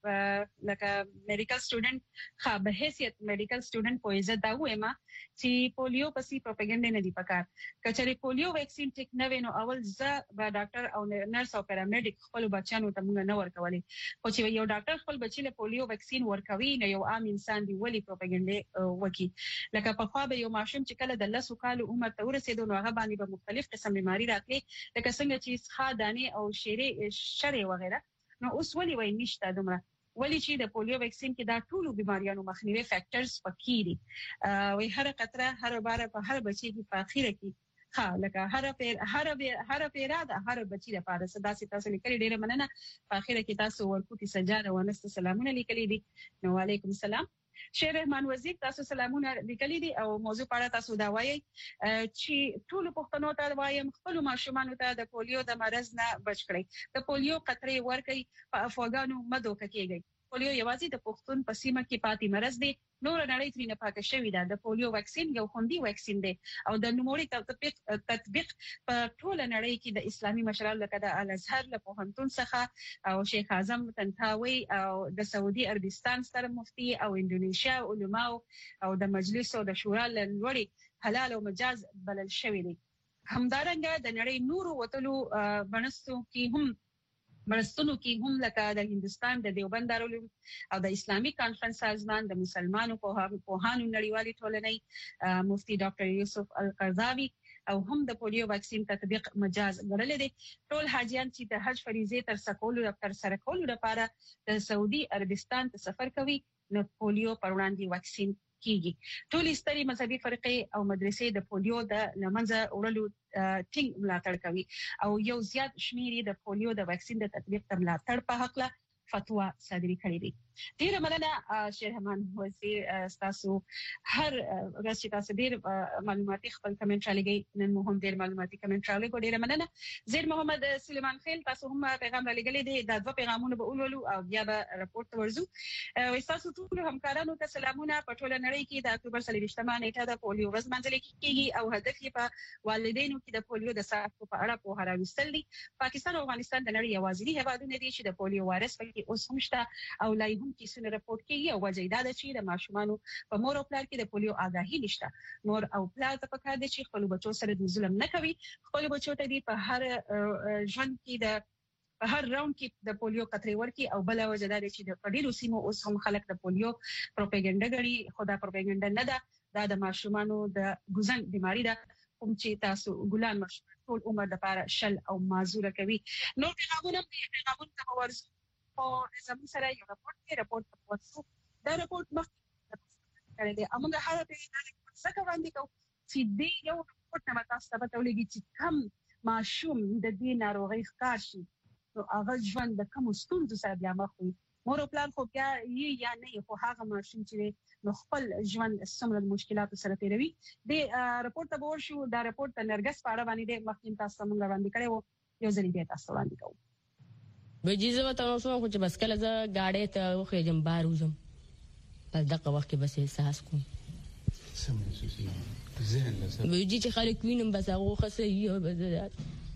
لکه میډیکل سټوډنټ ښه به حیثیت میډیکل سټوډنټ په عزت دا وایم چې پولیو پسې پروپاګاندا نه دی پکار کچري پولیو ویکسین ټیک نه وینو اول ز به ډاکټر او نرس او پیرامیډیک خپل بچانو ته نه ورکولې خو چې یو ډاکټر خپل بچی له پولیو ویکسین ورکوي نو یو عام انسان دی ولی پروپاګاندا وکي لکه په خوا به یو ماشوم چې کله د لسو کالو عمر ته ورسېدو نو هغه باندې به مختلف قسم بیماری راتلي لکه څنګه چې خادانه او شری شری وغیرہ نو اوس ولی وای نشته دومره ولی چې د پولیو ویکسین کې دا ټول بیماریانو مخنیوي فیکټرز پکې دي وای هر قطره هر بار په هر بچی کې په اخیره کې ها لکه هر پیر هر هر پیرا د هر بچی لپاره صدا سي تاسو لیکلي ډیره مننه په اخیره کې تاسو ورکوټي سجاده ونست سلامونه لیکلي دي نو علیکم السلام شیر رحمان وزیر تاسو سلامونه لیکلي دي او موضوع پاره تاسو دا وایي چې ټول پښتنو ته وایم خپل ماشومان ته د پولیو د مرز نه بچ کړئ د پولیو قطرې ورکړي په افغانو مدو کېږي پولیو یوازې د پښتون په سیمه کې پاتې مرز دی نور نړۍ ترې نه پاکه شوې ده د پولیو ویکسین یو خوندي ویکسین دی او د نوموړي تطبیق تطبیق په ټول نړۍ کې د اسلامي مشرانو لکه د الازهر له پوهنتون څخه او شیخ اعظم طنطاوي او د سعودي عربستان ستر مفتي او انډونیشیا علماء او د مجلس او د شورا لوړي حلال او مجاز بلل شوې دي همدارنګه د نړۍ نورو وتلو بنستو کې هم مرستونو کې هم لکه د هندستان د دیوبند دارالعلوم او د اسلامي کانفرنس سازمان د مسلمانانو پوهانو نړیوالې ټولنې مفتي ډاکټر یوسف القرضاوي او هم د پولیو ویکسین تطبیق مجاز غړل دي ټول حاجیان چې د حج فریضه تر سکولو تر سره کولو لپاره د سعودي عربستان ته سفر کوي نو پولیو پر وړاندې ویکسین کیږي ټول ستري مذهبي فرقې او مدرسې د پولیو د لمنځه وړلو ټینګ ملاتړ کوي او یو زیات شمیر د پولیو د ویکسین د تطبیق ته ملاتړ په حق له فتوا صادري کړې دي ډیر مننه شیر رحمان وزیر تاسو هر ورځ چې تاسو ډیر معلوماتي خپل کمنټ را لګي نن مو هم ډیر معلوماتي کمنټ را لګو ډیر مننه زیر محمد سلیمان خیل تاسو هم پیغام را لګلې دي دا دوه پیغامونه به ولولو او بیا به راپورټ ورزو او تاسو ټول همکارانو ته سلامونه په ټول نړۍ کې د اکتوبر څلوېښتمه نیټه د پولیو ورځ منځل کیږي او هدف یې په والدینو کې د پولیو د ساتلو په اړه پوهه راوستل دي پاکستان او افغانستان د نړۍ یوازینی هیوادونه دي چې د پولیو وایرس په اوس هم شته او لای هم کیسونه راپورټ کیږي او وجه دا ده چې د ماشومانو په مور او پلار کې د پولیو آگاهي نشته مور او پلار ته پکار دي چې خپل بچو سره د ظلم نه کوي خپل بچو ته دی په هر ژوند کې د په هر راوند کې د پولیو قطرې ورکي او بل وجه دا ده چې د ډیرو سیمو اوس هم خلک د پولیو پروپاګاندا غړي خدا پروپاګاندا نه ده دا د ماشومانو د ګوزن بیماری ده کوم چې تاسو ګلان مشهور ټول عمر د لپاره شل او معذوره کوي نو پیغامونه پیغامونه ته ورسو او زموږ سره یو راپورټ دی راپورټ په واسو دا راپورټ مخکې کړی دی امونږ هغه په څه باندې کو چې دی یو راپورټ نه تاسو ته ولګي چې کم ماشوم د دې ناروغي ښکار شي نو هغه ژوند د کوم ستونزو سره بیا مخ وي مور او پلان خو بیا یې یا نه خو هغه ماشوم چې نو خپل ژوند څومره مشکلاتو سره تیروي د راپورټ ته ورشو دا راپورټ د نرګس په اړه باندې مخکې تاسو موږ باندې کړو یو ځل بیا تاسو باندې کوو بجیزه وته نو څو چې بس کله ز گاډي ته خو جم بار وزم په دغه وخت کې بس احساس کوم سمې سوسي زين لسه بيجي چې خلک وینم بس هغه خسه یو بدات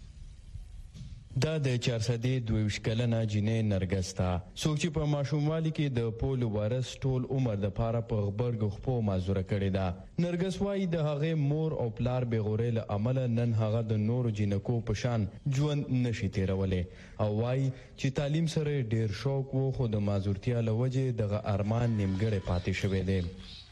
دا د چارسدې دوه کلنه جنې نرګستا څوک چې په ماشوموالي کې د پولیو وایرس ټول عمر د پاره په خبرګ خپو معذوره کړي دا نرګس وايي د هغه مور او پلار به غوړې له عمل نن هغه د نور جنکو په شان ژوند نشي تیرولې او وايي چې تعلیم سره ډیر شوق وو خو د معذورتیا لوجه دغه ارمان نیمګړی پاتې شوی دی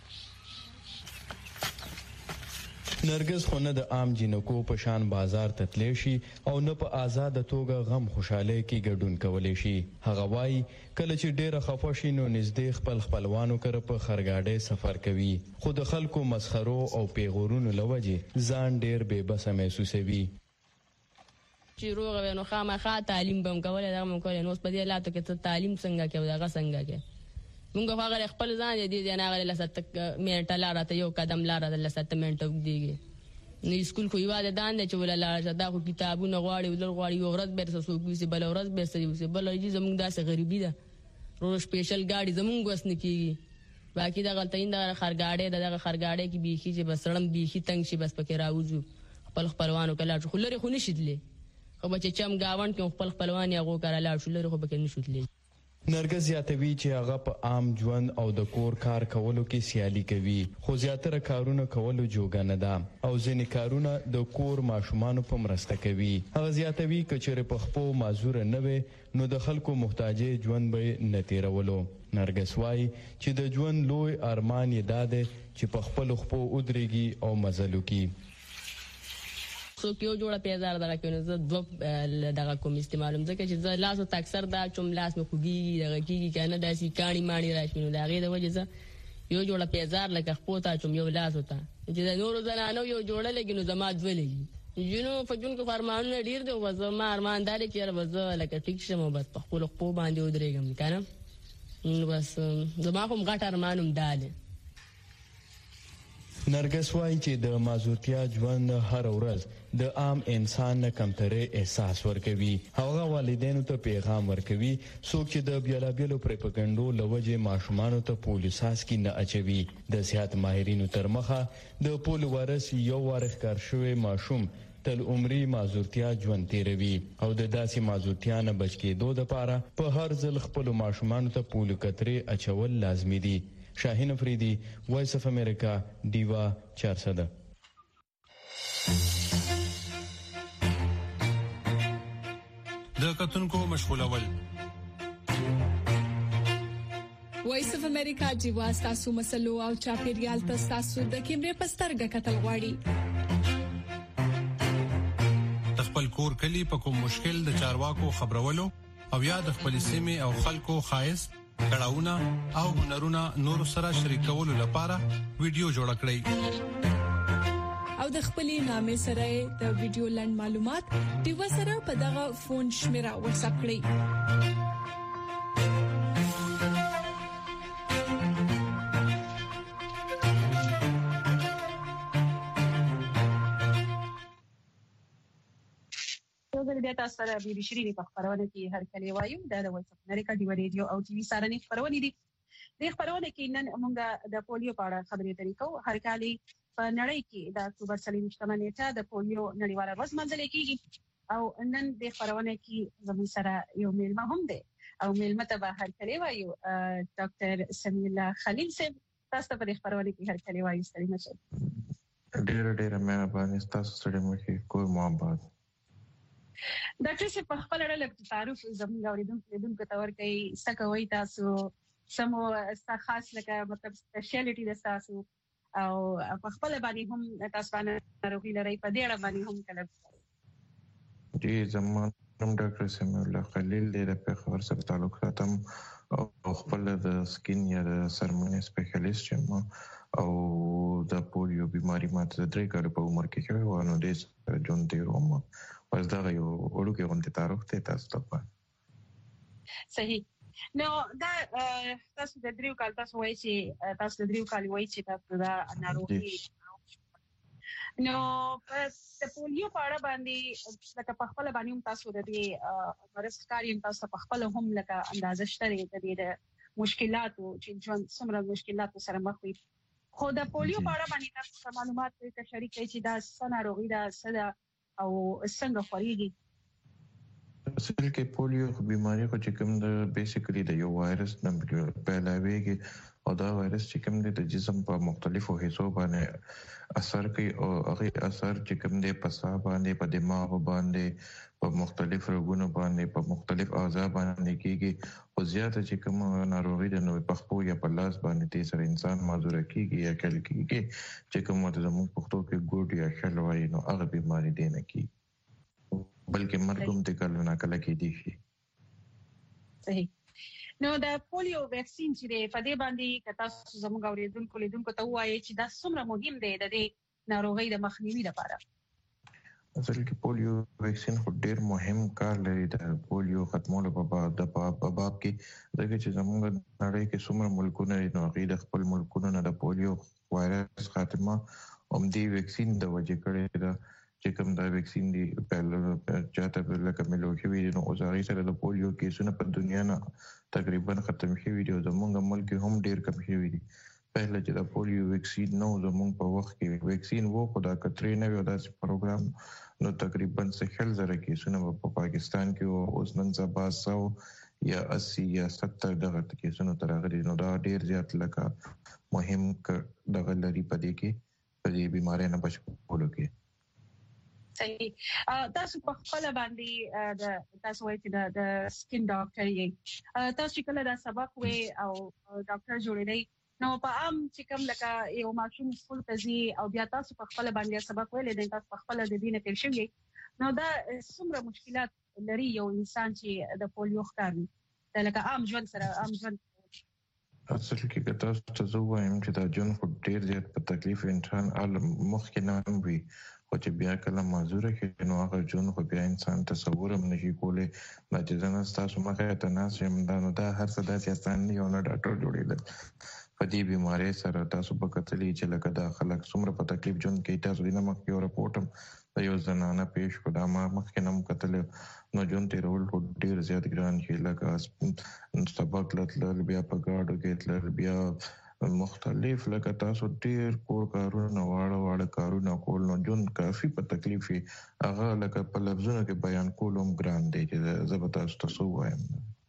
نرګس خو نه د عام جنکو په شان بازار ته تللی شي او نه په آزاده توګه غم خوشاله کې ګډون کولی شي هغه وایي کله چې ډیره خفه شي نو نږدې خپل خپلوانو کره په خرګاډۍ سفر کوي خو د خلکو مسخرو او پیغورونو له وجې ځان ډیر بې بسه محسوسوي چې روغ وي نو خامخا تعلیم به هم کولی دغه به هم کولی نو اوس په دې حالاتو کې ته تعلیم څنګه کوې او دغه څنګه کوې مونږ خو هغه خپل ځان دې دې نه هغه لسته منټه لاره ته یو قدم لاره د لسته منټه وګديږي نو سکول خو یواده دان چې ولا لاړ دا خو کتابونه غواړي ولر غواړي یو ورځ بیرته څوک وي بل ورځ بیرته وي بل یې زمونږ داسې غریبي ده رو سپیشل ګاډي زمونږ وس نه کیږي باقي دا غلطین دا خرګاډي دغه خرګاډي کې بيخي چې بس رړم بيخي تنگ شي بس پکې راوځو خپل خپلوانو کله خو لري خو نشیدلې خو بچ چم گاون کې خپل خپلوان یې غو کړه لاړ شو لري خو پکې نشیدلې نرګس زیاتوي چې هغه په عام ژوند او د کور کار کولو کې سیالي کوي خو زیاتره کارونه کولو جوګه نه ده او ځینې کارونه د کور ماشومانو په مرسته کوي هغه زیاتوي که چېرې په خپو معذوره نه وي نو د خلکو محتاجې ژوند به یې نه تېرولو نرګس وایي چې د ژوند لوی ارمان یې دا دی چې په خپلو خپو ودرېږي او مزل وکړي سو کیو جوړه پیزار دغه کې نو زه دوه دغه کوم استعمالوم ځکه چې زه لاسو ته اکثر دا چوم لاس مې خوږي دغه کېږي که نه داسې کاڼي ماڼي راشي نو د هغې د وجې زه یو جوړه پیزار لکه خپو ته اچوم یو لاسو ته چې د نورو زنانو یو جوړه لګي نو زما دوه لګي جنو په ژوند کې خو ارمانونه ډېر دی خو زما ارمان دا دی چې یاره به زه لکه ټیک شم او بس په خپلو خپو باندې ودرېږم که نه نو بس زما خو غټ ارمان هم دا دی نرګس وایي چې د معذورتیا ژوند هر ورځ د عام انسان نه کمترې احساس ورکوي هغه والدینو ته پیغام ورکوي څوک چې د بیلابیلو پروپاګانډو له وجې ماشومانو ته پولیو څاڅکي نه اچوي د صحت ماهرینو تر مخه د پولیو وایرس یو وار ښکار شوی ماشوم تل عمري معذورتیا ژوند تیروي او د داسې معذورتیا نه بچ کېدو دپاره په هر ځل خپلو ماشومانو ته پولیو قطرې اچول لازمي دي شاهین افریدی وایس اف امریکا دیوا چارسده د کتونکو مشغولول وایس اف امریکا دیوا تاسو مسلو او چاپیریال تاسو د کیمرې پسترګه کتل غواړي خپل کور کلی په کوم مشکل د چارواکو خبرولو او یا د خپل سیمې او خلکو خایس کړهونه او هنرونه نور سره شریکولو لپاره ویډیو جوړ کړئ او د خپلې نامې سره د ویډیو لند معلومات د وسره په دغه فون شمیره واتساپ کړئ بیا تاسو سره بي بي شيرين په خبرونه کې هر کله وایو دا د وایس اف امریکا دی ریډیو او ټي وي سارنې خبرونه دي د خبرونه کې نن موږ د پولیو په اړه خبرې کوو هر کله په نړۍ کې د اکتوبر څلوېښتمه نیټه د پولیو نړیواله ورځ منځل کېږي او نن د خبرونه کې زموږ سره یو میلمه هم دی او میلمه ته به هر کله وایو ډاکټر سمیع الله خلیل صاحب تاسو په خبرونه کې هر کله وایو ستړي مشه ډېر ډېر مهرباني تاسو ستړي مشه کوم محبت ډاکټر صاحب په خپل اړه لږ تعارف زموږ اوریدونکو لیدونکو ته ورکړئ څه کوئ تاسو سمو ستا خاص لکه مطلب سپیشلیټي د تاسو او په خپل باندې هم تاسو باندې ناروغي لري په دې اړه باندې هم کله جی زمون ډاکټر سمیع الله خلیل د پیښور سره تعلق ساتم او خپل د سکین یا د سرمنې سپیشلیست یم او د پولیو بیماری ماته درې کال په عمر کې شوی و نو د جون تیروم پس دا یو اورګه غونډه تعارف ته تاسو ته صحیح نو دا تاسو د دریو کال تاسو وایي چې تاسو د دریو کال وایي چې تاسو دا ناروغي نو پس د پولیو په اړه باندې لکه په خپل باندې هم تاسو د دې مرز کاریم تاسو په خپل هم لکه اندازه شته د دې مشکلاتو چې ژوند څومره مشکلاتو سره مخ وي خو د پولیو په اړه باندې تاسو معلومات ته شریک کړئ چې دا څه ناروغي ده څه ده او څنګه خوريږي اصل کې پولیو بیماری خو چې کوم د بیسیکلی د یو وایرس نه پیلاویږي او دا وایرس چې کوم د جسم په مختلفو حصو باندې اثر کوي او هغه اثر چې کوم د پسا باندې په دماغ باندې په مختلف رګونو باندې په مختلف اعضاء باندې کیږي او زیاته چې کوم ناروغي د نوې پخپو یا په لاس باندې تي سره انسان معذور کیږي یا کل کیږي چې کوم د زموږ پښتو کې ګوډ یا شل وایي نو هغه بیماری دی نه کی بلکې مرګم د کله نه کله کې دي شي صحیح نو د پولیو ویکسین چې په دې باندې کتا زموږ اوریدونکو لیدونکو ته وایي چې دا څومره مهم دی د دې ناروغي د مخنیوي لپاره اصل کې پولیو ویکسین خو ډېر مهم کار لري د پولیو ختمولو په باب د باب کې دغه چې زموږ نړۍ کې څومره ملکونه دي نو غیر خپل ملکونه نه د پولیو وایرس خاتمه هم دې ویکسین د وجې کړی دا چې کوم دا ویکسین دی په چاته لکه ملو شوی نو اوس هغه سره د پولیو کیسونه په دنیا نه تقریبا ختم شوي دي او زمونږ ملک هم ډیر کم شوي دي. پهله چې د پولیو ویکسین نو زمونږ په وخت کې ویکسین وو خو دا کترې نه وي داسې پروګرام نو تقریبا شل زره کیسونه په پاکستان کې او اوس نن سبا سو یا اسی یا ستر دغه کیسونه تر هغه نو دا ډیر زیات لکه مهم دغه لري په دې کې په دې بیماری نه بچ کولو کې. صحیح. تاسو په خپل باندې د تاسو وایي چې د سکین ډاکټر یې تاسو کله دا سبق وې او ډاکټر جوړېدای نو په عام چې کوم لکه یو ماشوم سکول ته ځي او بیا تاسو په خپل باندې سبق ویلې دي تاسو په خپل د دینه تیر شوی نو دا څومره مشکلات لري یو انسان چې د پولیو ښکاري دا لکه عام ژوند سره عام ژوند اصل کې تاسو ته زه وایم چې دا ژوند خو ډیر زیات په تکلیف انسان ال مخکې نه وي خو چې بیا کله معذوره کې نو هغه ژوند خو بیا انسان تصور هم نشي کولی دا چې زه نه تاسو مخه ته ناست یم دا نو دا هر څه داسې اسان نه یو نه ډاکټر جوړېدل په دې بیماری سره تاسو په کتلې چې لکه دا خلک څومره په تکلیف ژوند کوي تاسو دې نه مخکې یو رپورټ هم د یو زنانه پیش کړ دا ما مخکې نه هم کتلې نو ژوند تېرول خو ډېر زیات ګران شي لکه سبق تلل بیا په ګاډو کې تلل بیا مختلف لکه تاسو ډېر کور کارونه واړه واړه کارونه کول نو ژوند کافي په تکلیف وي هغه لکه په لفظونو کې بیان کول هم ګران دی چې زه به تاسو ته څه وایم.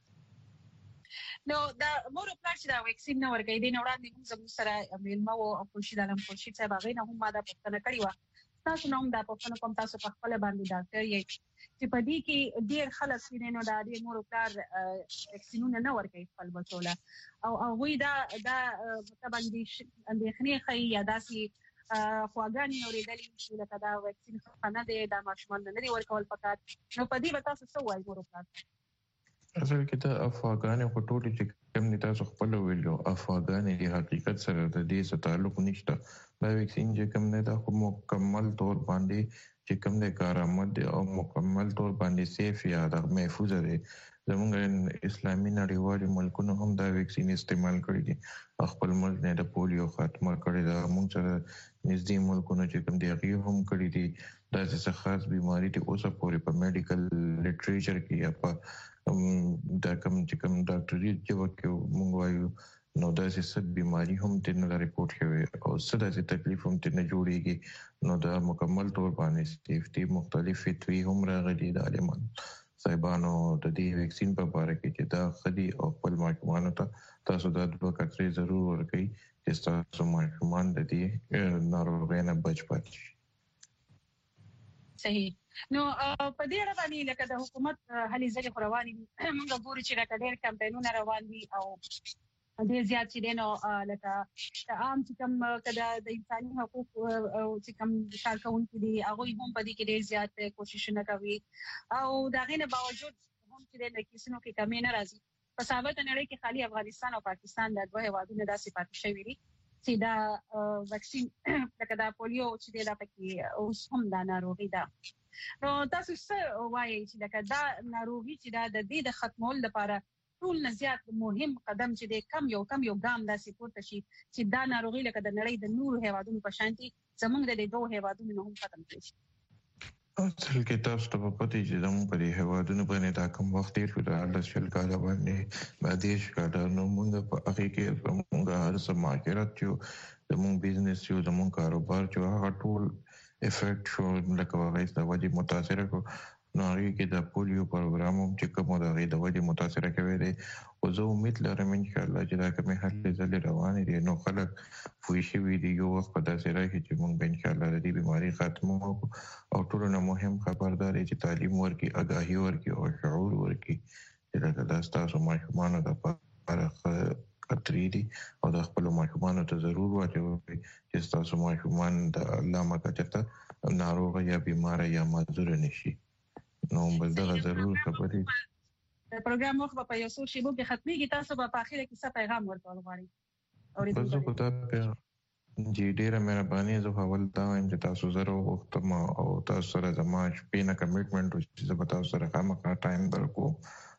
نو دا مور او پلار چې دا ویکسین نه ورکوي دې نه وړاندې هم زموږ سره میلمه وو او خورشید عالم خورشید صاحب هغې نه هم ما دا پوښتنه کړې وه تاسو نه هم دا پوښتنه کوم تاسو په خپله باندې ډاکټر یې چې په دې کې ډېر خلک چې دی نو دا ډېر مور او پلار ویکسینونه نه ورکوي خپل بچو له او هغوی دا دا مطلب اندېښنې ښیي یا داسې خواګانې اورېدلي چې لکه دا ویکسین ښه نه دی دا ماشومان نه دي ورکول پکار نو په دې به تاسو څه وایي مور او پلار اصل کې دا افغانې خو ټولې چې کوم دي تاسو خپل ویلو افغانې د حقیقت سره د دې څه تعلق نشته دا ویکسین چې کوم دی دا خو مکمل طور باندې چې کوم دی کارآمد دی او مکمل طور باندې سیف یا د محفوظ دی زموږ اسلامي نړیوالو ملکونو هم دا ویکسین استعمال کړی دي خپل ملک نه د پولیو خاتمه کړی دا موږ سره نږدې ملکونو چې کوم دی هغې هم کړی دي دا څه خاص بیماری دی اوسه پورې په میډیکل لټریچر کې یا په دا کوم چې کوم ډاکټري چې وکړو موږ وایو نو داسې څه بیماری هم ترې نه ریپورټ شوې او څه داسې تکلیف هم ترې نه جوړېږي نو دا مکمل طور باندې سیفتي مختلف فتوی هم راغلي د عالمان صاحبانو د دې ویکسین په باره کې چې دا ښه دي او خپل ماشومانو ته تاسو دا دوه کترې ضرور ورکوئ چې ستاسو ماشومان د دې ناروغۍ نه بچ پاتې شي. صحیح. نو په دې اړه باندې لکه د حکومت هلې ځلې خو روانې دي موږ ګورو چې لکه ډېر کمپینونه روان دي او ډېر زیات چې دی نو لکه د عام چې کوم که د انساني حقوقو چې کوم کارکوونکي دي هغوی هم په دې کې ډېر زیات کوششونه کوي او د هغې نه باوجود هم چې دی د کیسونو کې کمې نه راځي په ثابته نړۍ کې خالي افغانستان او پاکستان دا دوه هېوادونه داسې پاتې شوي دي چې دا ویکسین لکه دا پولیو چې دی دا پکې اوس هم دا ناروغي ده نو تاسو څه وایئ چې لکه دا ناروغي چې دا د دې د ختمولو لپاره ټول نه زیات مهم قدم چې دی کم یو کم یو ګام داسې پورته شي چې دا ناروغي لکه د نړۍ د نورو هېوادونو په شانتي زموږ د دې دوو هېوادونو نه هم ختم کړی شي. اصل کې تاسو ته په پته چې زموږ په دې هېوادونو باندې دا کوم وخت تېر شو د لس شل کاله باندې دا دېرش کاله نو موږ په هغې کې زموږ هر څه مارکېټ چې زموږ بزنس چې زموږ کاروبار چې هغه ټول افیکټ شو لکه هغې د وجې متاثره کړو نو هغې کې د پولیو پروګرام هم چې کوم د هغې د وجې متاثره کوی دی خو زه امید لرم انشاءالله چې دا کومې هلې ځلې روانې دي نو خلک پوه شوي دي یو وخت په داسې راشي چې موږ به انشاءالله د دې بیمارۍ خاتمه وکړو او ټولو نه مهم خبردار چې تعلیم ورکړي اګاهي ورکړي او شعور ورکړي چې لکه دا ستاسو ماشومانو دپاره ښه خطرې دي او د خپلو ماشومانو ته ضرور واچوئ چې ستاسو ماشومان د الله مکه چېرته ناروغه یا بیماره یا معذوره نه شي نو بل دغه ضرور خبرې د پروګرام وخت به په یو څو شېبو کې ختمېږي تاسو به په اخره کې څه پیغام ورکول غواړئ بس زه خو دا جی ډېره مهرباني زه خو اول دا وایم چې تاسو زه راوغوښتم او تاسو سره زما شپې نه کمیټمنټ و چې زه به تاسو سره خامخا ټایم درکړو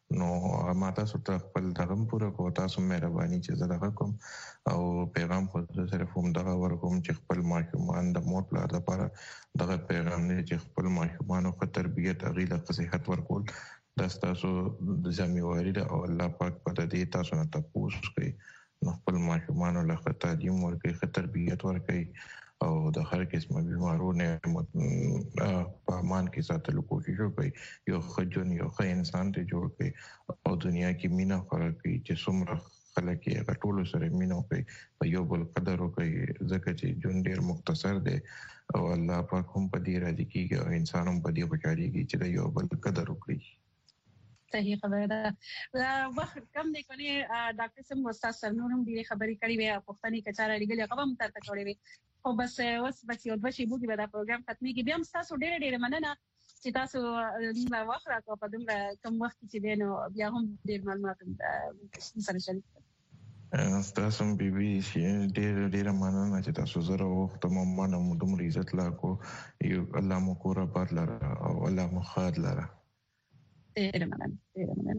نو ما تاسو ته خپل دغه پوره کو تاسو مهرباني چې زه دغه کوم او پیغام خو صرف هم دغه ورکوم چې خپل ماشومان د مور پلار لپاره دغه پیغام دی چې خپل ماشومان او تربیت غیله صحت ورکول دا تاسو د ځمواري ده او الله پاک په دې تاسو نه تاسو کوي نو خپل ماشومان له تعلیم ورکړي تربیت ورکړي او د هر قسمه بیمارونو په امان کې ساتلو کوشش وکړي یو خجون یو ښه انسان ته جوړ کړي او دنیا کې مینا خوري چې څومره خلک یې ټول سره مینا کوي په یو بل قدر وکړي ځکه چې جون ډیر مختصر دی او الله پاک هم په دې راځي کې او انسان هم په دې بچاړي چې یو بل قدر وکړي. صحیح خبره ده. وخت کم دی کني ډاکټر سم استاد سرنور هم دې خبرې کړې وي او پښتني کچاره لګلې هغه هم ترته کړې وي خو بس اوس بس یو د شي بوګي به دا پروګرام ختمي کې بیا هم تاسو ډېر ډېر مننه چې تاسو نیمه وخت راکو په دومره کم وخت کې دې نو بیا هم ډېر معلومات سره شریک کړئ. تاسو بي بي سي ډېر ډېر مننه چې تاسو زره وخت مو مننه دومره عزت لا کو یو الله مو کور آباد لره او الله مو خاد لره. ډېر مننه ډېر مننه.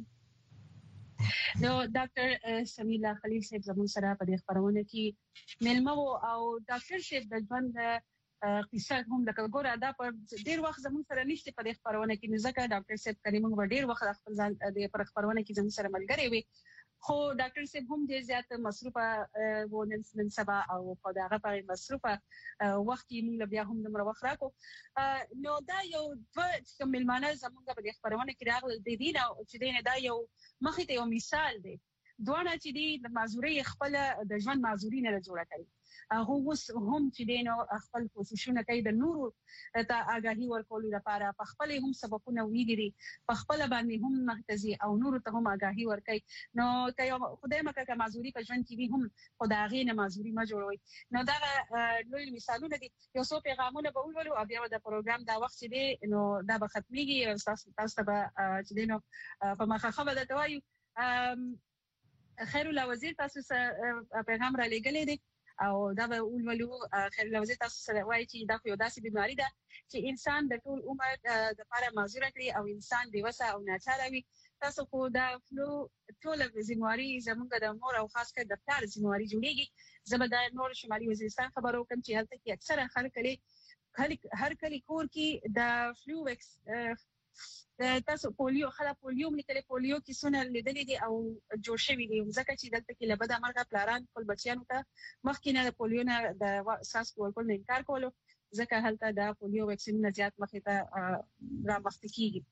نو ډاکټر سمیلا خلیل صاحب زموږ سره په دې خبرونه کې ملمو او ډاکټر صاحب د ژوند قصه هم لکه ګوره دا په ډېر وخت زموږ سره نشته په دې خبرونه کې ځکه ډاکټر صاحب کریم موږ ډېر وخت خپل ځان د پر خبرونه کې زموږ سره ملګری وي خو ډاکټر صاحب هم ډېر زیات مصروفه و نن سبا او په دغه په مصروفه وخت کې موږ بیا هم د وخت راکو نو دا یو د ملمانه زموږ په دې خبرونه کې راغلي د دې نو چې دا یو مخې ته یو مثال دی دوه چې دی د معذوري خپل د ژوند معذوري نه جوړه کوي هغه اوس هم چې دی نو خپل کوششونه کوي د نورو ته آگاهي ورکولو لپاره په خپل هم سبقونه ویګري په خپل باندې هم مرکزي او نورو ته هم آگاهي ورکوي نو که خدای مکه که معذوري په ژوند کې هم خدای نه معذوري ما جوړوي نو دا لوی مثالونه دي یو څو پیغامونه به ولولو او بیا د پروګرام دا وخت دی نو دا به ختميږي تاسو تاسو به چې دی نو په مخه خبره ده توایو خیر الله وزیر تاسو پیغام را لګلې دي او دا به ولولو خیر الله وزیر تاسو سره وایي چې دا یو داسې بیماری ده چې انسان د ټول عمر د لپاره معذور کړي او انسان دی وسه او ناچاره وي تاسو خو دا فلو ټول ځمواري زمونږ د مور او خاص کر د پلار ځمواري جوړيږي زبر د نور شمالي وزیرستان خبرو کوم چې هلته کې اکثره خلک لري هر کلی کور کې د فلو وکس تاسو پولیو خلا پولیو ملي پولیو کې سونه لیدلې دي او جوړ شوی دي ځکه چې دلته کې لبدا مرګه پلاران خپل بچیانو ته مخکې نه پولیو نه د اساس ورکول نه انکار کولو ځکه هلته د پولیو ویکسین نه زیات مخې ته را مخ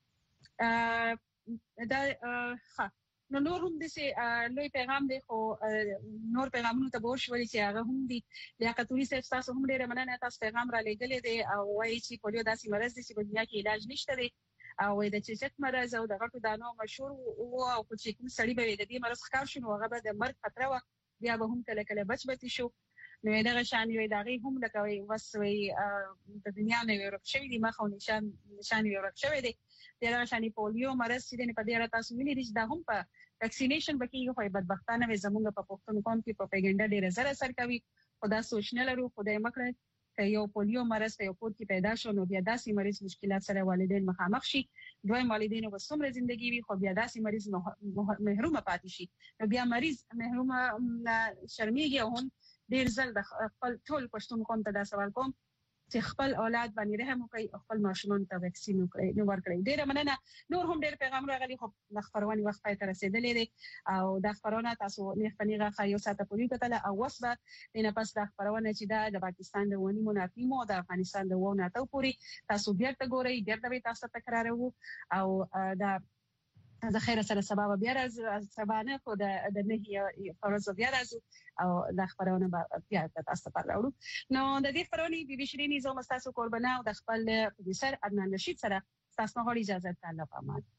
کیږي دا ښه نو نور هم د لوی پیغام دی خو نور پیغامونو ته به شوي چې هغه هم دي لیاقتوري صاحب تاسو هم ډېر مننه تاسو پیغام را لګلې دي او وایي چې پولیو داسې مرض دی چې په دنیا کې علاج نشته دی او د چچک مرز او د غټو دانو مشهور او او چې کوم سړی به د دې مرز ښکار شنو هغه به د مرګ خطر و بیا به هم کله کله بچ بچ شو نو دا غشان وي دا غي هم لکه وي وسوي د دنیا نه ورک شوی دی مخه نشان نشان ورک شوی دی دا غشان پولیو مرز چې په دې را تاسو ویلي دي دا هم په ویکسینیشن بکیږي خو بدبختانه زمونږ په پښتون قوم کې پروپاګاندا ډیره زره اثر کوي خدا سوچ نه لرو خدای مکړه که یو پولیو مرض ته یو کور کې پیدا شو نو بیا داسې مریض مشکلات سره والدین مخامخ شي دوی والدینو په څومره ژوندۍ وي خو بیا داسې مریض محروم پاتې شي نو بیا مریض محروم شرمېږي او هم ډیر ځل د خپل ټول پښتون قوم ته دا سوال کوم چې خپل اولاد باندې رحم وکړي خپل ماشومان ته ویکسین وکړي نو ورکړي ډیر مننه نور هم ډیر پیغام راغلي خو د خبرونې وخت پای ته رسیدلې دي او د خبرونه تاسو نه خپنیغه خایو ساته پوری کتل او وسبه نه پس د خبرونه چې دا د پاکستان د ونی منافي مو د افغانستان د ونه ته پوری تاسو بیا ته ګورئ بیا د تاسو تکرارو او دا د خیر سره سبب بیا راز سبا نه خو د د نه فرض بیا راز او د خبرونه بیا تاسو ته راوړو نو د دې خبرونه بي بي شيرين زو مستاسو قربانه او د خپل پروډوسر عدنان رشید سره تاسو غوړي اجازه تعالی پامان